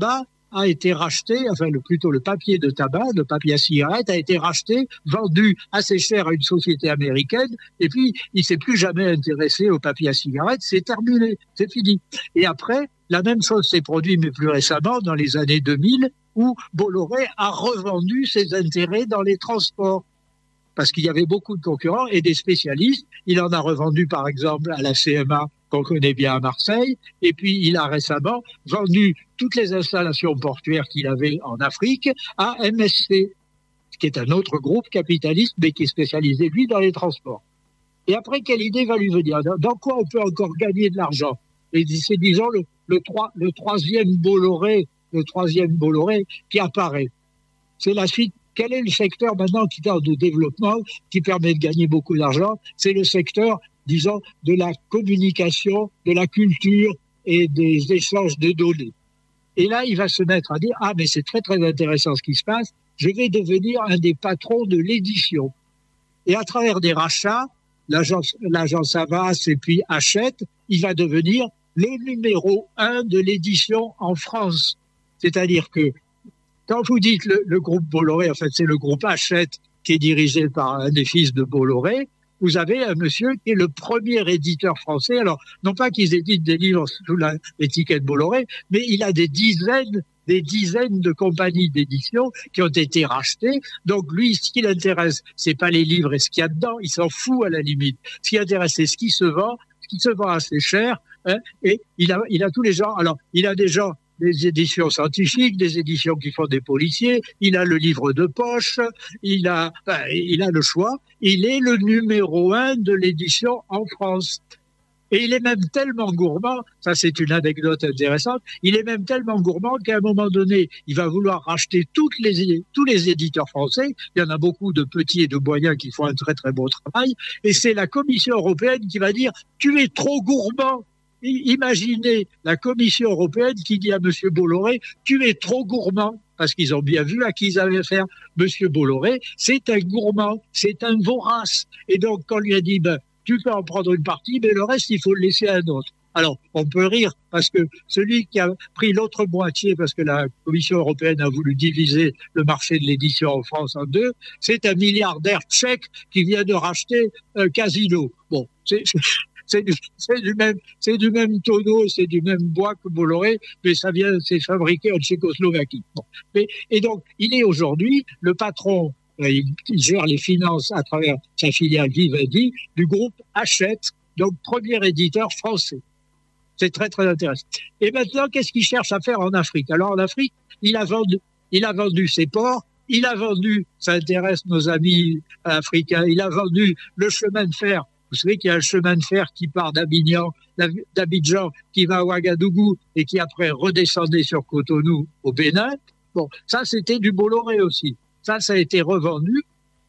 a été racheté, enfin le, plutôt le papier de tabac, le papier à cigarette a été racheté, vendu assez cher à une société américaine, et puis il s'est plus jamais intéressé au papier à cigarette, c'est terminé, c'est fini. Et après, la même chose s'est produite, mais plus récemment, dans les années deux mille, où Bolloré a revendu ses intérêts dans les transports. Parce qu'il y avait beaucoup de concurrents et des spécialistes. Il en a revendu, par exemple, à la C M A, qu'on connaît bien à Marseille. Et puis, il a récemment vendu toutes les installations portuaires qu'il avait en Afrique à M S C, qui est un autre groupe capitaliste, mais qui est spécialisé, lui, dans les transports. Et après, quelle idée va lui venir? Dans quoi on peut encore gagner de l'argent? Et c'est, disons, le, le, trois, le troisième Bolloré, le troisième Bolloré qui apparaît. C'est la suite. Quel est le secteur maintenant qui est de développement, qui permet de gagner beaucoup d'argent? C'est le secteur, disons, de la communication, de la culture et des échanges de données. Et là, il va se mettre à dire, ah, mais c'est très, très intéressant ce qui se passe, je vais devenir un des patrons de l'édition. Et à travers des rachats, l'agence, l'agence Havas et puis Hachette, il va devenir le numéro un de l'édition en France. C'est-à-dire que quand vous dites le, le groupe Bolloré, en fait, c'est le groupe Hachette qui est dirigé par un des fils de Bolloré. Vous avez un monsieur qui est le premier éditeur français. Alors, non pas qu'ils éditent des livres sous la, l'étiquette Bolloré, mais il a des dizaines, des dizaines de compagnies d'édition qui ont été rachetées. Donc, lui, ce qui l'intéresse, c'est pas les livres et ce qu'il y a dedans. Il s'en fout à la limite. Ce qui l'intéresse, c'est ce qui se vend, ce qui se vend assez cher, hein, et il a, il a tous les genres. Alors, il a des gens, des éditions scientifiques, des éditions qui font des policiers, il a le livre de poche, il a, enfin, il a le choix, il est le numéro un de l'édition en France. Et il est même tellement gourmand, ça c'est une anecdote intéressante, il est même tellement gourmand qu'à un moment donné, il va vouloir racheter toutes les, tous les éditeurs français, il y en a beaucoup de petits et de moyens qui font un très très beau travail, et c'est la Commission européenne qui va dire « tu es trop gourmand ». Imaginez la Commission européenne qui dit à M. Bolloré « tu es trop gourmand », parce qu'ils ont bien vu à qui ils avaient affaire. M. Bolloré, c'est un gourmand, c'est un vorace. Et donc, quand on lui a dit ben, « tu peux en prendre une partie, mais le reste, il faut le laisser à un autre ». Alors, on peut rire, parce que celui qui a pris l'autre moitié, parce que la Commission européenne a voulu diviser le marché de l'édition en France en deux, c'est un milliardaire tchèque qui vient de racheter un casino. Bon, c'est... C'est du, c'est du même, c'est du même tonneau, c'est du même bois que Bolloré, mais ça vient, c'est fabriqué en Tchécoslovaquie. Bon. Mais, et donc, il est aujourd'hui le patron, euh, il, il gère les finances à travers sa filiale Vivendi, du groupe Hachette, donc premier éditeur français. C'est très, très intéressant. Et maintenant, qu'est-ce qu'il cherche à faire en Afrique? Alors, en Afrique, il a vendu, il a vendu ses ports, il a vendu, ça intéresse nos amis africains, il a vendu le chemin de fer. Vous savez qu'il y a un chemin de fer qui part d'Abidjan, d'Abidjan, qui va à Ouagadougou et qui après redescendait sur Cotonou au Bénin. Bon, ça c'était du Bolloré aussi. Ça, ça a été revendu.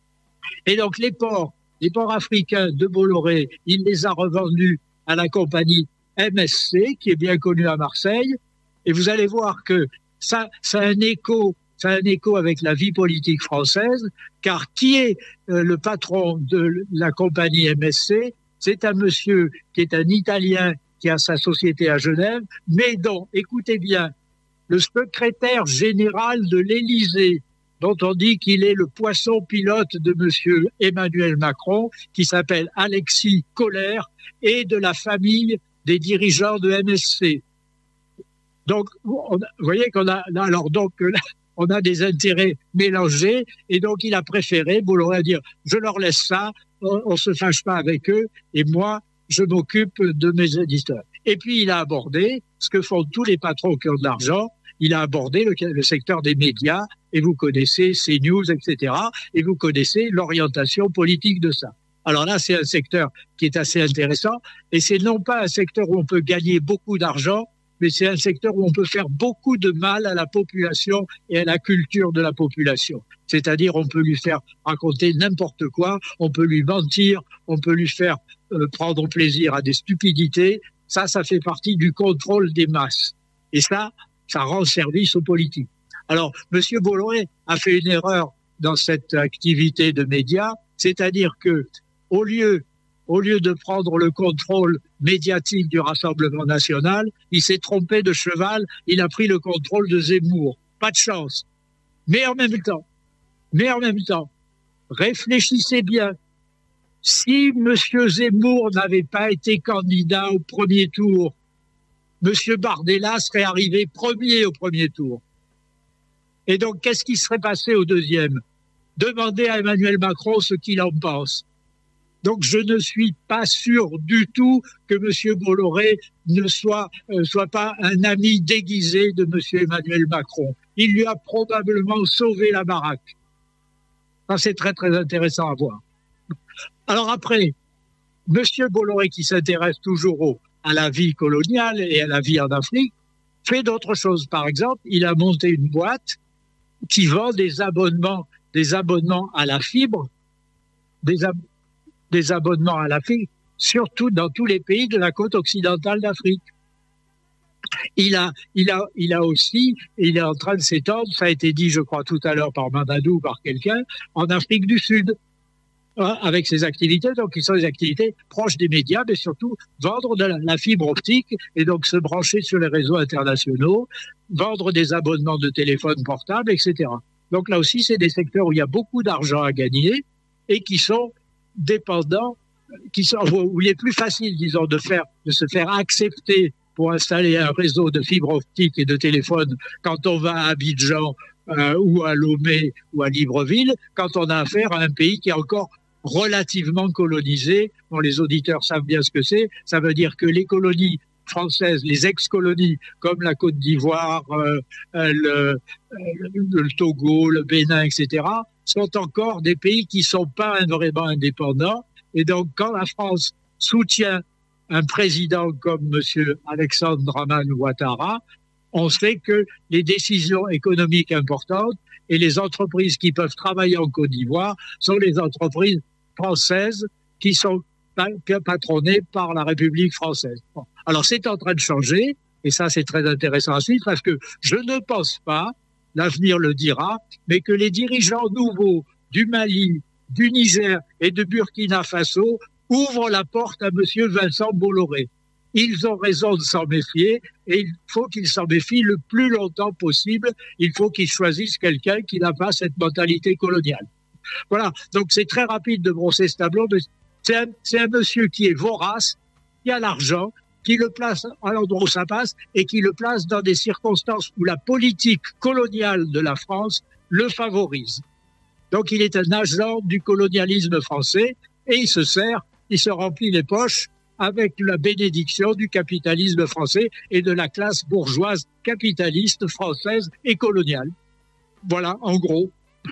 Et donc les ports, les ports africains de Bolloré, il les a revendus à la compagnie M S C, qui est bien connue à Marseille. Et vous allez voir que ça, ça a un écho Ça a un écho avec la vie politique française, car qui est euh, le patron de la compagnie M S C? C'est un monsieur qui est un Italien qui a sa société à Genève, mais dont, écoutez bien, le secrétaire général de l'Élysée, dont on dit qu'il est le poisson pilote de monsieur Emmanuel Macron, qui s'appelle Alexis Kohler, et de la famille des dirigeants de M S C. Donc, on, vous voyez qu'on a, alors donc, là, on a des intérêts mélangés, et donc il a préféré, Bolloré, dire, je leur laisse ça, on ne se fâche pas avec eux, et moi, je m'occupe de mes éditeurs. Et puis il a abordé ce que font tous les patrons qui ont de l'argent, il a abordé le, le secteur des médias, et vous connaissez CNews, et cetera, et vous connaissez l'orientation politique de ça. Alors là, c'est un secteur qui est assez intéressant, et c'est non pas un secteur où on peut gagner beaucoup d'argent, mais c'est un secteur où on peut faire beaucoup de mal à la population et à la culture de la population. C'est-à-dire, on peut lui faire raconter n'importe quoi, on peut lui mentir, on peut lui faire euh, prendre plaisir à des stupidités. Ça, ça fait partie du contrôle des masses. Et ça, ça rend service aux politiques. Alors, Monsieur Bolloré a fait une erreur dans cette activité de médias, c'est-à-dire que, au lieu au lieu de prendre le contrôle médiatique du Rassemblement national, il s'est trompé de cheval, il a pris le contrôle de Zemmour. Pas de chance. Mais en même temps, mais en même temps, réfléchissez bien. Si M. Zemmour n'avait pas été candidat au premier tour, M. Bardella serait arrivé premier au premier tour. Et donc, qu'est-ce qui serait passé au deuxième? Demandez à Emmanuel Macron ce qu'il en pense. Donc, je ne suis pas sûr du tout que M. Bolloré ne soit, euh, soit pas un ami déguisé de M. Emmanuel Macron. Il lui a probablement sauvé la baraque. Ça, c'est très, très intéressant à voir. Alors après, M. Bolloré, qui s'intéresse toujours au, à la vie coloniale et à la vie en Afrique, fait d'autres choses. Par exemple, il a monté une boîte qui vend des abonnements, des abonnements à la fibre, des, ab des abonnements à la fibre, surtout dans tous les pays de la côte occidentale d'Afrique. Il a, il a, il a aussi, il est en train de s'étendre, ça a été dit, je crois, tout à l'heure par Mandadou ou par quelqu'un, en Afrique du Sud, hein, avec ses activités, donc qui sont des activités proches des médias, mais surtout vendre de la, la fibre optique et donc se brancher sur les réseaux internationaux, vendre des abonnements de téléphone portable, et cetera. Donc là aussi, c'est des secteurs où il y a beaucoup d'argent à gagner et qui sont dépendants, qui sont, où il est plus facile, disons, de faire, de se faire accepter pour installer un réseau de fibre optique et de téléphone quand on va à Abidjan euh, ou à Lomé ou à Libreville, quand on a affaire à un pays qui est encore relativement colonisé. Bon, les auditeurs savent bien ce que c'est. Ça veut dire que les colonies françaises, les ex-colonies comme la Côte d'Ivoire, euh, le, le, le Togo, le Bénin, et cetera, sont encore des pays qui sont pas vraiment indépendants. Et donc, quand la France soutient un président comme M. Alexandre Dramane Ouattara, on sait que les décisions économiques importantes et les entreprises qui peuvent travailler en Côte d'Ivoire sont les entreprises françaises qui sont patronnées par la République française. Bon. Alors c'est en train de changer, et ça c'est très intéressant à suivre, parce que je ne pense pas, l'avenir le dira, mais que les dirigeants nouveaux du Mali, du Niger et de Burkina Faso ouvrent la porte à M. Vincent Bolloré. Ils ont raison de s'en méfier et il faut qu'ils s'en méfient le plus longtemps possible. Il faut qu'ils choisissent quelqu'un qui n'a pas cette mentalité coloniale. Voilà, donc c'est très rapide de brosser ce tableau. C'est un, c'est un monsieur qui est vorace, qui a l'argent, qui le place à l'endroit où ça passe et qui le place dans des circonstances où la politique coloniale de la France le favorise. Donc il est un agent du colonialisme français et il se sert, il se remplit les poches avec la bénédiction du capitalisme français et de la classe bourgeoise capitaliste française et coloniale. Voilà, en gros,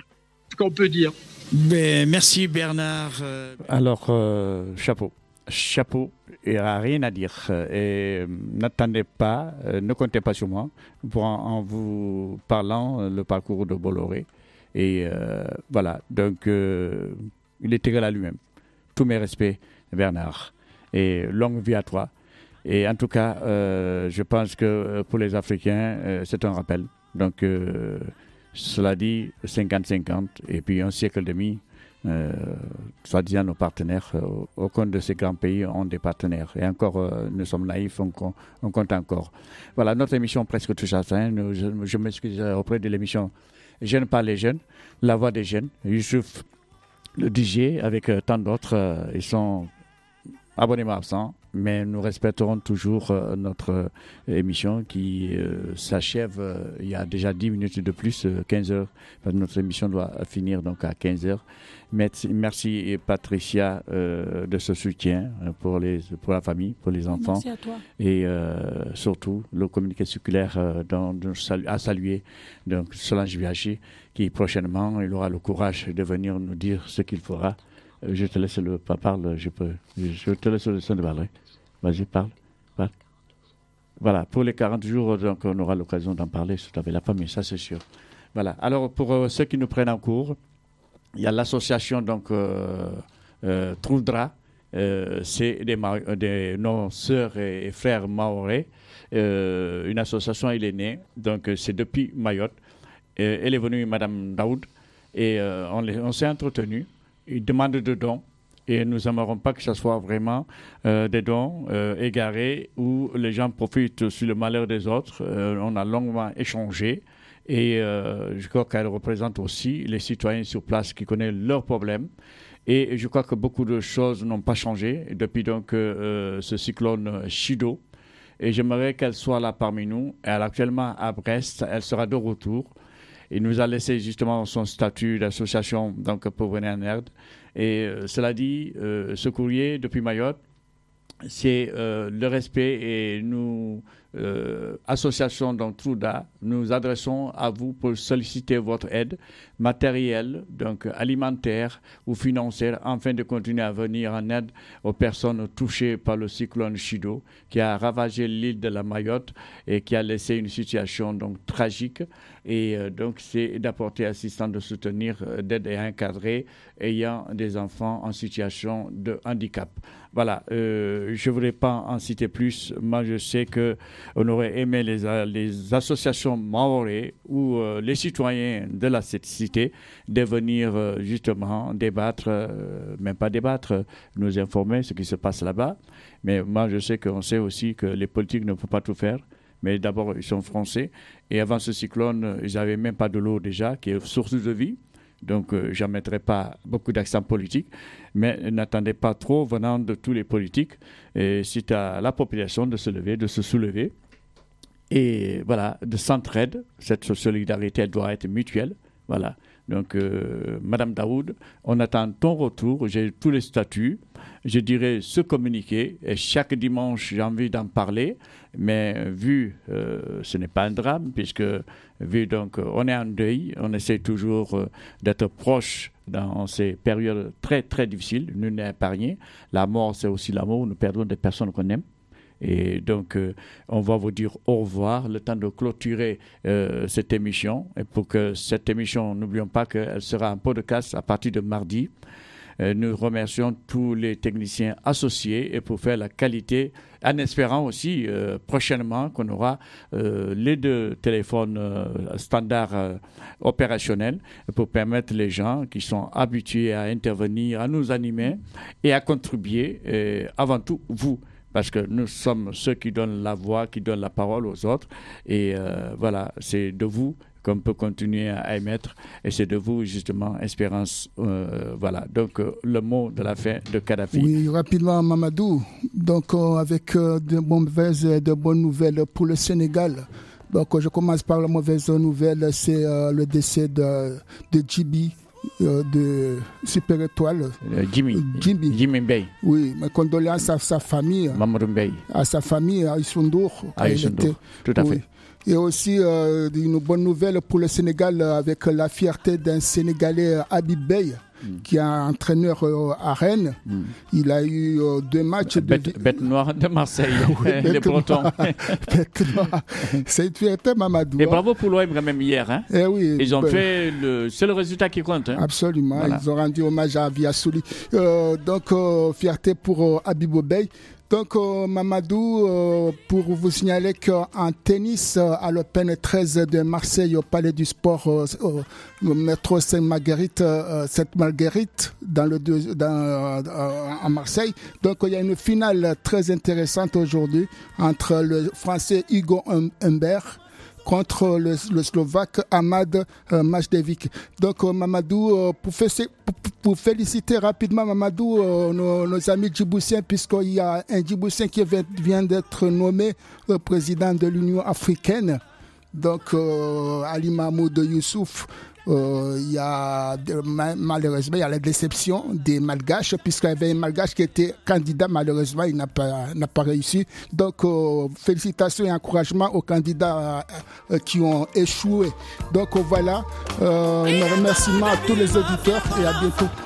ce qu'on peut dire. Ben, merci Bernard. Alors, euh, chapeau. Chapeau, il n'y a rien à dire. Et n'attendez pas, euh, ne comptez pas sur moi pour en, en vous parlant euh, le parcours de Bolloré. Et euh, voilà, donc euh, il est égal à lui-même. Tous mes respects, Bernard. Et longue vie à toi. Et en tout cas, euh, je pense que pour les Africains, euh, c'est un rappel. Donc, euh, cela dit, cinquante cinquante, et puis un siècle et demi, euh, soi-disant nos partenaires, euh, aucun de ces grands pays ont des partenaires. Et encore, euh, nous sommes naïfs, on, on compte encore. Voilà, notre émission presque touche à fin. Nous, je, je m'excuse auprès de l'émission Jeunes par les jeunes, la voix des jeunes. Youssouf, le D J, avec euh, tant d'autres, euh, ils sont abonnément absents, mais nous respecterons toujours euh, notre euh, émission qui euh, s'achève euh, il y a déjà dix minutes de plus, euh, quinze heures, parce que notre émission doit finir donc à quinze heures. Merci, merci Patricia euh, de ce soutien pour, les, pour la famille, pour les enfants. Merci à toi. Et euh, surtout le communiqué circulaire euh, dont, dont salu, à saluer donc Solange Biaggi, qui prochainement il aura le courage de venir nous dire ce qu'il fera. Je te laisse le parle, je peux. Je te laisse le son de parler. Vas-y, parle, parle. Voilà, pour les quarante jours, donc on aura l'occasion d'en parler surtout avec la famille, ça c'est sûr. Voilà. Alors pour euh, ceux qui nous prennent en cours, il y a l'association donc euh, euh, Trouldra, euh, c'est des, des nos sœurs et, et frères maorais. Euh, une association, il est né, donc c'est depuis Mayotte. Euh, elle est venue, Madame Daoud, et euh, on, on s'est entretenu. Ils demandent de dons Et nous n'aimerons pas que ce soit vraiment euh, des dons euh, égarés où les gens profitent sur le malheur des autres. Euh, on a longuement échangé et euh, je crois qu'elle représente aussi les citoyens sur place qui connaissent leurs problèmes. Et je crois que beaucoup de choses n'ont pas changé depuis donc euh, ce cyclone Chido. Et j'aimerais qu'elle soit là parmi nous. Elle est actuellement à Brest. Elle sera de retour. Il nous a laissé justement son statut d'association donc, pour venir en aide. Et euh, cela dit, euh, ce courrier depuis Mayotte, c'est euh, le respect et nous, euh, association donc Trouda, nous adressons à vous pour solliciter votre aide matérielle, donc alimentaire ou financière, afin de continuer à venir en aide aux personnes touchées par le cyclone Chido qui a ravagé l'île de la Mayotte et qui a laissé une situation donc tragique. Et euh, donc c'est d'apporter assistance, de soutenir, euh, d'aide et encadrer ayant des enfants en situation de handicap. Voilà, euh, je ne voudrais pas en citer plus. Moi, je sais qu'on aurait aimé les, les associations maorées ou euh, les citoyens de la cité de venir euh, justement débattre, euh, même pas débattre, nous informer ce qui se passe là-bas. Mais moi, je sais qu'on sait aussi que les politiques ne peuvent pas tout faire. Mais d'abord, ils sont français. Et avant ce cyclone, ils n'avaient même pas de l'eau déjà, qui est source de vie. Donc, euh, je n'en mettrai pas beaucoup d'accent politique, mais n'attendez pas trop venant de tous les politiques. Et c'est à la population de se lever, de se soulever. Et voilà, de s'entraide. Cette solidarité doit être mutuelle. Voilà. Donc, euh, Madame Daoud, on attend ton retour. J'ai tous les statuts. Je dirais ce communiqué. Et chaque dimanche, j'ai envie d'en parler. Mais vu, euh, ce n'est pas un drame, puisque vu donc, on est en deuil. On essaie toujours euh, d'être proche dans ces périodes très, très difficiles. Nul n'est épargné. La mort, c'est aussi l'amour. Nous perdons des personnes qu'on aime. Et donc, euh, on va vous dire au revoir, le temps de clôturer euh, cette émission. Et pour que cette émission, n'oublions pas qu'elle sera en podcast à partir de mardi. Euh, nous remercions tous les techniciens associés et pour faire la qualité, en espérant aussi euh, prochainement qu'on aura euh, les deux téléphones euh, standards euh, opérationnels pour permettre les gens qui sont habitués à intervenir, à nous animer et à contribuer, et avant tout vous. Parce que nous sommes ceux qui donnent la voix, qui donnent la parole aux autres. Et euh, voilà, c'est de vous qu'on peut continuer à émettre. Et c'est de vous, justement, Espérance. Euh, voilà, donc euh, le mot de la fin de Kadhafi. Oui, rapidement, Mamadou. Donc, euh, avec euh, de mauvaises et de bonnes nouvelles pour le Sénégal. Donc, je commence par la mauvaise nouvelle, c'est euh, le décès de, de Djibi. Euh, de Super Étoile. Euh, Jimmy. Jimmy. Jimmy Bey. Oui, mes condoléances à sa famille. Mamadou Bey. À sa famille, à Issoundour. À Issoundour, tout à oui. fait. Et aussi euh, une bonne nouvelle pour le Sénégal avec la fierté d'un Sénégalais, Habib Bey, mm. qui est un entraîneur euh, à Rennes. Mm. Il a eu euh, deux matchs. Bête, de... bête noire de Marseille, oui, les Bretons. Bête noire. C'est une fierté, Mamadou. Et bravo pour l'O M quand même hier. Hein. Eh oui, Ils ont ben... fait le... C'est le résultat qui compte. Hein. Absolument. Voilà. Ils ont rendu hommage à Viassouli. Euh, donc, euh, fierté pour euh, Habib Bey. Donc, euh, Mamadou, euh, pour vous signaler qu'en tennis, euh, à l'Open treize de Marseille, au Palais du Sport, euh, euh, le métro Sainte-Marguerite, euh, Sainte-Marguerite, dans le deux, dans, euh, à Marseille. Donc, il y a une finale très intéressante aujourd'hui entre le Français Hugo Humbert contre le, le Slovaque Ahmad euh, Majdevic. Donc euh, Mamadou, euh, pour, faire, pour, pour féliciter rapidement Mamadou, euh, nos, nos amis djiboutiens, puisqu'il y a un djiboutien qui vient, vient d'être nommé euh, président de l'Union africaine, donc euh, Ali Mahmoud Youssouf. Euh, il y a malheureusement il y a la déception des Malgaches, puisqu'il y avait un Malgache qui était candidat, malheureusement il n'a pas, n'a pas réussi. Donc euh, félicitations et encouragement aux candidats euh, qui ont échoué. Donc euh, voilà, euh, un remerciement à tous les auditeurs et à bientôt.